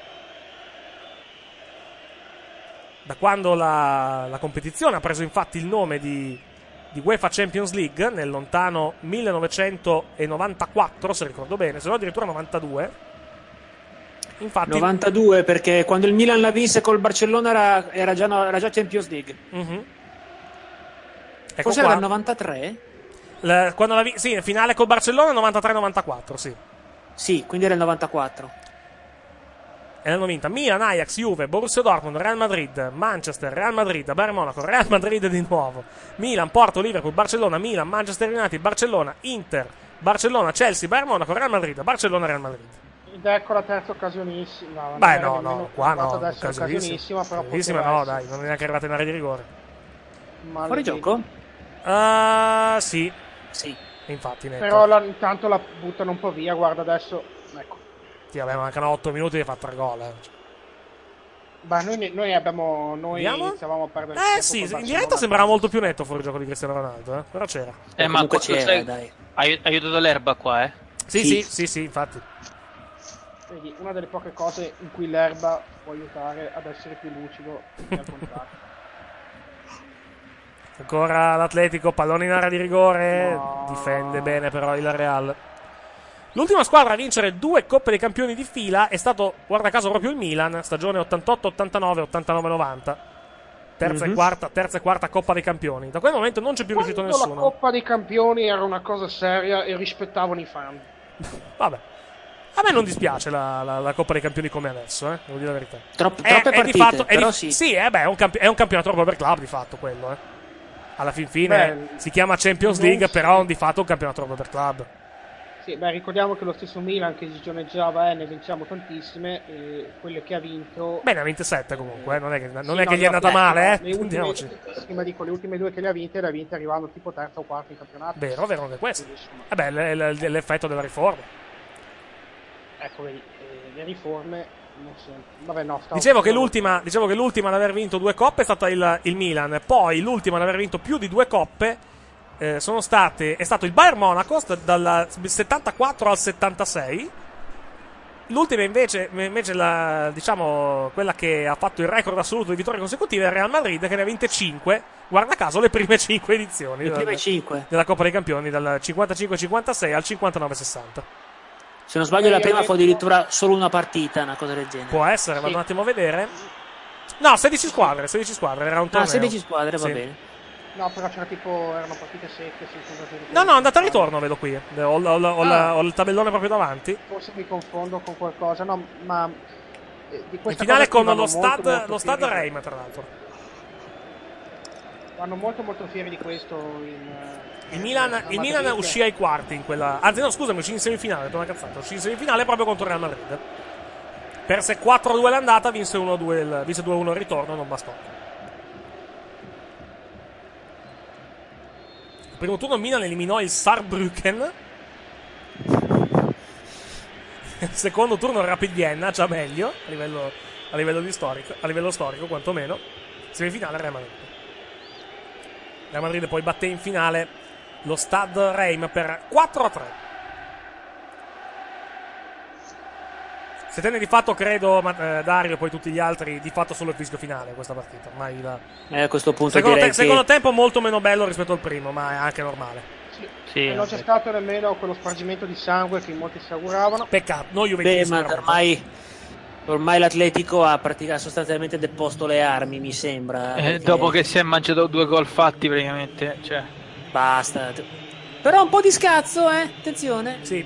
Da quando la, la competizione ha preso infatti il nome di, di UEFA Champions League nel lontano millenovecentonovantaquattro, se ricordo bene, se no addirittura novantadue. Infatti, novantadue, perché quando il Milan la vinse col Barcellona era, era, già, era già Champions League. Mm-hmm. Ecco Forse qua. era il novantatré? La, quando la, sì, finale col Barcellona novantatré novantaquattro, sì. Sì, quindi era il novantaquattro. E l'hanno vinta Milan, Ajax, Juve, Borussia Dortmund, Real Madrid, Manchester, Real Madrid, Bayern Monaco, Real Madrid di nuovo, Milan, Porto, Liverpool, Barcellona, Milan, Manchester United, Barcellona, Inter, Barcellona, Chelsea, Bayern Monaco, Real Madrid, Barcellona, Real Madrid. Ed ecco la terza occasionissima. Beh, no, no, qua no, occasionissima, però occasionissima no, dai, non è neanche arrivata in area di rigore. Ma fuori gioco? Uh, sì. Sì. Infatti, netto. Però la, intanto la buttano un po' via, guarda adesso, ecco. Sì, vabbè, mancano otto minuti e fa tre gol, eh. Beh, noi, noi abbiamo, noi Vediamo? iniziavamo a perdere Eh sì, in diretta sembrava molto più netto fuori gioco di Cristiano Ronaldo, eh? Però c'era. Eh, ma comunque questo, c'era, sai, dai. hai aiutato l'erba qua, eh? Sì, Sì. sì, sì, sì, infatti. Vedi, una delle poche cose in cui l'erba può aiutare ad essere più lucido che al contrario. Ancora l'Atletico, pallone in area di rigore, No. difende bene però il Real. L'ultima squadra a vincere due Coppe dei Campioni di fila è stato, guarda caso, proprio il Milan, stagione ottantotto ottantanove, ottantanove novanta. Terza, Mhm. e quarta, terza e quarta Coppa dei Campioni. Da quel momento non c'è più riuscito Quando nessuno. la Coppa dei Campioni era una cosa seria e rispettavano i fan. Vabbè. A me non dispiace la, la, la Coppa dei Campioni come adesso, eh, devo dire la verità. Tropp- È- troppe è di partite, fatto- è però di- sì. Sì, eh, beh, è, un campi- è un campionato proprio per club di fatto quello, eh. Alla fin fine Beh, si chiama Champions non League, si- però di fatto è un campionato proprio per club. Sì, beh, ricordiamo che lo stesso Milan che gigioneggiava, eh, ne vinciamo tantissime, e quelle che ha vinto... Bene, ha ventisette comunque, eh, non è che, non Sì, è che no, gli è no, andata beh, male, no, eh. le ultime, Andiamoci. sì, ma dico, le ultime due che le ha vinte, le ha vinte arrivando tipo terza o quarta in campionato. Vero, vero anche questo. Quindi, insomma, Eh beh, l- l- l'effetto della riforma. ecco, vedi, eh, le riforme non sempre. Vabbè, no, stavo- Dicevo che l'ultima, dicevo che l'ultima ad aver vinto due coppe è stata il, il Milan, poi l'ultima ad aver vinto più di due coppe eh, sono state, è stato il Bayern Monaco st- dal settantaquattro al settantasei. L'ultima invece, invece la, diciamo, quella che ha fatto il record assoluto di vittorie consecutive è il Real Madrid, che ne ha vinte cinque, guarda caso le prime cinque edizioni Le della, prime cinque. della Coppa dei Campioni, dal cinquantacinque cinquantasei al cinquantanove sessanta. Se non sbaglio, la prima fu addirittura solo una partita, una cosa del genere. Può essere, vado Sì. un attimo a vedere. No, sedici squadre, sedici squadre, era un torneo. Ah, sedici squadre, va Sì. bene. No, però c'era tipo, erano partite secche. Sì, No, no, andata e ritorno, vedo qui. Ho, ho- ho- ho la- Ah. ho il tabellone proprio davanti. Forse mi confondo con qualcosa, no, ma eh, di In questa finale cosa con qui lo vanno molto, Stade, molto lo Stade fieri di- Reim, tra l'altro. Vanno molto molto fieri di questo in, Il Milan, a il Milan Madrid. uscì ai quarti in quella. Anzi, no, scusami, uscì in semifinale. Ho detto una cazzata. Uscì in semifinale proprio contro il Real Madrid. Perse quattro a due l'andata, vinse uno a due il, vinse due a uno il ritorno, non bastò. Il primo turno Milan eliminò il Saarbrücken. Il secondo turno Rapid Vienna, già meglio a livello, a livello di storico, a livello storico quantomeno. Semifinale Real Madrid. Real Madrid poi batté in finale lo Stade Reim per quattro a tre. Se tenne di fatto, credo, ma, eh, Dario e poi tutti gli altri, di fatto solo il fischio finale questa partita. Ormai la... Eh, a questo punto secondo, direi te- che... secondo tempo molto meno bello rispetto al primo, ma è anche normale. Sì. Sì, E non c'è stato nemmeno quello spargimento di sangue che molti si auguravano. Peccato, noi Beh, Juventus. ma ormai, ormai l'Atletico ha praticamente sostanzialmente deposto le armi, mi sembra. Eh, perché dopo che si è mangiato due gol fatti, praticamente. Cioè. Basta. Però un po' di scazzo, eh? Attenzione. Sì,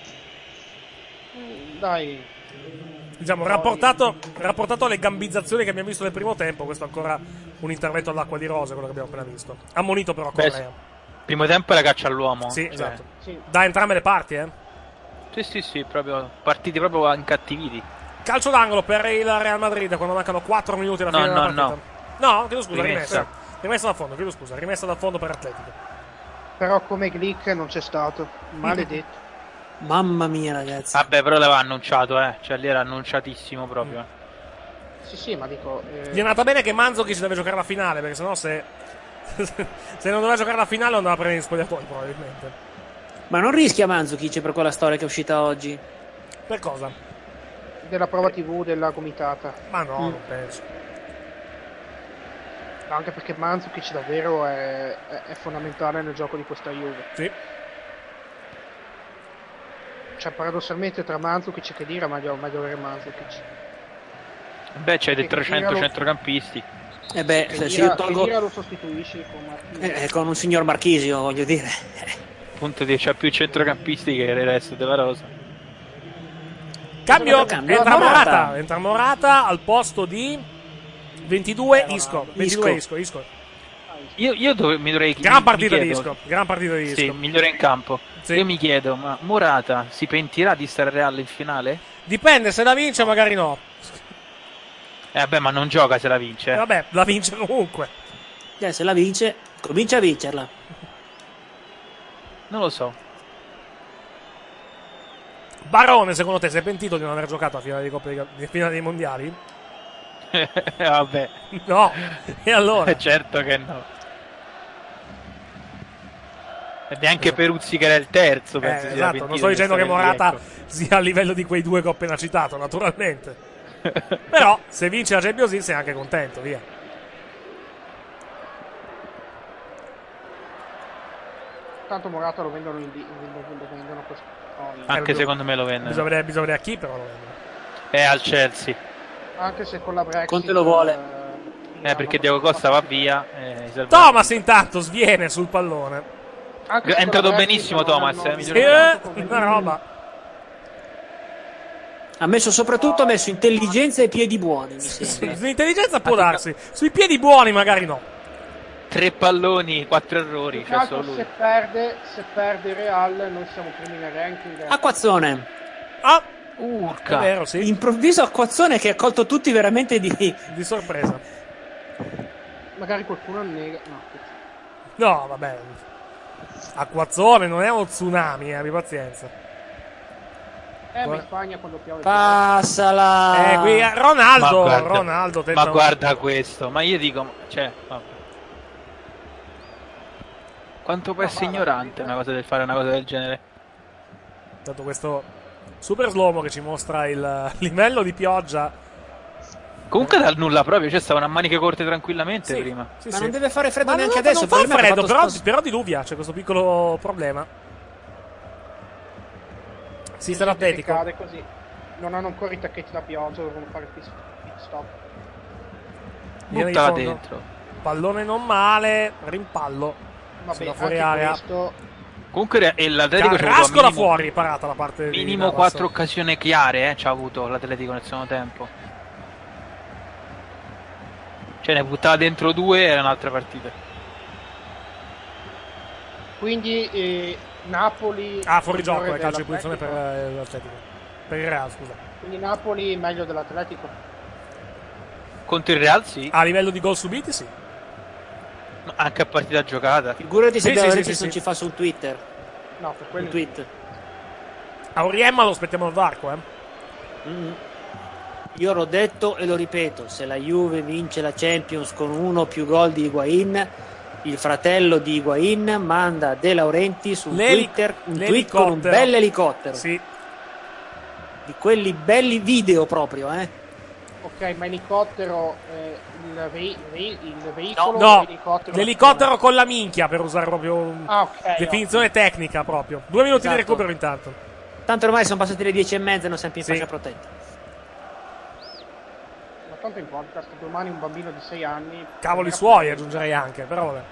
Dai, diciamo, rapportato, rapportato alle gambizzazioni che abbiamo visto nel primo tempo, questo è ancora un intervento all'acqua di rose, quello che abbiamo appena visto. Ammonito però Beh, Correa. Primo tempo è la caccia all'uomo. Sì, cioè. esatto. sì. Da entrambe le parti, eh. Sì, sì, sì, proprio partiti proprio incattiviti. Calcio d'angolo per il Real Madrid quando mancano quattro minuti alla No, fine della no, partita. No, chiedo scusa, rimessa. Rimessa. Rimessa da fondo, chiedo scusa, rimessa da fondo per Atletico. Però come Glick non c'è stato. Maledetto. Mamma mia, ragazzi. Vabbè, però l'aveva annunciato, eh. Cioè, lì era annunciatissimo proprio. Sì, sì, ma dico... eh, Gli è andata bene che Mandzukic deve giocare la finale, perché sennò se... se non doveva giocare la finale non andava a prendere in spogliatoio probabilmente. Ma non rischia Mandzukic per quella storia che è uscita oggi? Per cosa? della prova tivù della comitata. Ma no, Mm. non penso. Anche perché Mandzukic davvero è, è, è fondamentale nel gioco di questa Juve. Sì. Cioè, paradossalmente tra Mandzukic e Khedira meglio, meglio avere Mandzukic. Beh, c'hai dei Perché trecento Khedira lo- centrocampisti. Eh beh, se Khedira, io tolgo Khedira lo sostituisci con Marchini. eh, con un signor Marchisio, voglio dire. Appunto, c'ha più centrocampisti che il resto della rosa. Cambio, Cambio. entra Morata. Morata. Entra Morata al posto di ventidue Isco. ventidue Isco, Isco. Io, io dove, mi dovrei Gran mi- partita mi di chiedo- Isco. Gran partita di Isco. Sì, migliore in campo. Sì. Io mi chiedo, ma Morata si pentirà di stare Real in finale? Dipende, se la vince magari no. Eh vabbè, ma non gioca se la vince. Eh, vabbè, la vince comunque. Eh, se la vince, comincia a vincerla. Non lo so. Barone, secondo te, sei pentito di non aver giocato a finale di Coppa dei, di finale dei mondiali? Vabbè. No. E allora? Certo che no. E neanche Peruzzi che era il terzo, Eh, penso sia esatto, pentito non sto di dicendo che stare lì, Morata ecco. sia a livello di quei due che ho appena citato, naturalmente. Però, se vince la Champions League sei anche contento, via. Tanto Morata lo vendono in di- lo vendono questo. no, in- Anche Eh, secondo me lo vende. Bisogna vedere, bisogna vedere a chi, però lo vendono. È al Chelsea. Anche se con la Brexit. Conte lo vuole. eh, Eh, perché hanno Diego Costa va fatto- via. eh, serve- Thomas intanto sviene sul pallone. Anche se È entrato con la Brexit benissimo non Thomas, hanno- eh, Sì, migliore eh, una roba. Ha messo soprattutto ha messo intelligenza e piedi buoni, mi sembra. Sull'intelligenza può darsi. Sui piedi buoni magari no. Tre palloni, quattro errori. Più che Cioè altro solo lui. se perde, se perde il Real, noi siamo primi nel ranking. Acquazzone. Ah, è Urca. vero, sì. Improvviso acquazzone che ha colto tutti veramente di... Di sorpresa. Magari qualcuno nega. No, No, vabbè. Acquazzone non è uno tsunami, eh, abbi pazienza. eh, ma in Spagna quando piove. Passala. Eh, qui Ma Ronaldo, guarda, Ronaldo tenta ma guarda questo. Ma io dico, cioè, vabbè. Quanto può essere ignorante una cosa del fare una cosa del genere? Tanto questo super slow-mo che ci mostra il livello di pioggia. Comunque dal nulla proprio, cioè stavano a maniche corte tranquillamente Sì, prima. sì, Ma sì. non deve fare freddo Ma neanche non, adesso. non fa probabilmente ha freddo, fatto però, spas- però diluvia, c'è questo piccolo problema. Sister Atletico. Cade così. Non hanno ancora i tacchetti da pioggia, devono fare pit stop. Buttala dentro. Pallone non male, rimpallo. Vabbè, fuori anche area. questo... Comunque e l'Atletico c'ha avuto Carrasco da minimo, fuori, parata la parte di minimo Navas. quattro occasioni chiare, eh, c'ha avuto l'Atletico nel secondo tempo. Cioè ne buttava dentro due, era un'altra partita. Quindi eh, Napoli... Ah, fuori gioco, è migliore calcio di punizione per dell'Atletico. eh, l'Atletico. Per il Real, scusa. Quindi Napoli meglio dell'Atletico. Contro il Real sì, A livello di gol subiti, sì. ma anche a partita giocata. Figurati se Sì, De sì, Laurentiis sì, non sì. ci fa sul Twitter. No, per Un quello... tweet. Auriemma lo aspettiamo al varco, eh. Mm. Io l'ho detto e lo ripeto, se la Juve vince la Champions con uno o più gol di Higuain, il fratello di Higuain manda a De Laurentiis su L'eli- Twitter un tweet con un l'elicottero. bel elicottero. Sì. Di quelli belli video proprio, eh. Ok, ma elicottero, eh, il, ve- ve- il veicolo... No, l'elicottero, l'elicottero con la minchia, per usare proprio un- Ah, ok. definizione tecnica proprio. Due minuti Esatto. di recupero intanto. Tanto ormai sono passate le dieci e mezza e non siamo più in Sì. fascia protetta. Ma tanto in podcast, domani un bambino di sei anni... Cavoli suoi aggiungerei anche, però vabbè.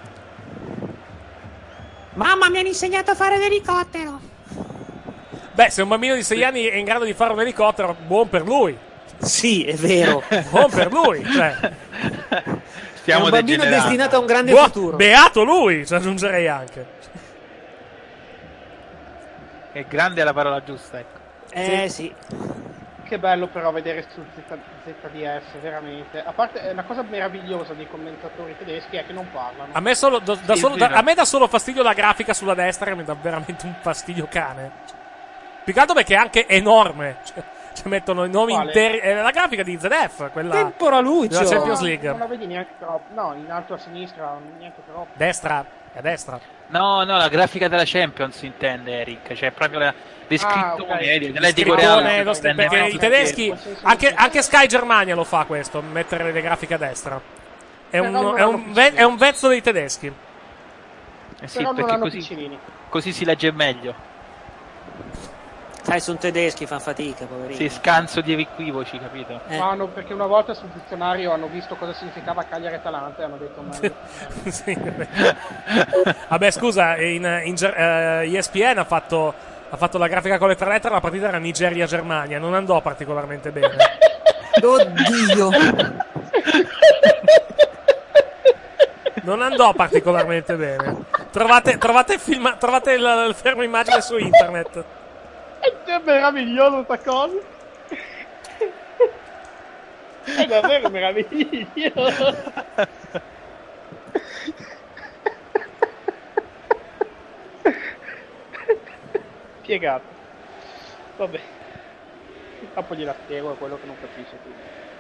Mamma mi hanno insegnato a fare l'elicottero. Beh, se un bambino di sei anni è in grado di fare un elicottero, buon per lui. Sì, è vero. Buon per lui. Cioè, È Stiamo un bambino degenerando. destinato a un grande buon- futuro. beato lui, ci aggiungerei anche. È grande la parola giusta, ecco. Eh sì. Che bello però vedere sul Z D F, veramente. A parte, eh, la cosa meravigliosa dei commentatori tedeschi è che non parlano. A me, solo, da, da Sì, solo- è da- vero. a me dà solo fastidio la grafica sulla destra, che mi dà veramente un fastidio cane. Più che altro perché è anche enorme. Cioè, ci mettono i nomi Quale? interi. È la grafica di Z D F, quella Temporaluccio. della Champions No, League. non la vedi neanche troppo. No, in alto a sinistra, niente troppo. Destra, è a destra. No, no, la grafica della Champions intende Eric, cioè proprio la descrizione Ah, ok. eh, dell'Atletico Scrittone, Reale. lo- prende perché meno i sul tedeschi, sì, sì, anche, sì. anche Sky Germania lo fa questo, mettere le grafiche a destra. È Però un, non è hanno un, ve- piccolini. è un vezzo dei tedeschi. Eh sì, Però non perché hanno così, piccinini. così si legge meglio. Sai, sono tedeschi, fanno fatica, poverini. Sì, scanso di equivoci, capito? Eh. Ma hanno- perché una volta sul dizionario hanno visto cosa significava Cagliari Atalanta e hanno detto meglio. Sì, vabbè. Vabbè, scusa, in, in Ger- eh, E S P N ha fatto, ha fatto la grafica con le tre lettere, la partita era Nigeria-Germania, non andò particolarmente bene. Oddio. Non andò particolarmente bene. Trovate, trovate, il, film, trovate il, il fermo immagine su internet. È meraviglioso sta cosa. È davvero meraviglioso. Piegato. Vabbè. Dopo gliela spiego, è quello che non capisce tu.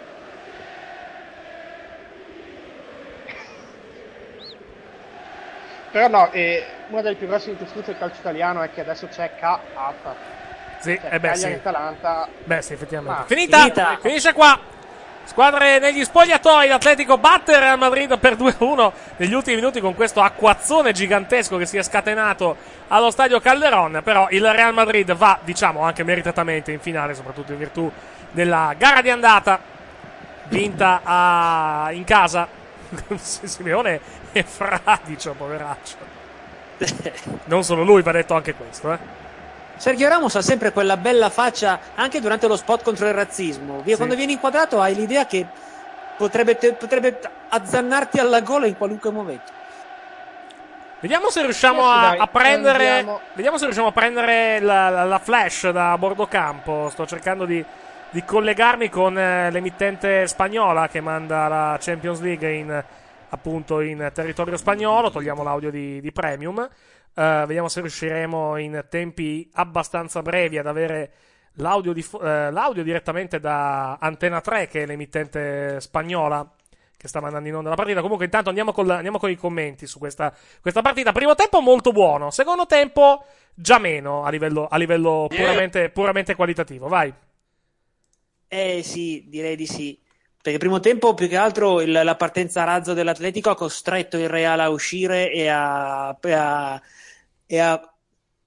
Però no, eh, una delle più grosse ingiustizie del calcio italiano è che adesso c'è K A T A. Sì, Cioè, eh beh, Cagliari sì. Atalanta. Beh, sì, effettivamente. Ah, Finita! finita. Finisce qua. Squadre negli spogliatoi. L'Atletico batte il Real Madrid per due a uno negli ultimi minuti con questo acquazzone gigantesco che si è scatenato allo stadio Calderón. Però il Real Madrid va, diciamo, anche meritatamente in finale, soprattutto in virtù della gara di andata vinta a... in casa. Simeone è fradicio, poveraccio. Non solo lui, va detto anche questo, eh. Sergio Ramos ha sempre quella bella faccia anche durante lo spot contro il razzismo. Via, Sì. Quando viene inquadrato hai l'idea che potrebbe, te- potrebbe azzannarti alla gola in qualunque momento. Vediamo se riusciamo Sì, a, dai, a prendere. andiamo. Vediamo se riusciamo a prendere la, la- la flash da bordo campo. Sto cercando di, di collegarmi con eh, l'emittente spagnola che manda la Champions League in, appunto in territorio spagnolo. Togliamo l'audio di, di Premium. Uh, vediamo se riusciremo in tempi abbastanza brevi ad avere l'audio, di, uh, l'audio direttamente da Antena tre, che è l'emittente spagnola che sta mandando in onda la partita. Comunque intanto andiamo con, la, andiamo con i commenti su questa, questa partita. Primo tempo molto buono, secondo tempo già meno a livello, a livello puramente, puramente qualitativo. Vai. Eh sì, direi di sì. Perché primo tempo più che altro il- la partenza a razzo dell'Atletico ha costretto il Real a uscire e a, e a, e a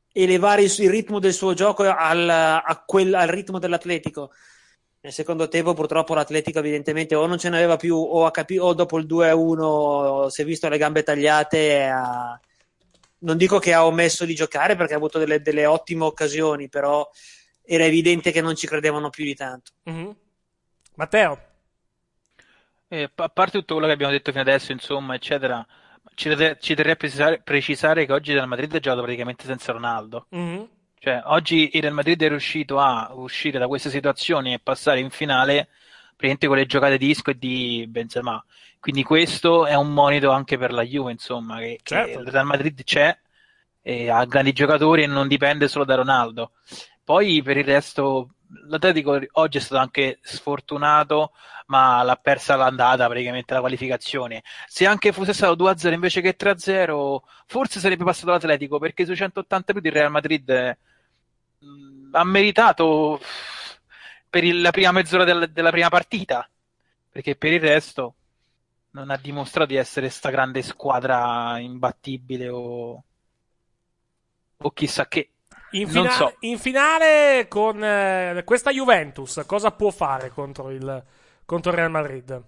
elevare il, il ritmo del suo gioco al, a quel, al ritmo dell'Atletico. Nel secondo tempo purtroppo l'Atletico evidentemente o non ce n'aveva più o, ha capi- o dopo il due a uno si è visto le gambe tagliate e ha... non dico che ha omesso di giocare perché ha avuto delle, delle ottime occasioni, però era evidente che non ci credevano più di tanto. Mm-hmm. Matteo? Eh, a parte tutto quello che abbiamo detto fino adesso, insomma, eccetera, ci, ci terrei a precisare, precisare che oggi il Real Madrid ha giocato praticamente senza Ronaldo. Mm-hmm. Cioè, oggi il Real Madrid è riuscito a uscire da queste situazioni e passare in finale praticamente con le giocate di Isco e di Benzema. Quindi questo è un monito anche per la Juve, insomma, che, certo. che il Real Madrid c'è, e ha grandi giocatori e non dipende solo da Ronaldo. Poi per il resto l'Atletico oggi è stato anche sfortunato, ma l'ha persa l'andata praticamente la qualificazione. Se anche fosse stato due a zero invece che tre a zero, forse sarebbe passato l'Atletico, perché sui centottanta minuti il Real Madrid mh, ha meritato per il, la prima mezz'ora del, della prima partita, perché per il resto non ha dimostrato di essere sta grande squadra imbattibile o, o chissà che. In, fina- so. in finale con eh, questa Juventus cosa può fare contro il, contro il Real Madrid?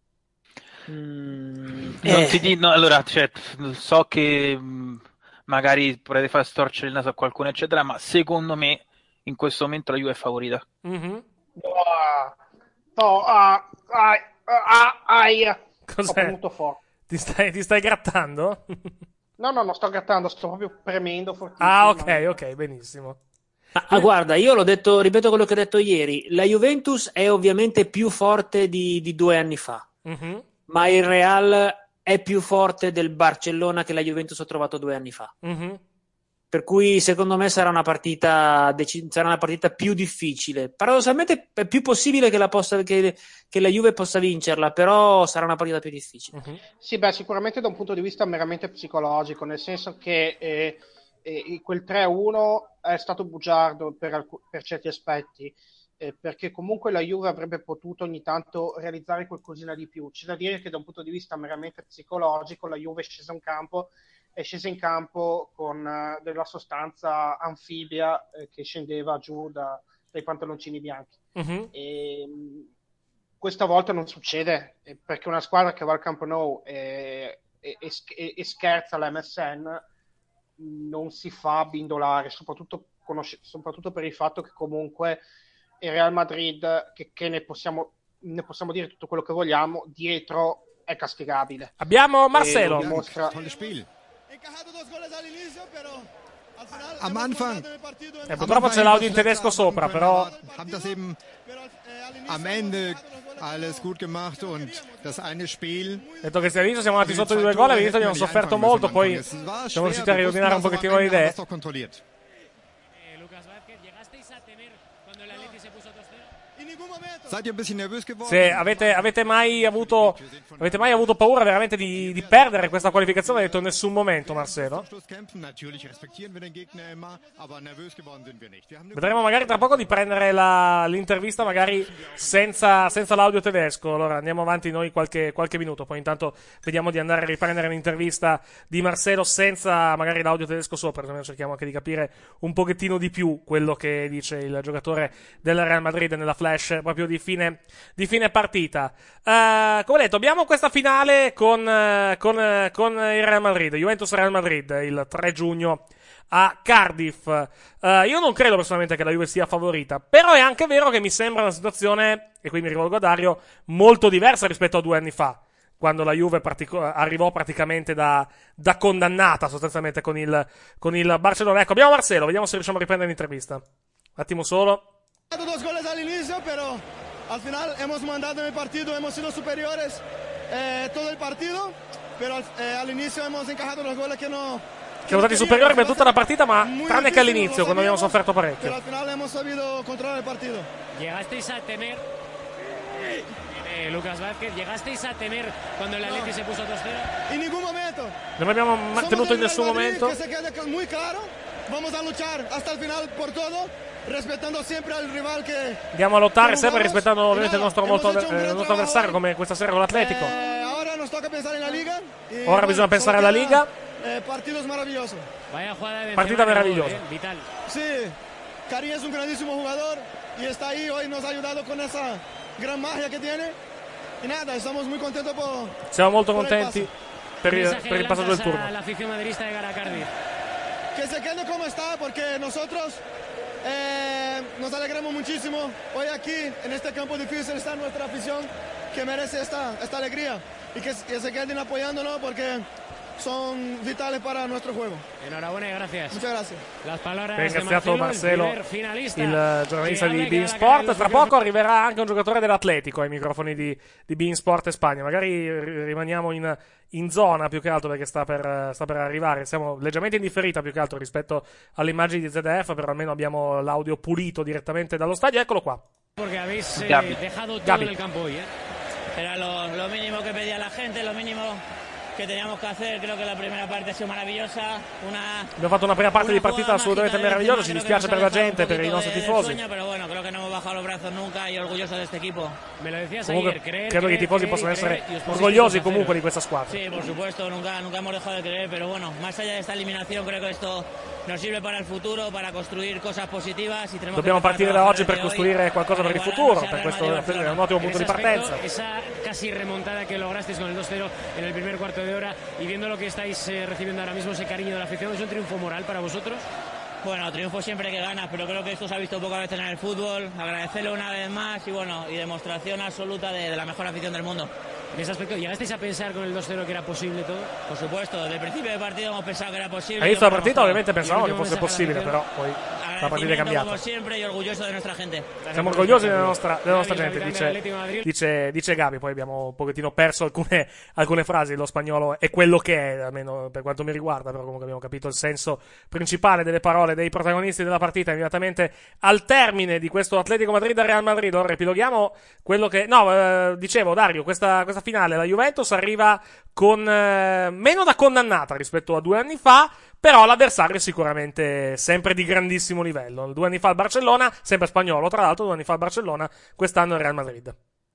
Mm, non eh. ti dico, no, allora, cioè, so che mh, magari potrete far storcere il naso a qualcuno eccetera, ma secondo me in questo momento la Juve è favorita. Mm-hmm. No, oh, ah, ah, ah, ah, cos'è? Ti stai, ti stai grattando? No, no, non sto grattando, sto proprio premendo fortissimo. Ah, ok, ok, benissimo. Ah, ah, guarda, io l'ho detto, ripeto quello che ho detto ieri, la Juventus è ovviamente più forte di, di due anni fa, mm-hmm. ma il Real è più forte del Barcellona che la Juventus ha trovato due anni fa. Mm-hmm. Per cui secondo me sarà una partita dec- sarà una partita più difficile. Paradossalmente è più possibile che la, possa, che, che la Juve possa vincerla, però sarà una partita più difficile. Uh-huh. Sì, beh, sicuramente da un punto di vista meramente psicologico, nel senso che eh, eh, quel tre a uno è stato bugiardo per, alc- per certi aspetti, eh, perché comunque la Juve avrebbe potuto ogni tanto realizzare qualcosina di più. C'è da dire che da un punto di vista meramente psicologico la Juve è scesa in campo è scesa in campo con uh, della sostanza anfibia eh, che scendeva giù da, dai pantaloncini bianchi. Uh-huh. E, mh, questa volta non succede, eh, perché una squadra che va al Camp Nou e, e, e, e scherza l'M S N non si fa bindolare, soprattutto, conosce, soprattutto per il fatto che comunque il Real Madrid, che, che ne, possiamo, ne possiamo dire tutto quello che vogliamo, dietro è castigabile. Abbiamo Marcelo. Dimostra... Am Anfang eh, purtroppo c'è l'audio in tedesco sopra, però haben das eben am Ende alles gut gemacht und das eine Spiel. Detto che all'inizio siamo andati sotto di due gol, all'inizio abbiamo sofferto molto, poi siamo riusciti a riordinare un pochettino le idee. Se avete, avete mai avuto avete mai avuto paura veramente di, di perdere questa qualificazione? Hai detto in nessun momento, Marcelo. Vedremo magari tra poco di prendere la, l'intervista magari senza, senza l'audio tedesco. Allora andiamo avanti noi qualche, qualche minuto, poi intanto vediamo di andare a riprendere l'intervista di Marcelo senza magari l'audio tedesco sopra. Noi cerchiamo anche di capire un pochettino di più quello che dice il giocatore del Real Madrid nella flash proprio di fine, di fine partita. Uh, come detto, abbiamo questa finale con, uh, con, uh, con il Real Madrid, Juventus-Real Madrid, il tre giugno a Cardiff. Uh, io non credo personalmente che la Juve sia favorita, però è anche vero che mi sembra una situazione, e qui mi rivolgo a Dario, molto diversa rispetto a due anni fa, quando la Juve partico- arrivò praticamente da, da condannata sostanzialmente con il, con il Barcellona. Ecco, abbiamo Marcelo, vediamo se riusciamo a riprendere l'intervista. Un attimo solo. Dos goles al inicio, pero al final hemos mandado en el partido, hemos sido superiores eh, todo el partido, pero al, eh, al inicio hemos encajado los goles que no... Siamo stati superiori per tutta la partita, ma tranne che all'inizio, quando abbiamo sofferto parecchio. Pero al final hemos sabido controlar el partido. Llegasteis a temer... Eh, Lucas Vázquez, llegasteis a temer cuando el Atleti no. se puso dos cero? En ningún momento. Non abbiamo mantenuto in nessun momento. Que se quede muy claro, vamos a luchar hasta el final por todo. Rispettando sempre al rival che andiamo a lottare sempre rispettando ovviamente il nostro, molto, eh, il nostro avversario come questa sera con l'Atletico. Eh, ora, nos toca pensare in la Liga ora bisogna pensare alla Liga eh, partidos maravillosos. Vaya jugada de Partita meravigliosa. Eh, vital. Sí, Karim es un grandísimo jugador y está ahí, hoy nos ha ayudado con esa gran magia que tiene. Y nada, estamos muy contentos por... Siamo molto por el contenti paso. per il, per il passaggio del turno. La afición madridista de Garacardi. Que se quede como está, porque nosotros eh, nos alegramos muchísimo. Hoy aquí, en este campo difícil, está nuestra afición que merece esta, esta alegría. Y que, que se queden apoyándonos porque son vitales para nuestro juego. Enhorabuena y gracias. Muchas gracias. Las palabras Ringraziato de Marcelo, Marcelo, il finalista, il giornalista che di allega Bein la Sport. gara Tra poco arriverà anche un giocatore dell'Atletico ai microfoni di, di Bein Sport Spagna. Magari ri- rimaniamo in, in zona più che altro perché sta per, sta per arrivare. Siamo leggermente in differita più che altro rispetto alle immagini di Z D F, però almeno abbiamo l'audio pulito direttamente dallo stadio. Eccolo qua. Porque habéis eh, Gabi. dejado todo Gabi. en el campo hoy, ¿eh? Era lo, lo mínimo que pedía la gente, lo mínimo que teníamos que hacer. Creo que la primera parte ha sido maravillosa. Una, Abbiamo fatto una prima parte una di partita jugada assolutamente mágica de meravigliosa. Ci Benzema, dispiace creo per que la nos ha gente, dejado per i un nostri poquito de- del tifosi. sueño, pero bueno, creo que no hemos bajado los brazos nunca y orgulloso de este equipo. Me lo decías Comunque, ayer, creer, credo che i creer, tifosi creer, possano creer, essere y os pusisteis orgogliosi dos a comunque cero. di questa squadra. Sí, por supuesto, nunca, nunca hemos dejado de creer, pero bueno, más allá de esta eliminación, creo que esto nos sirve para el futuro, para construir cosas positivas y tenemos Dobbiamo que empezar partire a da trabajar oggi per desde hoy costruire qualcosa per il para futuro. igualarnos Per al questo Real Madrid è un ottimo En punto ese di partenza. aspecto, esa casi remontada que lograsteis con el dos cero en el primer cuarto de hora y viendo lo que estáis eh, recibiendo ahora mismo, ese cariño de la afición, ¿es un triunfo moral para vosotros? Bueno, triunfo siempre que ganas, pero creo que esto se ha visto pocas veces en el fútbol. Agradecerlo una vez más y bueno, y demostración absoluta de, de la mejor afición del mundo. En ese aspecto, ¿llegasteis a pensar con el dos cero que era posible todo? Por supuesto, desde el principio del partido hemos pensado que era posible. All'inizio y della lo partita hemos ovviamente demostrado. pensavamo che fosse possibile, però poi la partita è Agradecimiento cambiata. como siempre y orgulloso de nuestra gente. Siamo orgogliosi della nostra, della nostra Gabi, gente, capitano dice, dell'Atletico Madrid. dice, dice Gabi. Poi abbiamo un pochettino perso alcune, alcune frasi. Lo spagnolo è quello che è, almeno per quanto mi riguarda, però comunque abbiamo capito il senso principale delle parole dei protagonisti della partita. Immediatamente al termine di questo Atletico Madrid-Real Madrid, ora epiloghiamo quello che... No, eh, dicevo, Dario, questa, questa finale, la Juventus arriva con eh, meno da condannata rispetto a due anni fa, però l'avversario è sicuramente sempre di grandissimo livello. Due anni fa il Barcellona, sempre spagnolo tra l'altro, due anni fa il Barcellona, quest'anno il Real Madrid.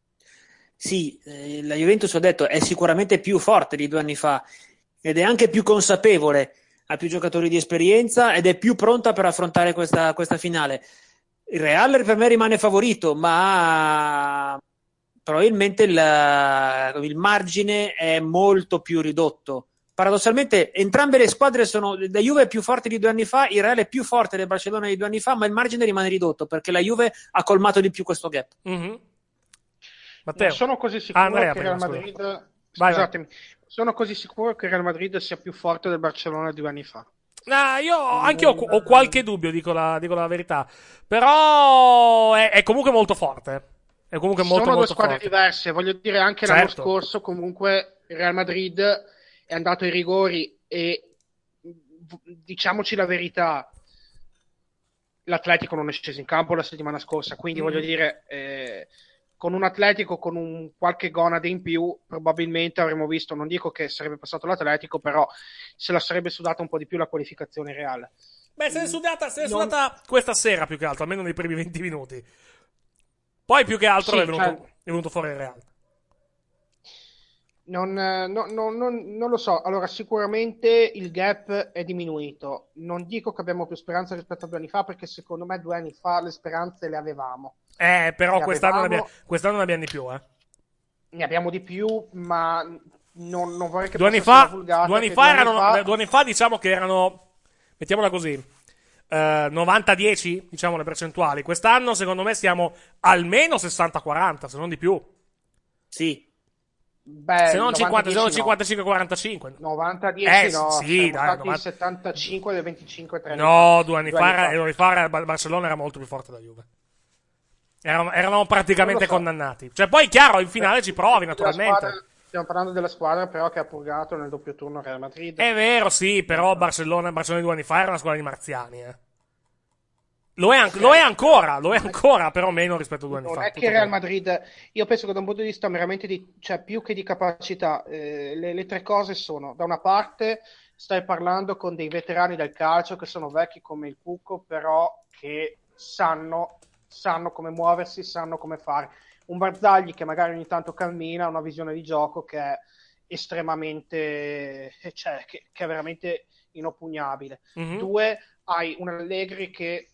Sì, eh, la Juventus, ho detto, è sicuramente più forte di due anni fa ed è anche più consapevole, ha più giocatori di esperienza ed è più pronta per affrontare questa, questa finale. Il Real per me rimane favorito, ma probabilmente il, il margine è molto più ridotto. Paradossalmente entrambe le squadre sono, la Juve è più forte di due anni fa, il Real è più forte del Barcellona di due anni fa, ma il margine rimane ridotto perché la Juve ha colmato di più questo gap. Mm-hmm. Matteo. Non sono così sicuro Ah, Andrea, che Real prima, Madrid scusa. Vai, scusatemi, sono così sicuro che Real Madrid sia più forte del Barcellona di due anni fa. Ah, io anche ho, ho qualche dubbio, dico la, dico la verità. Però è, è comunque molto forte. È comunque molto, sono molto due squadre forte. diverse, voglio dire, anche Certo. l'anno scorso comunque il Real Madrid è andato ai rigori e diciamoci la verità, l'Atletico non è sceso in campo la settimana scorsa, quindi Mm. voglio dire, eh, con un Atletico con un qualche gonade in più probabilmente avremmo visto, non dico che sarebbe passato l'Atletico, però se la sarebbe sudata un po' di più la qualificazione reale. Beh, se l'è sudata, se l'è Non- sudata questa sera più che altro, almeno nei primi venti minuti. Poi più che altro Sì, è, venuto, cioè- è venuto fuori il Real. Non, eh, no- no- non- non lo so, allora sicuramente il gap è diminuito, non dico che abbiamo più speranza rispetto a due anni fa, perché secondo me due anni fa le speranze le avevamo. Eh, però Le quest'anno ne, avevamo- abbia- quest'anno ne abbiamo di più, eh. Ne abbiamo di più, ma non, non vorrei che Due anni passasse fa, una vulgata, due anni che fa due anni erano, fa- due anni fa diciamo che erano, mettiamola così, eh, novanta dieci, diciamo le percentuali. Quest'anno secondo me siamo almeno sessanta quaranta, se non di più. Sì. Beh, se non cinquanta, se non novanta dieci no. cinquantacinque quarantacinque. novanta dieci Eh, no, sì, siamo dai, stati novanta settantacinque del venticinque tre No, due anni fa, era- due anni fa era- Barcellona era molto più forte della Juve. Eravamo, eravamo praticamente Non lo so. condannati. Cioè, poi chiaro, in finale ci provi, Della naturalmente. squadra- stiamo parlando della squadra però che ha purgato nel doppio turno Real Madrid. È vero, sì, però Barcellona, Barcellona di due anni fa era una squadra di marziani, eh. Lo è, an- lo è ancora, lo è ancora, però meno rispetto a due anni Non fa. è tutto che Real qua. Madrid, io penso che da un punto di vista meramente di, cioè più che di capacità, eh, le, le tre cose sono, da una parte stai parlando con dei veterani del calcio che sono vecchi come il Cucco, però che sanno, sanno come muoversi, sanno come fare. Un Barzagli che magari ogni tanto cammina, ha una visione di gioco che è estremamente, cioè che, che è veramente inoppugnabile. Mm-hmm. Due, hai un Allegri che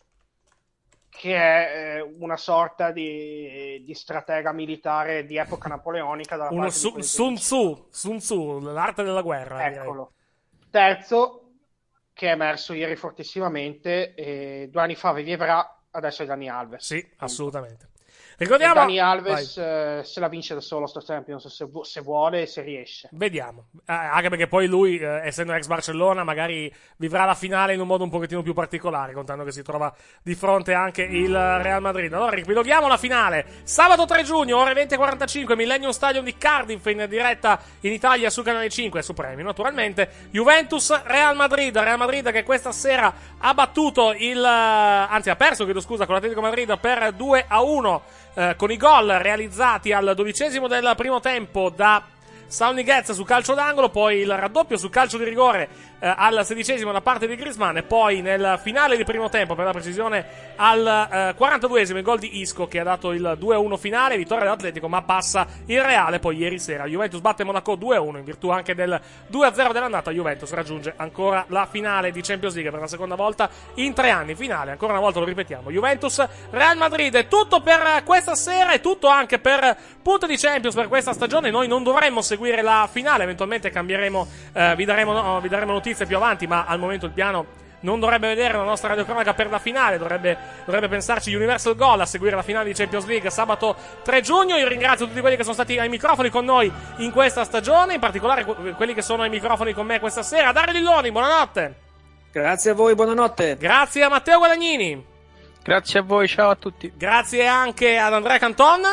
che è eh, una sorta di, di stratega militare di epoca napoleonica. Dalla Uno parte su, di Sun Tzu, Sun Tzu, l'arte della guerra. Eccolo. Direi. Terzo, che è emerso ieri fortissimamente, e due anni fa Vivievra, adesso è Dani Alves. Sì, assolutamente. Ricordiamo... Dani Alves eh, se la vince da solo sto Champions, se, vu- se vuole e se riesce. Vediamo, eh, anche perché poi lui, eh, essendo ex Barcellona, magari vivrà la finale in un modo un pochettino più particolare, contando che si trova di fronte anche il Real Madrid. Allora, ripiloghiamo la finale. Sabato tre giugno, ore venti e quarantacinque, Millennium Stadium di Cardiff, in diretta in Italia su Canale cinque e su Premium, naturalmente. Juventus-Real Madrid. Real Madrid che questa sera ha battuto il... anzi, ha perso, chiedo scusa, con l'Atletico Madrid per due a uno. Eh, con i gol realizzati al dodicesimo del primo tempo da Saul Niguez su calcio d'angolo, poi il raddoppio su calcio di rigore eh, al sedicesimo da parte di Griezmann, e poi nel finale di primo tempo, per la precisione al eh, quarantaduesimo, il gol di Isco che ha dato il due a uno finale, vittoria dell'Atletico, ma passa il Reale. Poi ieri sera Juventus batte Monaco due a uno, in virtù anche del due a zero dell'andata. Juventus raggiunge ancora la finale di Champions League per la seconda volta in tre anni. Finale, ancora una volta lo ripetiamo, Juventus Real Madrid. È tutto per questa sera, è tutto anche per punti di Champions per questa stagione. Noi non dovremmo seguire la finale, eventualmente cambieremo, eh, vi daremo, no, vi daremo notizie più avanti, ma al momento il piano non dovrebbe vedere la nostra radiocronaca per la finale, dovrebbe, dovrebbe pensarci Universal Goal a seguire la finale di Champions League sabato tre giugno. Io ringrazio tutti quelli che sono stati ai microfoni con noi in questa stagione, in particolare quelli che sono ai microfoni con me questa sera. Dario Lilloni, buonanotte. Grazie a voi, buonanotte. Grazie a Matteo Guadagnini. Grazie a voi, ciao a tutti. Grazie anche ad Andrea Canton.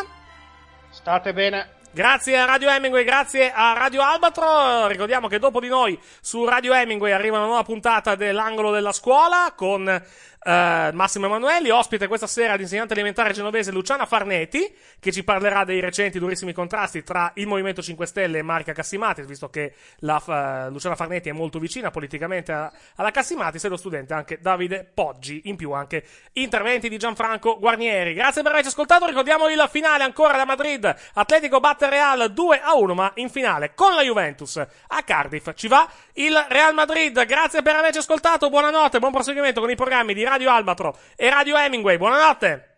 State bene. Grazie a Radio Hemingway, grazie a Radio Albatro. Ricordiamo che dopo di noi su Radio Hemingway arriva una nuova puntata dell'Angolo della Scuola con Uh, Massimo Emanuelli, ospite questa sera l'insegnante elementare genovese Luciana Farneti, che ci parlerà dei recenti durissimi contrasti tra il Movimento cinque Stelle e Marica Cassimatis, visto che la, uh, Luciana Farneti è molto vicina politicamente a, alla Cassimatis, e lo studente anche Davide Poggi. In più anche interventi di Gianfranco Guarnieri. Grazie per averci ascoltato. Ricordiamo il finale ancora da Madrid. Atletico batte Real due a uno, ma in finale con la Juventus a Cardiff ci va il Real Madrid. Grazie per averci ascoltato, buonanotte, buon proseguimento con i programmi di Radio Albatro e Radio Hemingway. Buonanotte.